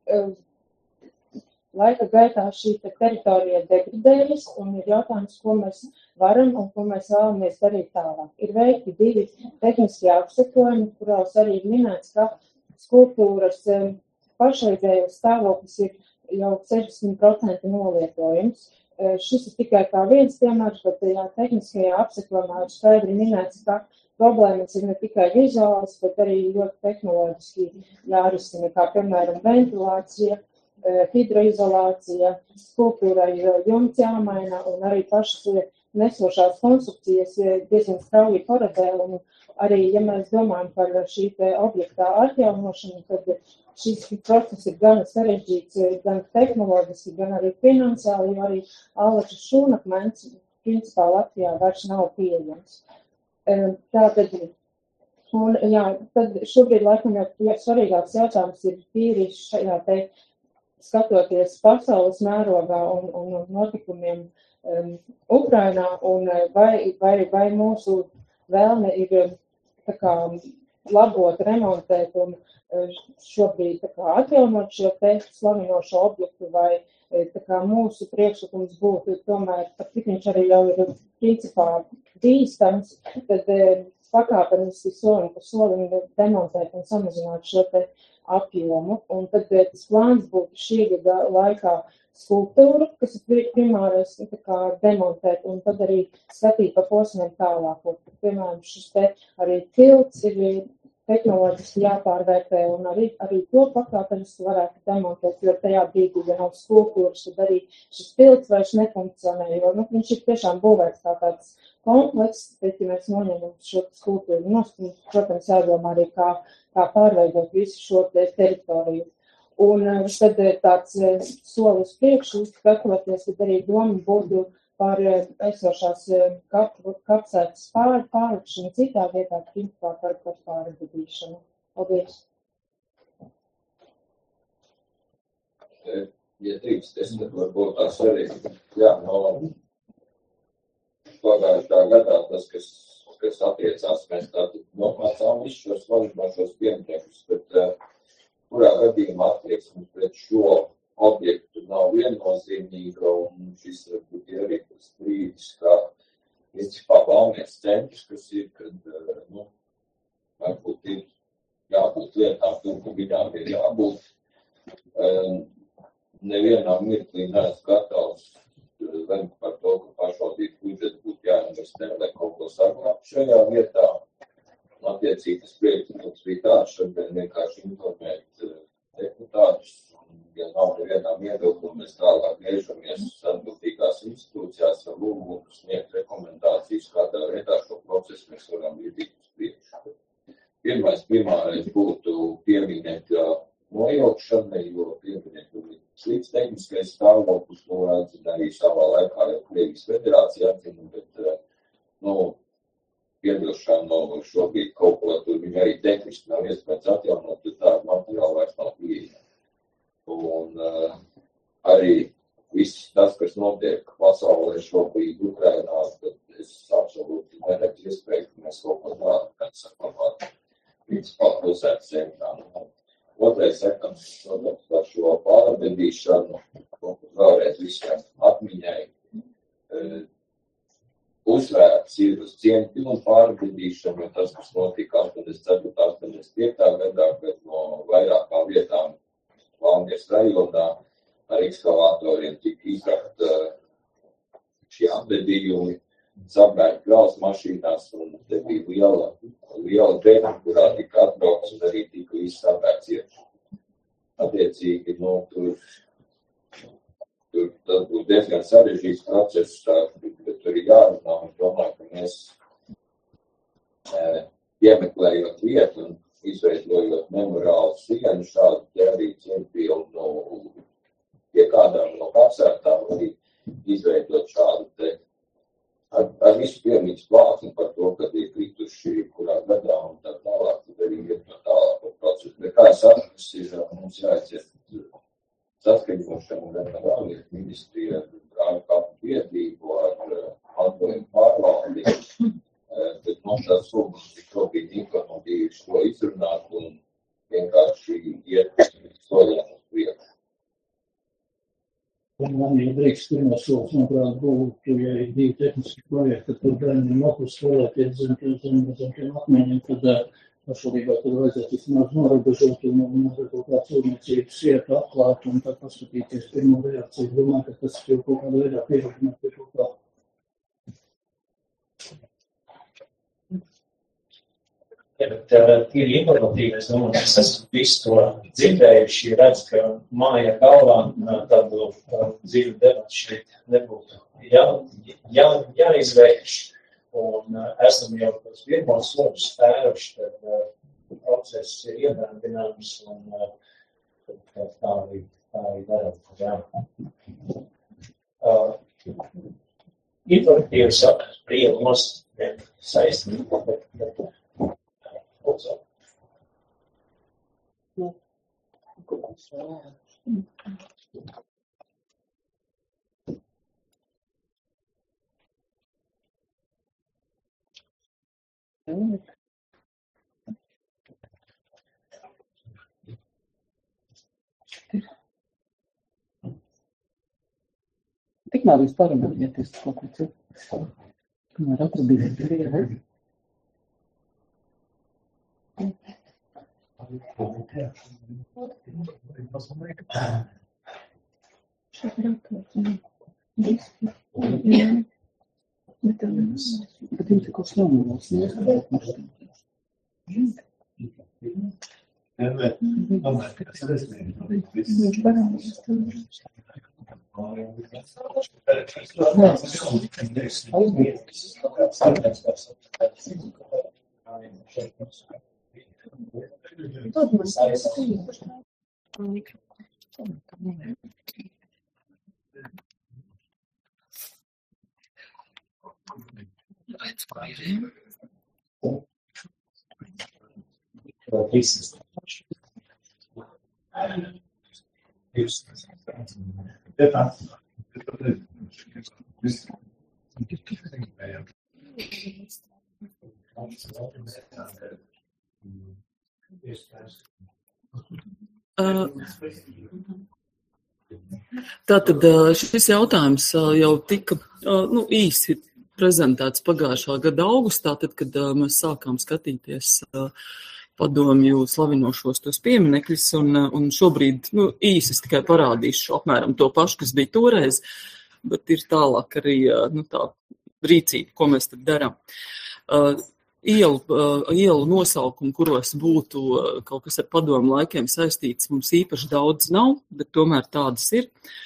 laika gaitā šī teritorija degradējas un ir jautājums, ko mēs varam un ko mēs vēlamies darīt tālāk. Ir veikti divi tehniskie apsekojumi, kurās arī minēts, ka skulptūras pašreizējais stāvoklis ir jau sešdesmit procenti nolietojums. Šis ir tikai kā viens piemērs, bet jā, tehniskajā apsekojumā ir skaidri minēts, ka problēmas ir ne tikai vizuāls, bet arī ļoti tehnoloģiski jārisina, kā piemēram ventilācija, hidroizolācija, skulptūrai jumts jāmaina un arī pašas nesošās konstrukcijas diezgan strauji korodē. Un arī, ja mēs domājam par šī te objektā atjaunošanu, tad šis process ir gan sarežģīts, gan tehnoloģiski, gan arī finansiāli, jo arī ālačas šūnakmens principā Latvijā vairs nav pieejams. Tātad, un jā, tad šobrīd laikam jau svarīgāks jautājums ir tīri šajā te skatoties pasaules mērogā un, un notikumiem um, Ukrainā, un vai, vai, vai mūsu vēlme ir tā kā labot, remontēt un šobrīd tā kā atjaunot šo te slavinošo objektu, vai tā kā mūsu priekšlikums būtu tomēr, pat cik viņš arī jau ir principā bīstams, tad pakāpeniski solim pa solim demontēt un samazināt šo te apjomu. Un tad tas plāns būtu šī gada laikā skulptūru, kas ir primārais tā kā demontēt, un tad arī skatīt pa posmiem tālāk. Un, piemēram, šis te arī tilts ir tehnoloģiski jāpārvērtē, un arī, arī to pakāpeniski varētu demontēt, jo tajā brīdī, ja nav skulptūras, tad arī šis tilts vairs nefunkcionē, jo nu, viņš ir tiešām būvēts kā tāds komplekss, bet, ja mēs noņemam šo skulptūru nost, protams, jādomā arī, kā, kā pārveidot visu šo te teritoriju. Un tad tāds solis priekšu, skatoties, kad arī doma būtu par esošās kapsētas pār, pārlikšanu citā vietā, principā par, par pārvedīšanu. Paldies! Ja drīkst, es tad varbūt tās arī, jā, no pagājušā gadā tas, kas, kas attiecās, mēs tātad nomācām visus šos vaļinošos piemēkus, bet uh, kurā gadījumā attieksmes pret šo objektu nav viennozīmīga, un šis varbūt ir arī tas brīdis, kā principā Valmieras centrs, kas ir, kad, uh, nu, varbūt ir jābūt lietām, tur, ka viņām ir jābūt. Um, nevienam mirklī neesmu gatavs lemt par to, ka pašvaldības budžets būtu jāinvestē, lai kaut ko saglābtu šajā vietā. Un attiecīgi tas priekšlikums bija tāds, šodien vienkārši informēt deputātus, un ja nav nevienām iebildumu, mēs tālāk griežamies atbildīgās institūcijās ar lūgumu sniegt rekomendācijas, kādā veidā šo procesu mēs varam virzīt uz priekšu. Pirmais primārais būtu pieminiekļa nojaukšana, jo pieminiekļa ir slikts tehniskais stāvoklis, to atzina arī savā laikā, jo Krievijas federācija atzina, bet, nu, piebilšana no šobrīd kaut ko, tur viņi arī tehniski nav iespējams atjaunot, tur tādu materiālu vairs nav pieejama. Un uh, arī viss tas, kas notiek pasaulē šobrīd Ukrainā, tad es absolūti neredzu iespēju, ka mēs kaut ko tādu, kad saklabāt principā pilsētas centrā. Otrais sekams par šo pārvedīšanu, vēlreiz visiem atmiņai, uzsvērts ir uz cieņpilnu pārvedīšanu, jo tas, kas notika astoņdesmit ceturtā astoņdesmit piektajā gadā, kad no vairākām vietām Valmieras rajonā ar ekskavatoriem tika izrakt šie apvedījumi, sabērt krāvas mašīnās, un te bija liela, liela drēma, kurā tika atbraukts un arī tika viss sabērts iekšā. Attiecīgi, nu, tur, tur tas būs diezgan sarežģīts process, bet tur ir jārunā, un domāju, ka mēs e, piemeklējot vietu un izveidojot memoriālu sienu šādu te arī cieņpilnu pie kādām no kapsētām, arī izveidot šādu te Ar, ar visu piemītas plāksni par to, kad ir krituši kurā gadā un tā tālāk, tad arī ir no tālāk procesu. Bet kā es atrast, ir mums jāieciet saskaņošanu gan ar ārlietu ministriju, ar kādu biedrību, ar mantojumu pārvaldi, bet mums tās sūgas tik šobrīd informatīvi šo izrunāt un vienkārši iet soļiem uz priekšu. Un man, ja drīkst, pirmā solis, manuprāt, būtu, ja ir divi tehniski projekti, tad bērniem mokus spēlēties zem, zem, zem tiem akmeņiem, tad pašvaldībā tad vajadzētu vismaz norobežot un mazliet kaut kā cilvēcības vietu atklāt un tad paskatīties pirmo reakciju. Domāju, ka tas jau kaut kādā veidā pierunāt pie kaut kā. Ja, bet uh, ir informatīvi, es domāju, es esmu visu to dzirdējuši, redz, ka māja galvā uh, tādu uh, dzīvu debatu šeit nebūtu jā, jā, jāizvērš, un uh, esam jau pēc pirmos soļus spēruši, tad uh, process ir iedarbināms, un uh, tā arī, tā arī darām. Jā. Uh, informatīvi saka, brīvos saistīgi, bet, bet Also. No. Tikmēr jūs parunājieties kaut ko citu. Kamēr atradīsiet. Bet jums ir kaut kas jaunās, Viņš parādās. Tātad šis jautājums jau tika nu, īsi prezentēts pagājušā gada augustā, tad, kad mēs sākām skatīties padomju slavinošos tos pieminekļus, un, un šobrīd nu, īsi es tikai parādīšu apmēram to pašu, kas bija toreiz, bet ir tālāk arī nu, tā rīcība, ko mēs tad darām. Ielu, ielu nosaukumu, kuros būtu kaut kas ar padomu laikiem saistīts, mums īpaši daudz nav, bet tomēr tādas ir.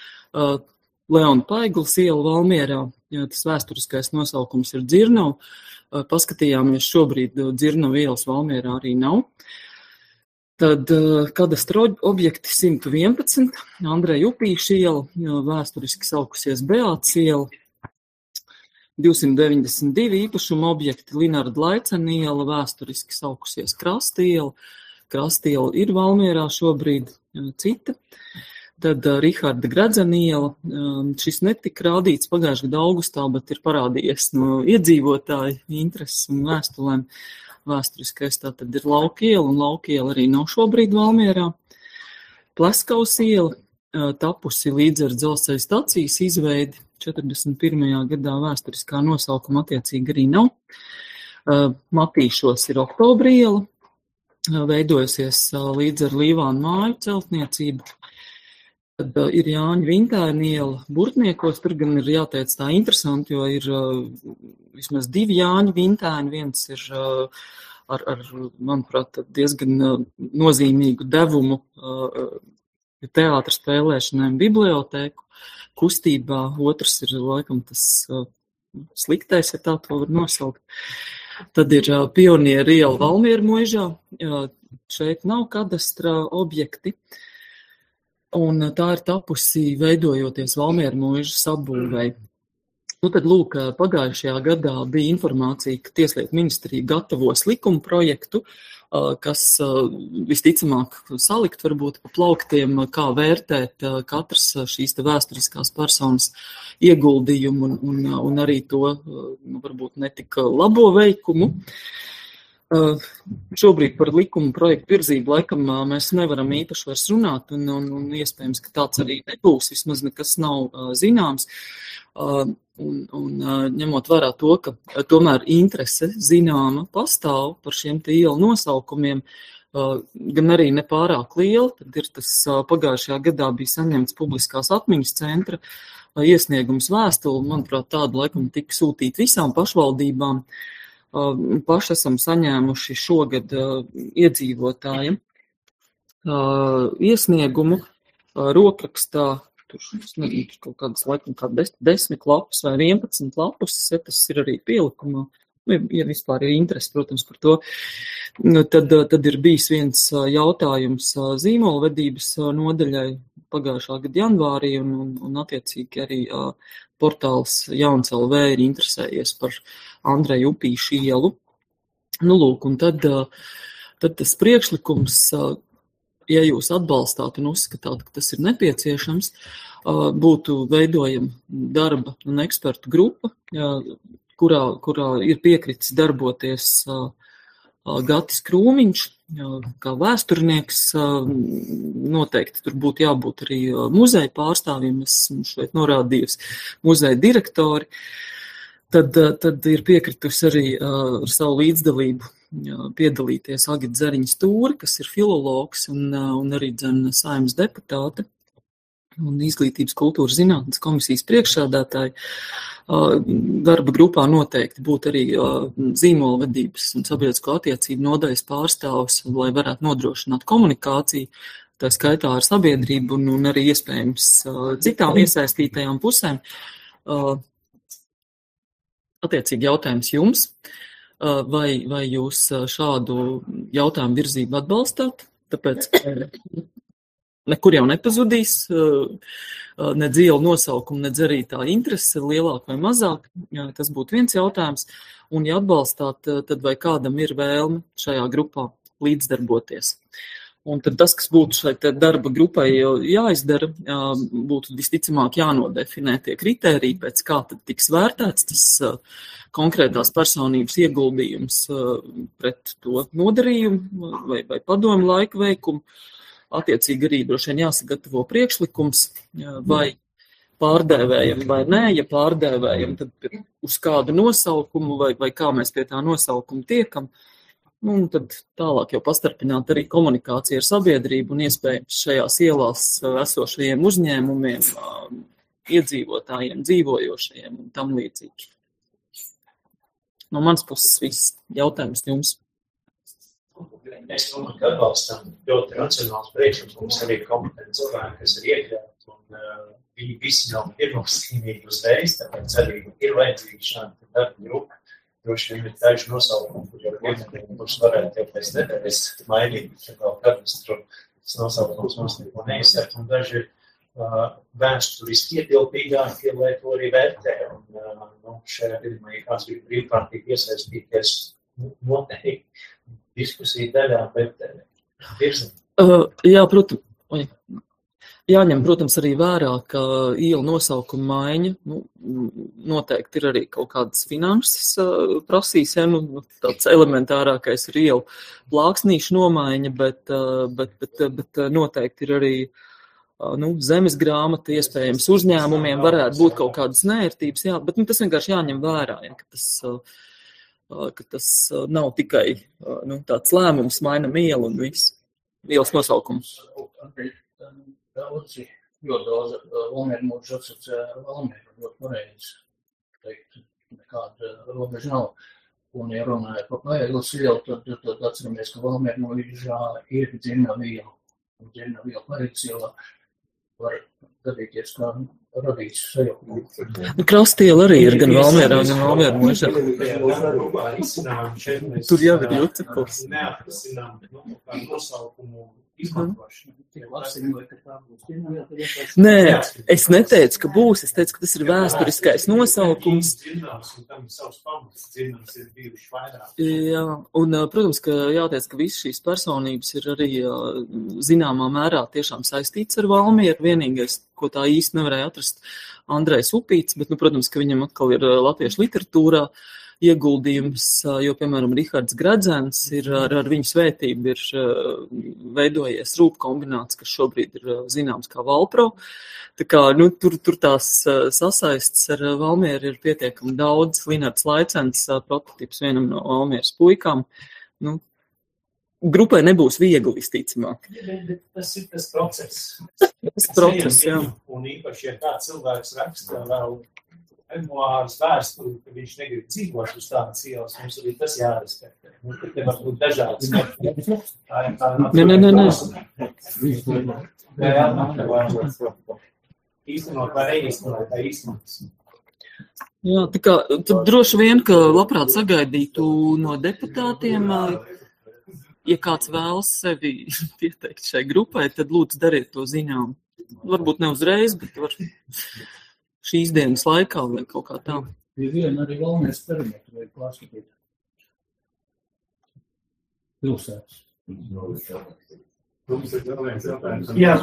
Leona Paiglas iela Valmierā, tas vēsturiskais nosaukums ir Dzirnavu. Paskatījāmies, šobrīd Dzirnavu ielas Valmierā arī nav. Tad kadastra objekti simt vienpadsmit, Andreja Upīša iela, vēsturiski saukusies Beāts iela. divsimt deviņdesmit divi īpašuma objekti, Linarda Laicena iela, vēsturiski saukusies Krasta iela. Krasta iela ir Valmierā šobrīd cita. Tad uh, Riharda Gradzena iela. Um, šis netika rādīts pagājušā gada augustā, bet ir parādījies no iedzīvotāju intereses un vēstulēm. Vēsturiskais tā tad ir Lauka iela, un Lauka iela arī nav šobrīd Valmierā. Pleskaus iela, uh, tapusi līdz ar dzelzceļa stacijas izveidi. četrdesmit pirmajā gadā vēsturiskā nosaukuma attiecīgi arī nav. Matīšos ir Oktobra iela, veidojusies līdz ar Līvānu māju celtniecību. Tad ir Jāņa Vintēna iela Burtniekos, tur gan ir jāteic tā interesanti, jo ir vismaz divi Jāņa Vintēni, viens ir ar, ar manuprāt, diezgan nozīmīgu devumu teātra spēlēšanai un bibliotēku kustībā, otrs ir laikam tas uh, sliktais, ja tā to var nosaukt. Tad ir uh, Pionieru iela Valmieru muižā, uh, šeit nav kadastra objekti, un uh, tā ir tapusi veidojoties Valmieru muižas apbūvei. Nu tad, lūk, pagājušajā gadā bija informācija, ka Tieslietu ministrija gatavos likuma projektu, kas visticamāk salikt varbūt pa plauktiem, kā vērtēt katras šīs te vēsturiskās personas ieguldījumu un, un, un arī to nu, varbūt netika labo veikumu. Šobrīd par likuma projektu virzību laikam mēs nevaram īpaši vairs runāt, un, un, un iespējams, ka tāds arī nebūs, vismaz nekas nav zināms. Un, un ņemot vērā to, ka tomēr interese zināma pastāv par šiem te ielu nosaukumiem, gan arī nepārāk liela, tad ir tas pagājušajā gadā bija saņemts publiskās atmiņas centra iesniegums vēstuli, manuprāt, tādu laikam tika sūtīt visām pašvaldībām. Paši esam saņēmuši šogad iedzīvotājiem iesniegumu rokrakstā. Tur, nezinu, tur kaut kādas laikam kā des, desmit lapus vai vienpadsmit lapus, ja tas ir arī pielikumā, nu, ja vispār ir interesi, protams, par to. Tad, tad ir bijis viens jautājums zīmolvedības nodaļai pagājušā gada janvārī, un, un, un attiecīgi arī portāls Jauns L V ir interesējies par Andreju Upīšu ielu. Nu, lūk, un tad, tad tas priekšlikums, ja jūs atbalstāt un uzskatāt, ka tas ir nepieciešams, būtu veidojama darba un ekspertu grupa, kurā, kurā ir piekritis darboties Gatis Krūmiņš, kā vēsturnieks. Noteikti tur būtu jābūt arī muzeja pārstāvjiem, esmu šeit norādījusi muzeja direktori. Tad, tad ir piekritusi arī ar savu līdzdalību piedalīties Agita Zariņa-Stūre, kas ir filologs un, un arī dzen Saeimas deputāte un Izglītības kultūras zinātnes komisijas priekšsēdētāji. Darba grupā noteikti būtu arī zīmolvedības un sabiedrisko attiecību nodaļas pārstāvs, lai varētu nodrošināt komunikāciju, tā skaitā ar sabiedrību un, un arī iespējams citām iesaistītajām pusēm. Attiecīgi jautājums jums, vai, vai jūs šādu jautājumu virzību atbalstāt, tāpēc nekur jau nepazudīs, nedz ielu nosaukumu, nedz arī tā interese lielāk vai mazāk, tas būtu viens jautājums, un ja atbalstāt, tad vai kādam ir vēlme šajā grupā līdzdarboties. Un tad tas, kas būtu šai darba grupai jāizdara, būtu visticamāk jānodefinē tie kritēriji, pēc kā tad tiks vērtēts tas konkrētās personības ieguldījums pret to nodarījumu vai, vai padomu laika veikumu. Attiecīgi arī droši vien jāsagatavo priekšlikums, vai pārdēvējam vai nē, ja pārdēvējam, tad uz kādu nosaukumu vai, vai kā mēs pie tā nosaukuma tiekam. Un tad tālāk jau pastarpināt arī komunikāciju ar sabiedrību un iespējams šajās ielās esošajiem uzņēmumiem, iedzīvotājiem, dzīvojošajiem un tam līdzīgi. No manas puses viss jautājums jums. Mēs domājam, ka atbalstam ļoti racionāls priekšlikums, arī kompetenti cilvēki, kas ir iekļauti, un uh, viņi visi nav pirmostīmīgi uzreiz, tāpēc arī ir vajadzīgi šādi darba grupa. Droši vien ir taiši nosaukumi, kur jau vienotiem, kurš varētu jau pēc nedēļas mainīt, ja kaut kādas tur tas nosaukums mums neko neizsaka, un daži uh, vēsturiski ietilpīgākie, lai to arī vērtē. Un, uh, nu, šajā gadījumā, ja kāds bija brīvkārtīgi iesaistīties, noteikti diskusiju daļā, bet virzam. Uh, jā, protams. Oi. Jāņem, protams, arī vērā, ka iela nosaukuma maiņa, nu, noteikti ir arī kaut kādas finanses uh, prasīs, ja, nu, tāds elementārākais ir iela plāksnīšu nomaiņa, bet, uh, bet, bet, bet noteikti ir arī uh, nu, zemes grāmata, iespējams uzņēmumiem varētu būt kaut kādas neērtības, jā, bet nu, tas vienkārši jāņem vērā, ja, ka tas, uh, ka tas uh, nav tikai uh, nu, tāds lēmums, mainam ielu un viss, ielas nosaukums. Daudzi, ļoti daudz Valmieru mūžu asociē ar Valmieru, ļoti pareizi teikt, nekāda robeža nav. Un, ja runāja par Paeglas ielu, tad, tad atceramies, ka Valmieru mūžā ir dzirnavu iela. Un dzirnavu iela Paeglas ielā var gadīties, kā radīts sajaukumu. Krastiela arī ir gan Valmierā, gan Valmieru mūžā. Tur jau ir Jucekos. Neatrasinām nosaukumu izmantošanu. Nē, es neteicu, ka būs, es teicu, ka tas ir vēsturiskais nosaukums. Jā, un, protams, ka jāteic, ka visas šīs personības ir arī zināmā mērā tiešām saistīts ar Valmieru. Vienīgais, ko tā īsti nevarēja atrast, Andrejs Upīts, bet, nu, protams, ka viņam atkal ir latviešu literatūrā ieguldījums, jo, piemēram, Rihards Gradzens ir ar, ar viņu svētību ir veidojies rūp kombināts, kas šobrīd ir zināms kā Valpro. Tā kā, nu, tur, tur tās sasaistes ar Valmieru ir pietiekami daudz. Linards Laicens, prototips vienam no Valmieras puikām. Nu, grupai nebūs viegli, visticamāk. Bet tas ir tas process. Tas process, jā. Un īpaši, ja kāds cilvēks raksta vēl memoārus vēsturi, ka viņš negrib dzīvot uz tādas ielas, mums arī tas jārespektē. Nu, te var būt dažādas mērķi. Tā ir tā nav. Nē, nē, nē, nē. Jā, jā, nav. Īstenot vai neīstenot, tā īstenot. Jā, tā kā, tad droši vien, ka labprāt sagaidītu no deputātiem, ja kāds vēlas sevi pieteikt šai grupai, tad lūdzu dariet to zinām. Varbūt ne uzreiz, bet var šīs dienas laikā vai kaut kā tā. Ja viena arī Valmieras perimetru vajag pārskatīt. Pilsētas. Jā,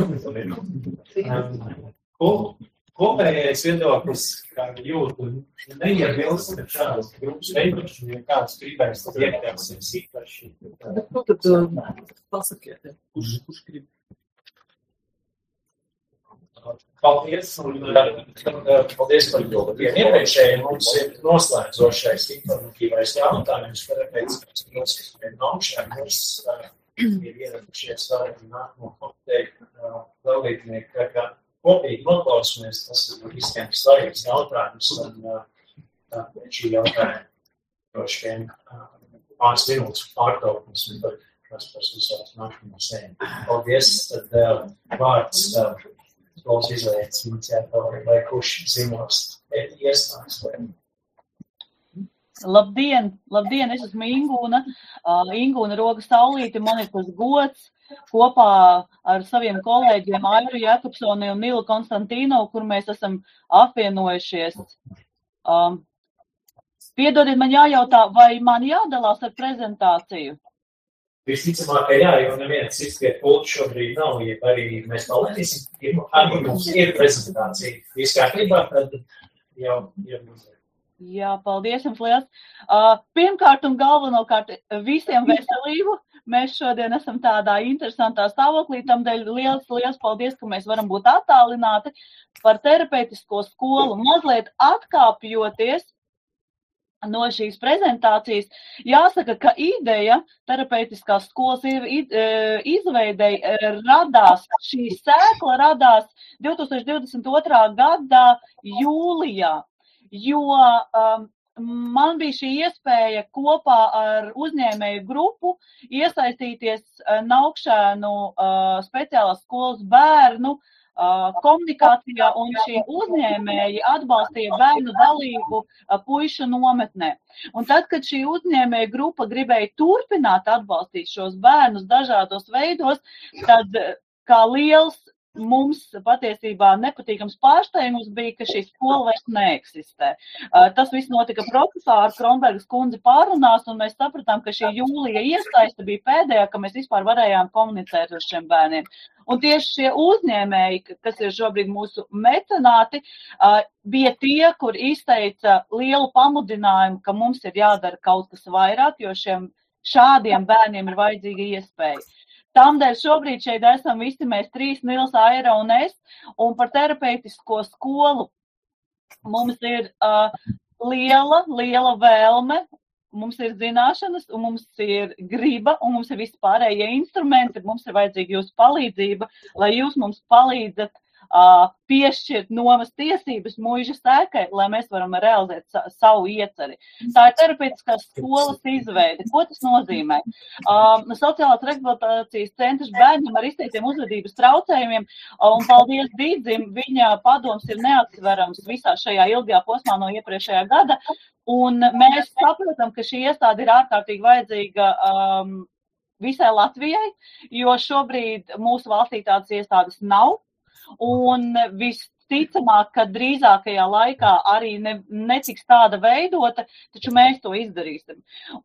kopējais viedoklis, kā jūtu, neiebilst ar šādas grupas veidošanu, ja kāds gribēs, tad iekļausies īpaši. Bet, nu, tad uh, pasakiet, kurš, kurš grib? Paldies, un paldies par to, ka tiem iepriekšējiem mums ir noslēdzošais informatīvais jautājums, tāpēc, kas ir augšā, mums ir ieradušies arī nākamo komiteju dalībnieki, ka kopīgi noklausamies, tas ir visiem svarīgs jautājums, un šī jautājuma droši vien pāris minūtes pārtraukums, un tad kas par uzsākt nākamo sēmu. Paldies, tad vārds skolas izvēles iniciatori, vai kurš zinos iestādes. Labdien, labdien, es esmu Ingūna, uh, Ingūna Roga Saulīte, man ir tas gods kopā ar saviem kolēģiem Airu Jakobsoni un Nilu Konstantīnu, kur mēs esam apvienojušies. Um, piedodiet, man jājautā, vai man jādalās ar prezentāciju? Visticamāk, ka jā, jo neviens cits pie pulta šobrīd nav, ja arī mēs palēdīsim, ja arī mums ir prezentācija. Viss kārtībā, tad jau, jau mums ir. Jā, paldies jums liels. Uh, pirmkārt un galvenokārt visiem veselību. Mēs šodien esam tādā interesantā stāvoklī, tamdēļ liels, liels paldies, ka mēs varam būt attālināti par terapeitisko skolu. Mazliet atkāpjoties no šīs prezentācijas, jāsaka, ka ideja terapeitiskās skolas ir izveidei radās, šī sēkla radās divtūkstoš divdesmit otrā gada jūlijā, jo um, man bija šī iespēja kopā ar uzņēmēju grupu iesaistīties Naukšēnu uh, speciālās skolas bērnu komunikācijā, un šie uzņēmēji atbalstīja bērnu dalību puišu nometnē. Un tad, kad šī uzņēmēja grupa gribēja turpināt atbalstīt šos bērnus dažādos veidos, tad kā liels mums patiesībā nepatīkams pārsteigums bija, ka šī skola vairs neeksistē. Tas viss notika profesāra Kronbergas kundze pārunās, un mēs sapratām, ka šī jūlija iesaiste bija pēdējā, ka mēs vispār varējām komunicēt ar šiem bērniem. Un tieši šie uzņēmēji, kas ir šobrīd mūsu mecenāti, bija tie, kur izteica lielu pamudinājumu, ka mums ir jādara kaut kas vairāk, jo šiem šādiem bērniem ir vajadzīga iespēja. Tamdēļ šobrīd šeit esam visi mēs trīs, Nils, Aira un es, un par terapeitisko skolu mums ir uh, liela, liela vēlme, mums ir zināšanas, un mums ir griba, un mums ir visi pārējie instrumenti, mums ir vajadzīga jūsu palīdzība, lai jūs mums palīdzat uh, piešķirt novas tiesības muiža sēkai, lai mēs varam realizēt sa savu ieceri. Tā ir terapeitiskās skolas izveide. Ko tas nozīmē? Uh, sociālās rehabilitācijas centrs bērniem ar izteiktiem uzvedības traucējumiem, un paldies Dīdzim, viņa padoms ir neatsverams visā šajā ilgajā posmā no iepriekšējā gada, un mēs saprotam, ka šī iestāde ir ārkārtīgi vajadzīga um, visai Latvijai, jo šobrīd mūsu valstī tādas iestādes nav, un visticamāk, ka drīzākajā laikā arī ne, netiks tāda veidota, taču mēs to izdarīsim.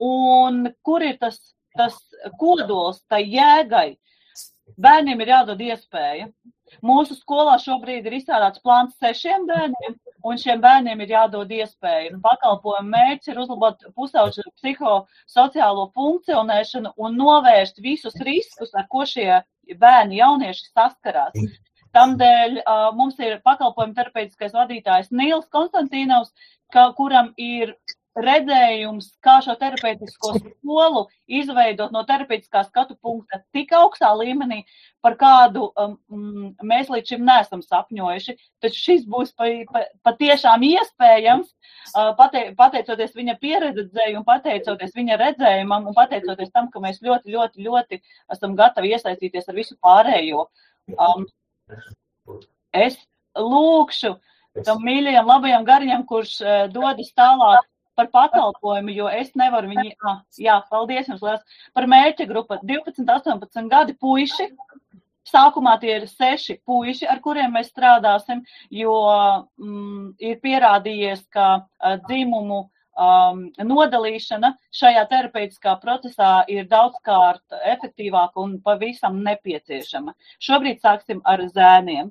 Un kur ir tas, tas kodols, tai jēgai? Bērniem ir jādod iespēja. Mūsu skolā šobrīd ir izstrādāts plāns sešiem bērniem, un šiem bērniem ir jādod iespēju. Pakalpojumu mērķis ir uzlabot pusauģu psihosociālo funkcionēšanu un novērst visus riskus, ar ko šie bērni jaunieši saskarās. Tamdēļ uh, mums ir pakalpojumu terapeitiskais vadītājs Nils Konstantīnovs, ka, kuram ir redzējums, kā šo terapeitisko skolu izveidot no terapeitiskā skatu punkta tik augstā līmenī, par kādu um, mēs līdz šim neesam sapņojuši. Taču šis būs pa, pa, patiešām iespējams, uh, pate, pateicoties viņa pieredzei un pateicoties viņa redzējumam un pateicoties tam, ka mēs ļoti, ļoti, ļoti esam gatavi iesaistīties ar visu pārējo. Um, es lūkšu tam mīļajam, labajam gariņam, kurš uh, dodas tālāk par pakalpojumu, jo es nevaru viņi, ah, jā, paldies jums liels, par mērķa grupu divpadsmit, astoņpadsmit gadi puiši, sākumā tie ir seši puiši, ar kuriem mēs strādāsim, jo mm, ir pierādījies, ka uh, dzimumu um, nodalīšana šajā terapeitiskā procesā ir daudzkārt efektīvāka un pavisam nepieciešama. Šobrīd sāksim ar zēniem.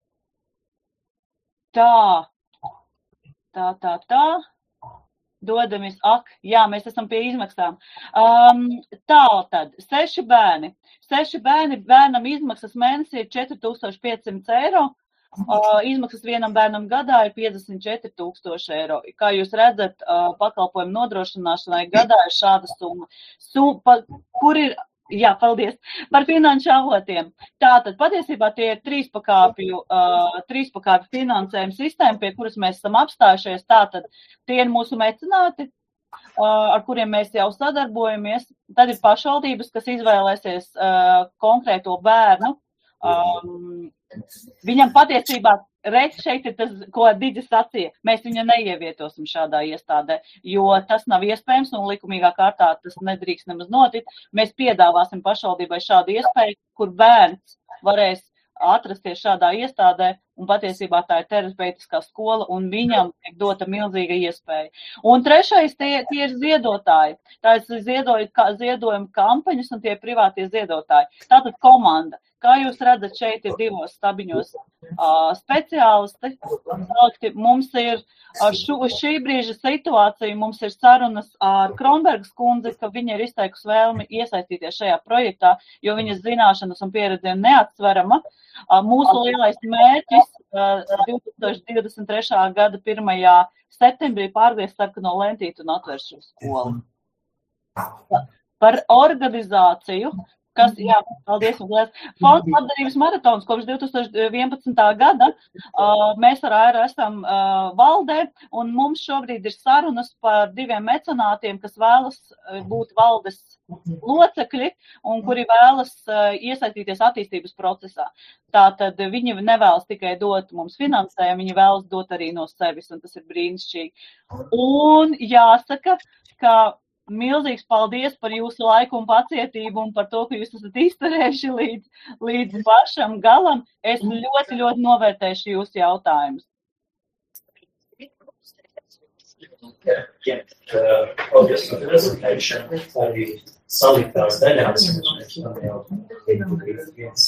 Tā, tā, tā, tā. Dodamies, ak, jā, mēs esam pie izmaksām. Um, tā tad, seši bērni. Seši bērni, bērnam izmaksas mēnesī ir četri tūkstoši piecsimt eiro. Uh, izmaksas vienam bērnam gadā ir piecdesmit četri tūkstoši eiro. Kā jūs redzat, uh, pakalpojumu nodrošināšanai gadā ir šāda summa. Sum, pa, kur ir, jā, paldies, par finanšu avotiem. Tātad patiesībā tie ir trīspakāpju, uh, trīspakāpju finansējuma sistēma, pie kuras mēs esam apstājušies. Tātad tie ir mūsu mecenāti, uh, ar kuriem mēs jau sadarbojamies. Tad ir pašvaldības, kas izvēlēsies uh, konkrēto bērnu. Um, viņam patiesībā reiz šeit ir tas, ko Digis sacīja, mēs viņu neievietosim šādā iestādē, jo tas nav iespējams un likumīgā kārtā tas nedrīkst nemaz notikt. Mēs piedāvāsim pašvaldībai šādu iespēju, kur bērns varēs atrasties šādā iestādē, un patiesībā tā ir terapeitiskā skola, un viņam tiek dota milzīga iespēja. Un trešais, tie, tie ir ziedotāji. Tā ir ziedojuma kampaņas, un tie ir privātie ziedotāji. Tātad komanda. Kā jūs redzat, šeit ir divos stabiņos uh, speciālisti. Mums ir ar šo, šī brīža situāciju, mums ir sarunas ar Kronbergas kundzi, ka viņa ir izteikusi vēlmi iesaistīties šajā projektā, jo viņas zināšanas un pieredze ir neatsverama. Uh, mūsu lielais mērķis uh, divtūkstoš divdesmit trešā gada pirmajā septembrī pārgriezt sarkano lentīti un atvērt šo skolu. Par organizāciju. Kas, jā, paldies, un liels. Fonds labdarības maratons kopš divtūkstoš vienpadsmitā gada. Uh, mēs ar Airu esam uh, valdē, un mums šobrīd ir sarunas par diviem mecenātiem, kas vēlas būt valdes locekļi un kuri vēlas uh, iesaistīties attīstības procesā. Tātad viņi nevēlas tikai dot mums finansējumu, viņi vēlas dot arī no sevis, un tas ir brīnišķīgi. Un jāsaka, ka milzīgs paldies par jūsu laiku un pacietību un par to, ka jūs esat izturējuši līdz, līdz pašam galam. Es ļoti, ļoti novērtēšu jūsu jautājumus. Jā, paldies par prezentēšanu. Arī saliktās daļās. Tam jau viens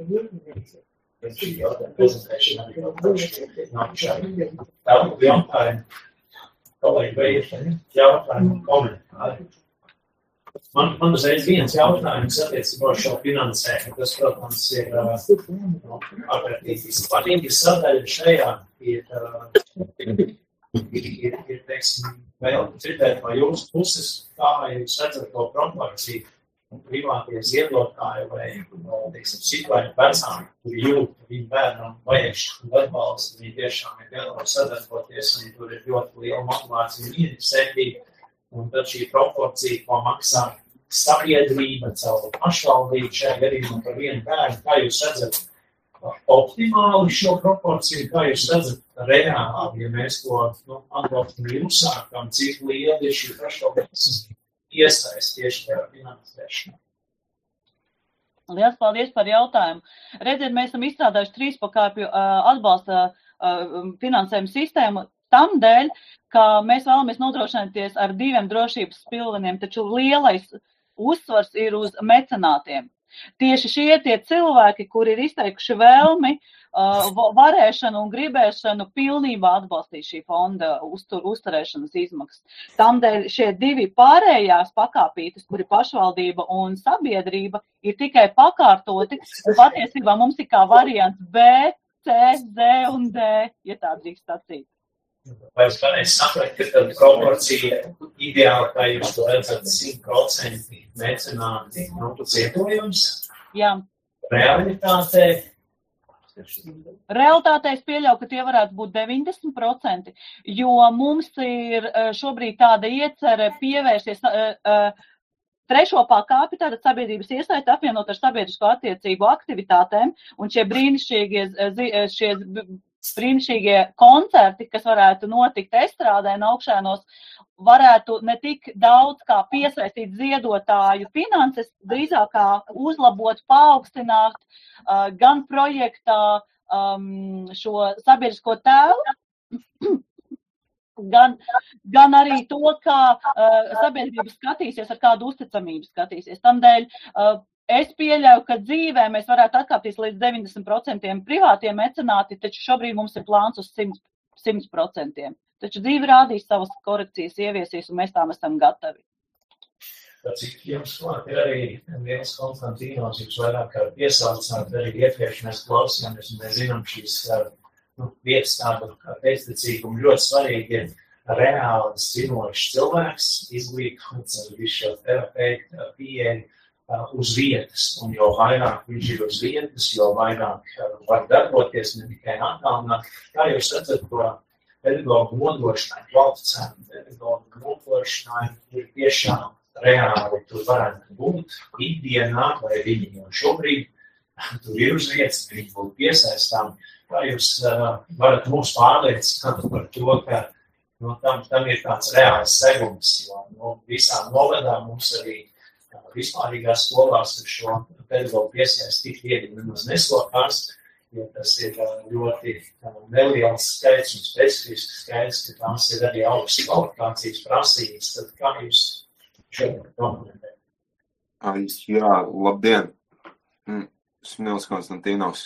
šī jautājuma prezentēšana arī jau paši nav šādi. Tālāk jautājumu. Kolēģi, vai ir jautājumi un komentāri? Man, man uzreiz viens jautājums attiecībā uz šo finansējumu, kas, protams, ir ārkārtīgi svarīga sadaļa šajā. Ir, ir, ir, ir teiksim, vēl dzirdēt no jūsu puses, kā jūs redzat to proporciju privātie ziedotāji vai, teiksim, situāļu vecāki, kuri jūt, ka viņu bērnam vajag šādu atbalstu, viņi tiešām ir gatavi sadarboties, un tur ir ļoti liela motivācija un interesētība, un tad šī proporcija, ko maksā sabiedrība, caur pašvaldību šajā gadījumā par vienu bērnu, kā jūs redzat optimāli šo proporciju, kā jūs redzat reāli, ja mēs to, nu, atbalstu uzsākam, cik liela ir šī pašvaldības iesaist tieši tajā finansēšanā. Liels paldies par jautājumu. Redziet, mēs esam izstrādājuši trīspakāpju uh, atbalsta uh, finansējumu sistēmu tam dēļ, ka mēs vēlamies nodrošināties ar diviem drošības pilveniem, taču lielais uzsvars ir uz mecenātiem. Tieši šie tie cilvēki, kuri ir izteikuši vēlmi, uh, varēšanu un gribēšanu pilnībā atbalstīt šī fonda uztur, uzturēšanas izmaksas. Tamdēļ šie divi pārējās pakāpītes, kuri pašvaldība un sabiedrība, ir tikai pakārtoti. Patiesībā mums ir kā variants B, C, D un D, ja tā drīkst sacīt. Vai es pareizi sapratu, ka tad proporcija ideāli, kā jūs to redzat, simt procenti mecenāti zietojums? Jā. Realitātē? Realitātē es pieļauju, ka tie varētu būt deviņdesmit procenti, jo mums ir šobrīd tāda iecerē pievērsties trešo pakāpi, tātad sabiedrības iesaist apvienot ar sabiedrisko attiecību aktivitātēm, un šie brīnišķīgie, šie brīnišķīgie koncerti, kas varētu notikt estrādē un augšēnos, varētu ne tik daudz kā piesaistīt ziedotāju finanses, drīzāk kā uzlabot, paaugstināt uh, gan projektā um, šo sabiedrisko tēlu, gan, gan arī to, kā uh, sabiedrība skatīsies, ar kādu uzticamību skatīsies. Tamdēļ uh, es pieļauju, ka dzīvē mēs varētu atkāpties līdz deviņdesmit procentiem privātiem mecenāti, taču šobrīd mums ir plāns uz simt procentiem. Taču dzīve rādīs savas korekcijas ieviesīs, un mēs tām esam gatavi. Cik jums klāt ir arī viens Konstantīnos, jūs vairāk kā piesaucināt, arī iepriekš mēs klausījāmies, un mēs zinām šīs nu, vietas tādu kā pēctecīgumu ļoti svarīgi ir reāli zinošs cilvēks, izglītots ar visu šo terapeitu pieeju uz vietas, un jo vairāk viņš ir uz vietas, jo vairāk var darboties, ne tikai attālināt. Kā jūs redzat, ko pedagogu nodrošinājumu, kvalificējumu pedagogu nodrošinājumu ir tiešām reāli tur varētu būt ikdienā, vai viņi jau šobrīd tur ir uz vietas, viņi būtu piesaistām. Kā jūs uh, varat mūs pārliecināt par to, ka no, tam, tam ir tāds reāls segums, jo no visām novedām mums arī uh, vispārīgās skolās ar šo pedagogu piesaist tik viegli nemaz neslokās, jo tas ir uh, ļoti uh, neliels skaits un specifisks skaits, ka tās ir arī augstas kvalifikācijas prasības. Tad kā jūs šodien dokumentēt? Jā, labdien! Esmu Nils Konstantīnos.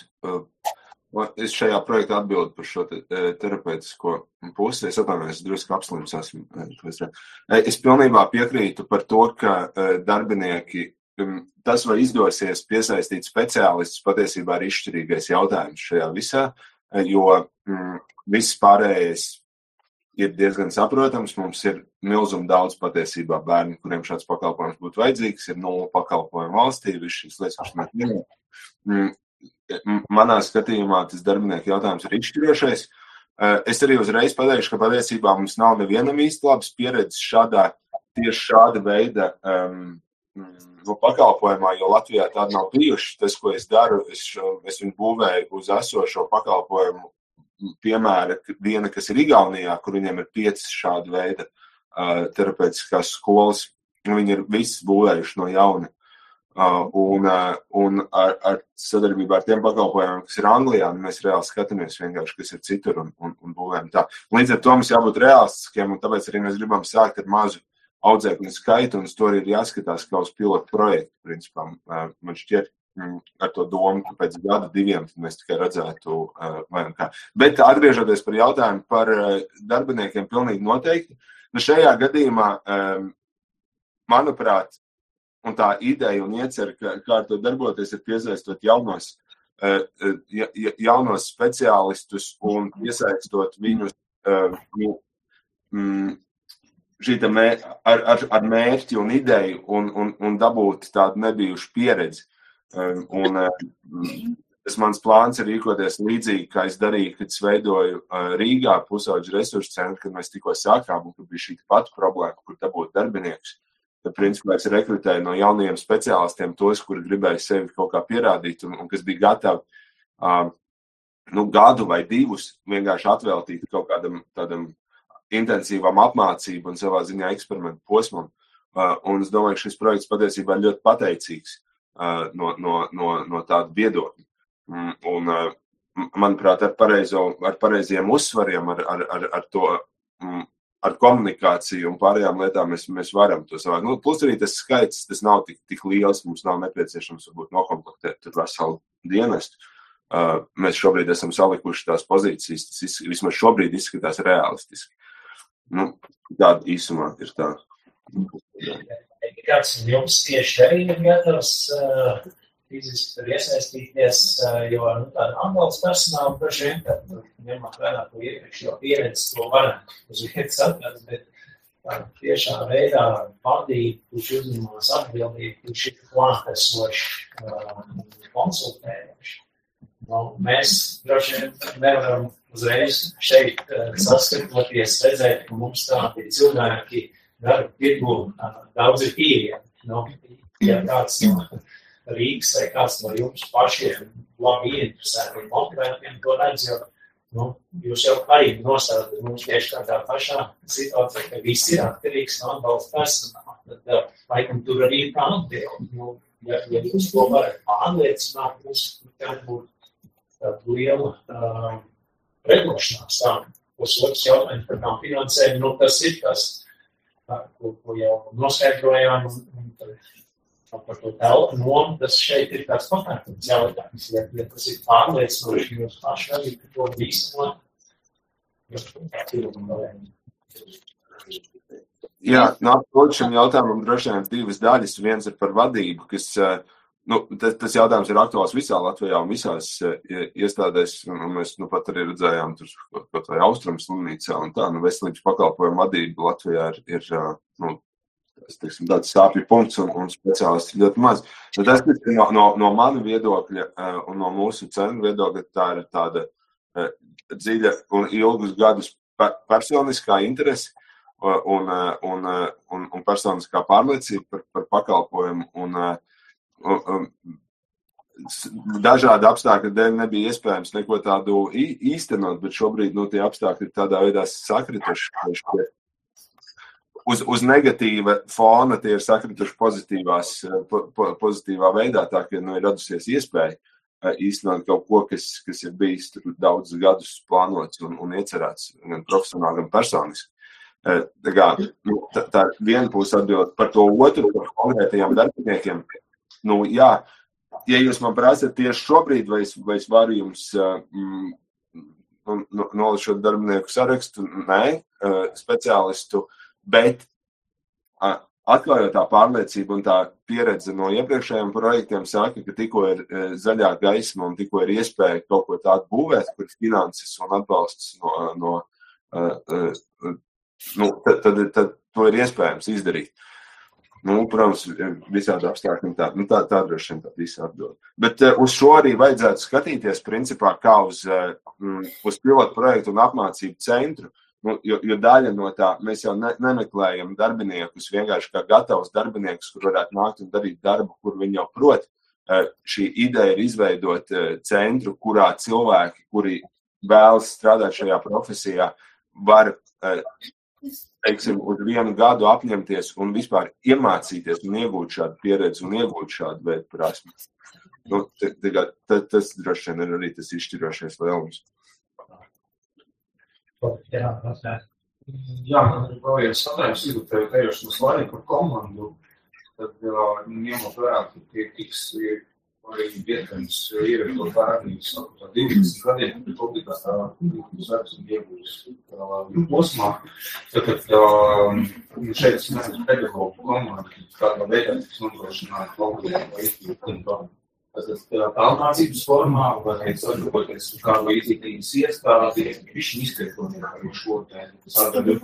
Es šajā projektā atbildu par šo te, terapeitisko pusi. Es atvainojos, es drusku apslims esmu. Es pilnībā piekrītu par to, ka darbinieki, tas vai izdosies piesaistīt speciālistus, patiesībā ir izšķirīgais jautājums šajā visā, jo mm, viss pārējais ir diezgan saprotams. Mums ir milzuma daudz patiesībā bērni, kuriem šāds pakalpojums būtu vajadzīgs, ir nulle pakalpojumu valstī, viss šīs lietas, kas mēs minējam. Manā skatījumā tas darbinieku jautājums ir izšķirošais. Es arī uzreiz pateikšu, ka patiesībā mums nav nevienam īsti labas pieredzes šādā, tieši šāda veida um, no pakalpojumā, jo Latvijā tāda nav bijuši. Tas, ko es daru, es, es viņu būvēju uz esošo pakalpojumu piemēra viena, kas ir Igaunijā, kur viņiem ir piecas šāda veida uh, terapeitiskās skolas. Viņi ir visas būvējuši no jauna. Uh, un uh, un ar, ar sadarbībā ar tiem pakalpojumiem, kas ir Anglijā, mēs reāli skatāmies vienkārši, kas ir citur un, un, un būvējam tā. Līdz ar to mums jābūt realistiskiem, un tāpēc arī mēs gribam sākt ar mazu audzēkņu skaitu, un uz to arī ir jāskatās kā uz pilotu projektu, principā. Uh, man šķiet mm, ar to domu, ka pēc gada diviem mēs tikai redzētu uh, vai un kā. Bet atgriežoties par jautājumu par uh, darbiniekiem pilnīgi noteikti, nu šajā gadījumā, um, manuprāt, un tā ideja un iecer, ka, kā ar to darboties, ir piesaistot jaunos, ja, jaunos speciālistus un piesaistot viņus šīta mē, ar, ar, ar mērķi un ideju un, un, un dabūt tādu nebijušu pieredzi. Un tas mans plāns ir rīkoties līdzīgi, kā es darīju, kad es veidoju Rīgā pusauģu resursu centru, kad mēs tikko sākām, un kur bija šī pati problēma, kur dabūt darbiniekus. Tad, principā, es rekrutēju no jaunajiem speciālistiem tos, kuri gribēja sevi kaut kā pierādīt un, un kas bija gatavi uh, nu, gadu vai divus vienkārši atveltīt kaut kādam tādam intensīvam apmācību un savā ziņā eksperimentu posmam. Uh, un es domāju, ka šis projekts patiesībā ir ļoti pateicīgs uh, no, no, no, no tāda viedokļa. Um, un, uh, manuprāt, ar, pareizo, ar pareiziem uzsvariem, ar, ar, ar, ar to um, ar komunikāciju un pārējām lietām mēs, mēs varam to savāk. Nu, plus arī tas skaits, tas nav tik, tik liels, mums nav nepieciešams varbūt nokomplektēt tur veselu dienestu. Uh, mēs šobrīd esam salikuši tās pozīcijas, tas iz, vismaz šobrīd izskatās realistiski. Nu, tāda īsumā ir tā. Kāds jums tieši arī ir gatavs uh, fiziski tur iesaistīties, uh, jo nu, tāda atbalsts personāla daži vien, kad ņemot vērā to iepriekšējo pieredzi, to varētu uz vietas atrast, bet tā tiešā veidā vadīt, kurš uzņemās atbildību, kurš ir klātesoši uh, konsultējoši. Nu, mēs droši vien nevaram uzreiz šeit uh, saskatoties, redzēt, ka mums tādi cilvēki darba tirgu uh, daudz ir pieejami. Nu, ja kāds no Rīgas vai kāds no jums pašiem labi ieinteresēti un motivētiem to redz, jo nu, jūs jau arī nostādat mums tieši tādā pašā situācijā, ka viss ir atkarīgs no atbalsta personāla. Tad, laikam, tur arī ir tā atbildi. Nu, ja, ja jūs to varat pārliecināt, mums tad būtu tāda liela uh, reglošanās tā. Pusotrs jautājums par tām finansēm, nu, tas ir tas, tā, ko, ko jau noskaidrojām un, un par to telpu nomu, tas šeit ir tāds pakārtums jautājums. Ja, ja tas ir pārliecinoši, jūs paši arī par to visu. Jā, nākot šim jautājumam droši vien divas daļas. Viens ir par vadību, kas, nu, tas, tas jautājums ir aktuāls visā Latvijā un visās iestādēs, un mēs nu pat arī redzējām tur kaut vai Austrumu slimnīcā un tā, nu, veselības pakalpojumu vadība Latvijā ir, ir nu, es teiksim, tāds sāpju punkts un, un speciālisti ļoti maz. Nu, tas ir no, no, no mana viedokļa un no mūsu centra viedokļa, tā ir tāda dziļa un ilgus gadus personiskā interese un, un, un, un personiskā pārliecība par, par pakalpojumu. Un, un, dažādi apstākļi dēļ nebija iespējams neko tādu īstenot, bet šobrīd nu, tie apstākļi ir tādā veidā sakrituši. Uz, uz negatīva fona tie ir sakrituši pozitīvās, po, pozitīvā veidā, tā ka nu, ir radusies iespēja īstenot kaut ko, kas, kas ir bijis daudz gadus plānots un, un iecerēts gan profesionāli, gan personiski. Tā, kā, nu, tā, tā viena puse atbild par to otru, par konkrētajiem darbiniekiem. Nu, jā, ja jūs man prasat tieši šobrīd, vai es, vai es varu jums mm, nu, nolišot darbinieku sarakstu, nē, speciālistu, bet atklājot tā pārliecība un tā pieredze no iepriekšējiem projektiem saka, ka tikko ir zaļā gaisma un tikko ir iespēja kaut ko tādu būvēt, kur finanses un atbalsts no, no nu, tad, tad, tad to ir iespējams izdarīt. Nu, protams, visādi apstākļi tā, nu, tā, tā droši vien tā visa atbild. Bet uh, uz šo arī vajadzētu skatīties, principā, kā uz, uh, uz pilotu projektu un apmācību centru, nu, jo, jo daļa no tā, mēs jau ne, nemeklējam darbiniekus, vienkārši kā gatavus darbiniekus, kur varētu nākt un darīt darbu, kur viņi jau prot. Uh, šī ideja ir izveidot uh, centru, kurā cilvēki, kuri vēlas strādāt šajā profesijā, var uh, teiksim, uz vienu gadu apņemties un vispār iemācīties un iegūt šādu pieredzi un iegūt šādu veidu prasmi. Nu, t, t, t, tas droši vien ir arī tas izšķirošais lielums. Jā, jā, man ir vēl viens satājums, ir tev tejoši no slāņi par komandu, tad ņemot vērā, ka tie tiks arī vietams ieviekot vērnības tā divdesmit gadiem, bet obligātā uzvērs un iegūs posmā. Tātad šeit es nezinu pedagogu komandu, kādā veidā tiks nodrošināt laukajā vai izglītībā. Tātad tālmācības formā, vai sadarboties ar kādu izglītības iestādi, višķi izskaitoties arī šo te sadaļu.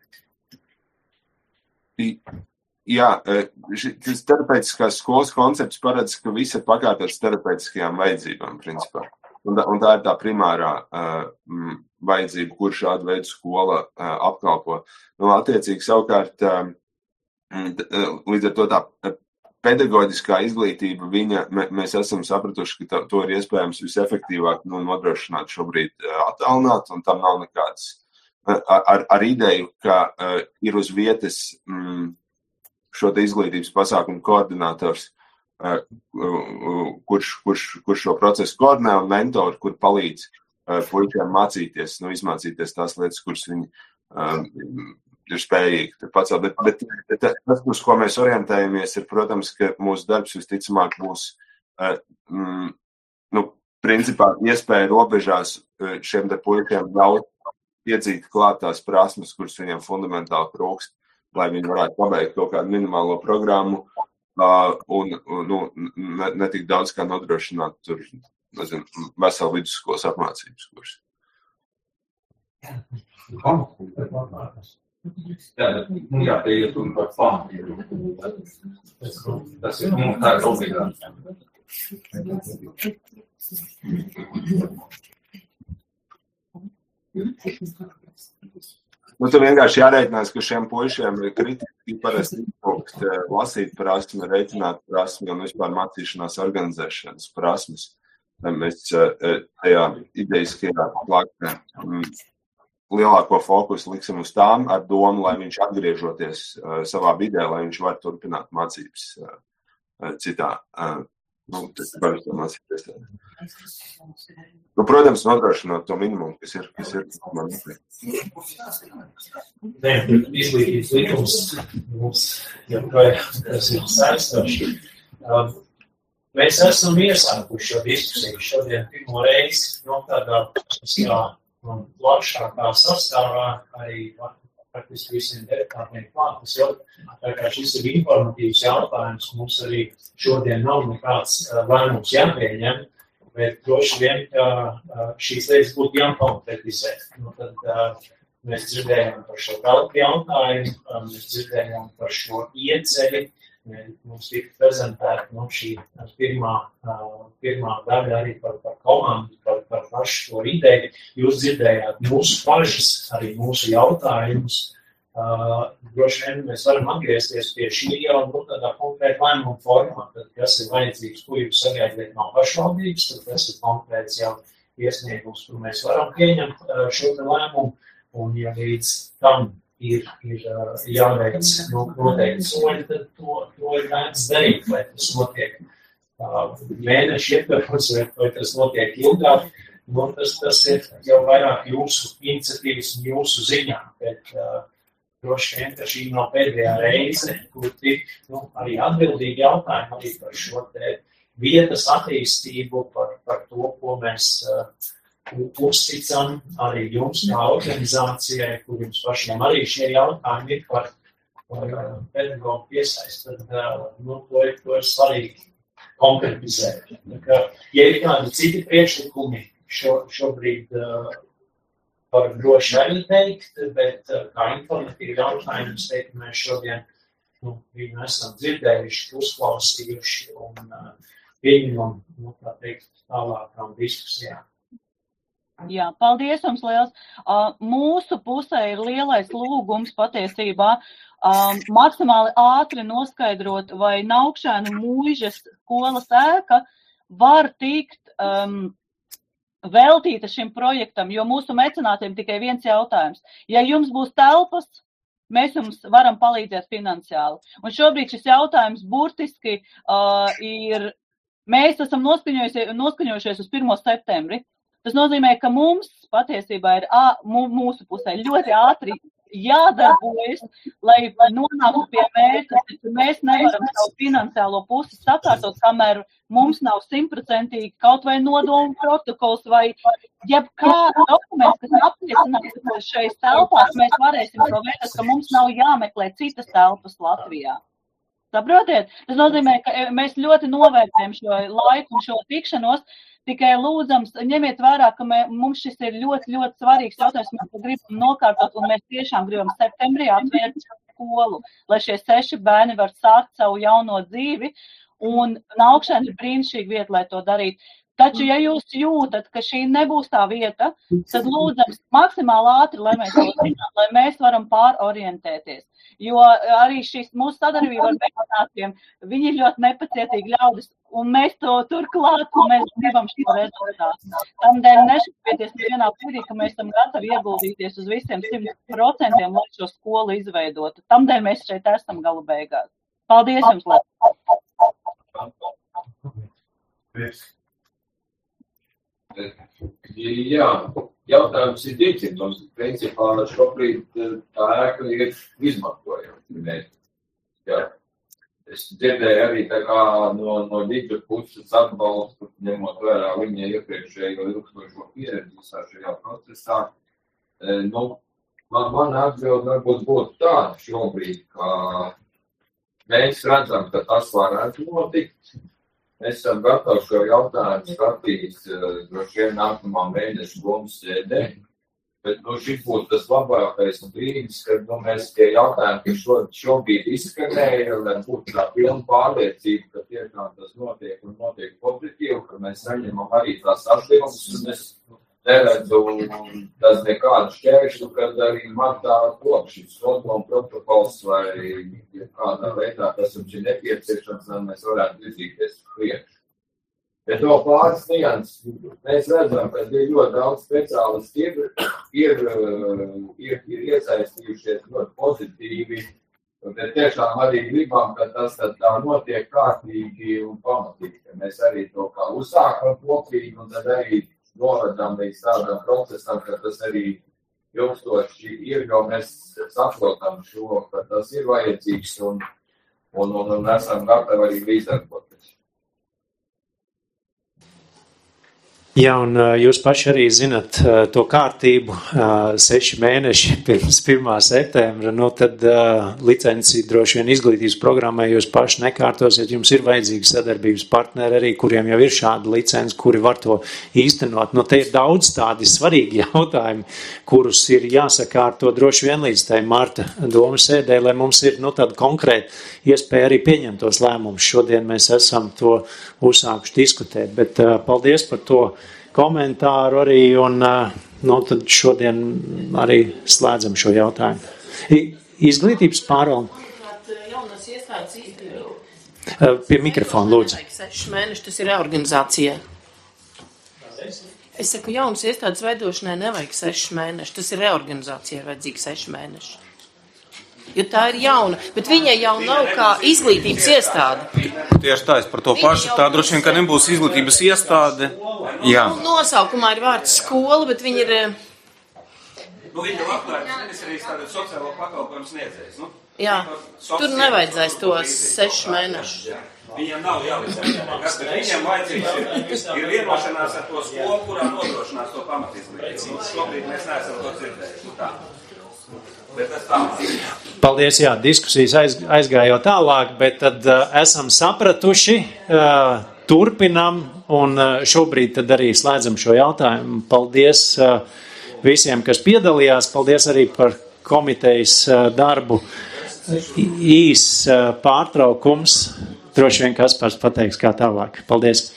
Jā, šis terapeitiskās skolas koncepts paredz, ka viss ir pakārtots terapeitiskajām vajadzībām, principā. Un tā, un tā ir tā primārā uh, vajadzība, kur šādu veidu skola uh, apkalpo. Nu, attiecīgi savukārt, uh, līdz ar to tā pedagoģiskā izglītība, viņa, mēs esam sapratuši, ka tā, to ir iespējams visefektīvāk nu, nodrošināt šobrīd uh, attālināt, un tam nav nekāds uh, ar, ar ideju, ka uh, ir uz vietas mm, šo te izglītības pasākumu koordinators, kurš, kurš, kurš šo procesu koordinē un mentori, kur palīdz puišiem mācīties, nu, izmācīties tās lietas, kuras viņi um, ir spējīgi pacelt. Bet, bet, bet tas, uz ko mēs orientējamies, ir, protams, ka mūsu darbs visticamāk būs, um, nu, principā iespēja robežās šiem te puišiem ļaut iedzīt klāt tās prasmes, kuras viņiem fundamentāli trūkst, lai viņi varētu pabeigt kaut kādu minimālo programmu uh, un, nu, ne, ne tik daudz kā nodrošināt tur, nezinu, veselu vidusskolas apmācības kursu. Jā, nu jā, te iet un par plānu. Tas ir, nu, tā ir obligāti. Nu, tu vienkārši jārēķinās, ka šiem puišiem ir kritiski parasti izpaukt lasīt prasmi, rēķināt prasmi un vispār mācīšanās organizēšanas prasmes. Mēs tajā ideiskajā plaknē lielāko fokusu liksim uz tām ar domu, lai viņš atgriežoties savā vidē, lai viņš var turpināt mācības citā. Nu, tas var mācīties. Nu, protams, nodrošināt to minimumu, kas ir, kas ir man nepēc. Izglītības likums mums joprojām tas ir saistoši. Mēs esam iesākuši šo diskusiju šodien pirmo reizi, no tādā plašākā sastāvā arī praktiski visiem deputātiem klāt. Tas jau, tā kā šis ir informatīvs jautājums, mums arī šodien nav nekāds lēmums jāpieņem, bet droši vien, ka šīs lietas būtu jākonkretizē. Nu, tad mēs dzirdējām par šo kalpu jautājumu, mēs dzirdējām par šo ieceļi, mums tika prezentēta nu, šī pirmā, pirmā daļa arī par, par komandu, par, par pašu to ideju. Jūs dzirdējāt mūsu pašas, arī mūsu jautājumus. Uh, droši vien mēs varam atgriezties pie šī jau nu, tādā konkrēta lēmuma formā, tad kas ir vajadzīgs, ko jūs sagaidiet no pašvaldības, tad tas ir konkrēts jau iesniegums, kur mēs varam pieņemt uh, šo lēmumu, un ja līdz tam ir, ir uh, jāveic nu, noteikti soļi, tad to, to ir vērts darīt, vai tas notiek uh, mēneši ietvaros, vai, vai tas notiek ilgāk, nu, tas, tas ir jau vairāk jūsu iniciatīvas un jūsu ziņā, bet uh, droši vien, ka šī nav pēdējā reize, kur tik nu, arī atbildīgi jautājumi arī par šo te vietas attīstību, par, par to, ko mēs uh, uzticam arī jums kā organizācijai, kur jums pašiem arī šie jautājumi ir par, par uh, pedagogu piesaist. Tad uh, nu, to, ir, to ir svarīgi konkretizēt. Ka, ja ir kādi citi priekšlikumi šo, šobrīd uh, var droši arī teikt, bet kā informatīvi jautājumi, es teiktu, ka mēs šodien nu, viņu esam dzirdējuši, uzklausījuši un uh, pieņemam, nu, tā teikt, tālākām diskusijām. Jā, paldies jums liels. Uh, mūsu pusē ir lielais lūgums patiesībā um, maksimāli ātri noskaidrot, vai Naukšēnu mūžas skolas ēka var tikt um, veltīta šim projektam, jo mūsu mecenātiem tikai viens jautājums. Ja jums būs telpas, mēs jums varam palīdzēt finansiāli. Un šobrīd šis jautājums burtiski uh, ir, mēs esam noskaņojušies uz pirmo septembri. Tas nozīmē, ka mums patiesībā ir ā, mūsu pusē ļoti ātri jādarbojas, lai nonāktu pie mērķa. Mēs nevaram savu finansiālo pusi sakārtot, kamēr mums nav simtprocentīgi kaut vai nodomu protokols vai jebkāda dokuments, kas apliecinās, ka šeit telpās mēs varēsim to veidot, ka mums nav jāmeklē citas telpas Latvijā. Saprotiet? Tas nozīmē, ka mēs ļoti novērtējam šo laiku un šo tikšanos, tikai lūdzams, ņemiet vērā, ka mē, mums šis ir ļoti, ļoti svarīgs jautājums, mēs to gribam nokārtot, un mēs tiešām gribam septembrī atvērt skolu, lai šie seši bērni var sākt savu jauno dzīvi, un Naukšēna ir brīnišķīga vieta, lai to darītu. Taču, ja jūs jūtat, ka šī nebūs tā vieta, tad lūdzams maksimāli ātri, lai mēs, lai mēs varam pārorientēties. Jo arī šīs mūsu sadarbība ar mecenātiem, viņi ir ļoti nepacietīgi ļaudis, un mēs to turklāt, un mēs gribam šo rezultātu. Tamdēļ nešķipieties nevienā brīdī, ka mēs esam gatavi ieguldīties uz visiem simt procentiem, lai šo skolu izveidotu. Tamdēļ mēs šeit esam galu beigās. Paldies jums, lai! Jā, jautājums ir dievcīms. Principā šobrīd tā ēka ir izmantojama. Jā. Es dzirdēju arī tā kā no, no Digita puses atbalstu, ņemot vērā viņa iepriekšējo ilgstošo pieredzi visā šajā procesā. Nu, man, man atbildi varbūt būtu tāda šobrīd, ka mēs redzam, ka tas varētu notikt. Mēs esam gatavi šo jautājumu skatīt droši vien nākamā mēneša lomas sēdē, bet nu, šis būtu tas labākais brīdis, kad nu, mēs tie jautājumi, kas šo, šobrīd izskanēja, lai būtu tā pilna pārliecība, ka tiešām tas notiek un notiek pozitīvi, ka mēs saņemam arī tās atbildes, un es neredzu tas nekādu šķēršļu, kad arī martā top šis nodomu protokols vai kādā veidā tas mums ir nepieciešams, lai mēs varētu virzīties uz priekšu. Bet to pāris nianses mēs redzam, ka ir ļoti daudz speciālisti ir, ir, ir, ir iesaistījušies ļoti pozitīvi, bet tiešām arī gribam, ka tas tā notiek kārtīgi un pamatīgi, ka mēs arī to kā uzsākam kopīgi un tad arī novedam līdz tādam procesam, ka tas arī ilgstoši ir, jo mēs saprotam šo, ka tas ir vajadzīgs un, un, un, un esam gatavi arī līdzdarboties. Jā, un jūs paši arī zinat to kārtību, seši mēneši pirms pirmā septembra, nu tad licenci droši vien izglītības programmai jūs paši nekārtosiet, jums ir vajadzīgi sadarbības partneri arī, kuriem jau ir šāda licenci, kuri var to īstenot. Nu, te ir daudz tādi svarīgi jautājumi, kurus ir jāsakārto droši vien līdz tai marta domas sēdē, lai mums ir, nu, tāda konkrēta iespēja arī pieņemt tos lēmumus. Šodien mēs esam to uzsākuši diskutēt, bet uh, paldies par to komentāru arī, un uh, nu, tad šodien arī slēdzam šo jautājumu. I, izglītības pārvalde. Jaunas iestādes īstenībā. Uh, pie mikrofona, lūdzu. Seši mēneši, tas ir reorganizācijai. Es saku, jaunas iestādes veidošanai nevajag seši mēneši, tas ir reorganizācijai vajadzīgi seši mēneši. Jo tā ir jauna, bet viņai jau nav kā izglītības iestāde. Tieši tā, es par to pašu, tā droši vien, ka nebūs izglītības iestāde. Jā. Nu, nosaukumā ir vārds skola, bet viņi ir... Nu, viņi jau atklājas, es arī tādu sociālo pakalpojumu sniedzējs, nu? Jā, tur nevajadzēs tos sešus mēnešus. Viņam nav jālicenzē nekas, bet viņam vajadzīgs ir, ir vienošanās ar to skolu, kurā nodrošinās to pamatizglītību. Šobrīd mēs neesam to dzirdējuši. Tā. Bet tas tā. Paldies, jā, diskusijas aiz, aizgāja jau tālāk, bet tad uh, esam sapratuši, uh, turpinam un uh, šobrīd tad arī slēdzam šo jautājumu. Paldies uh, visiem, kas piedalījās, paldies arī par komitejas uh, darbu. Īs uh, pārtraukums, droši vien Kaspars pateiks kā tālāk. Paldies.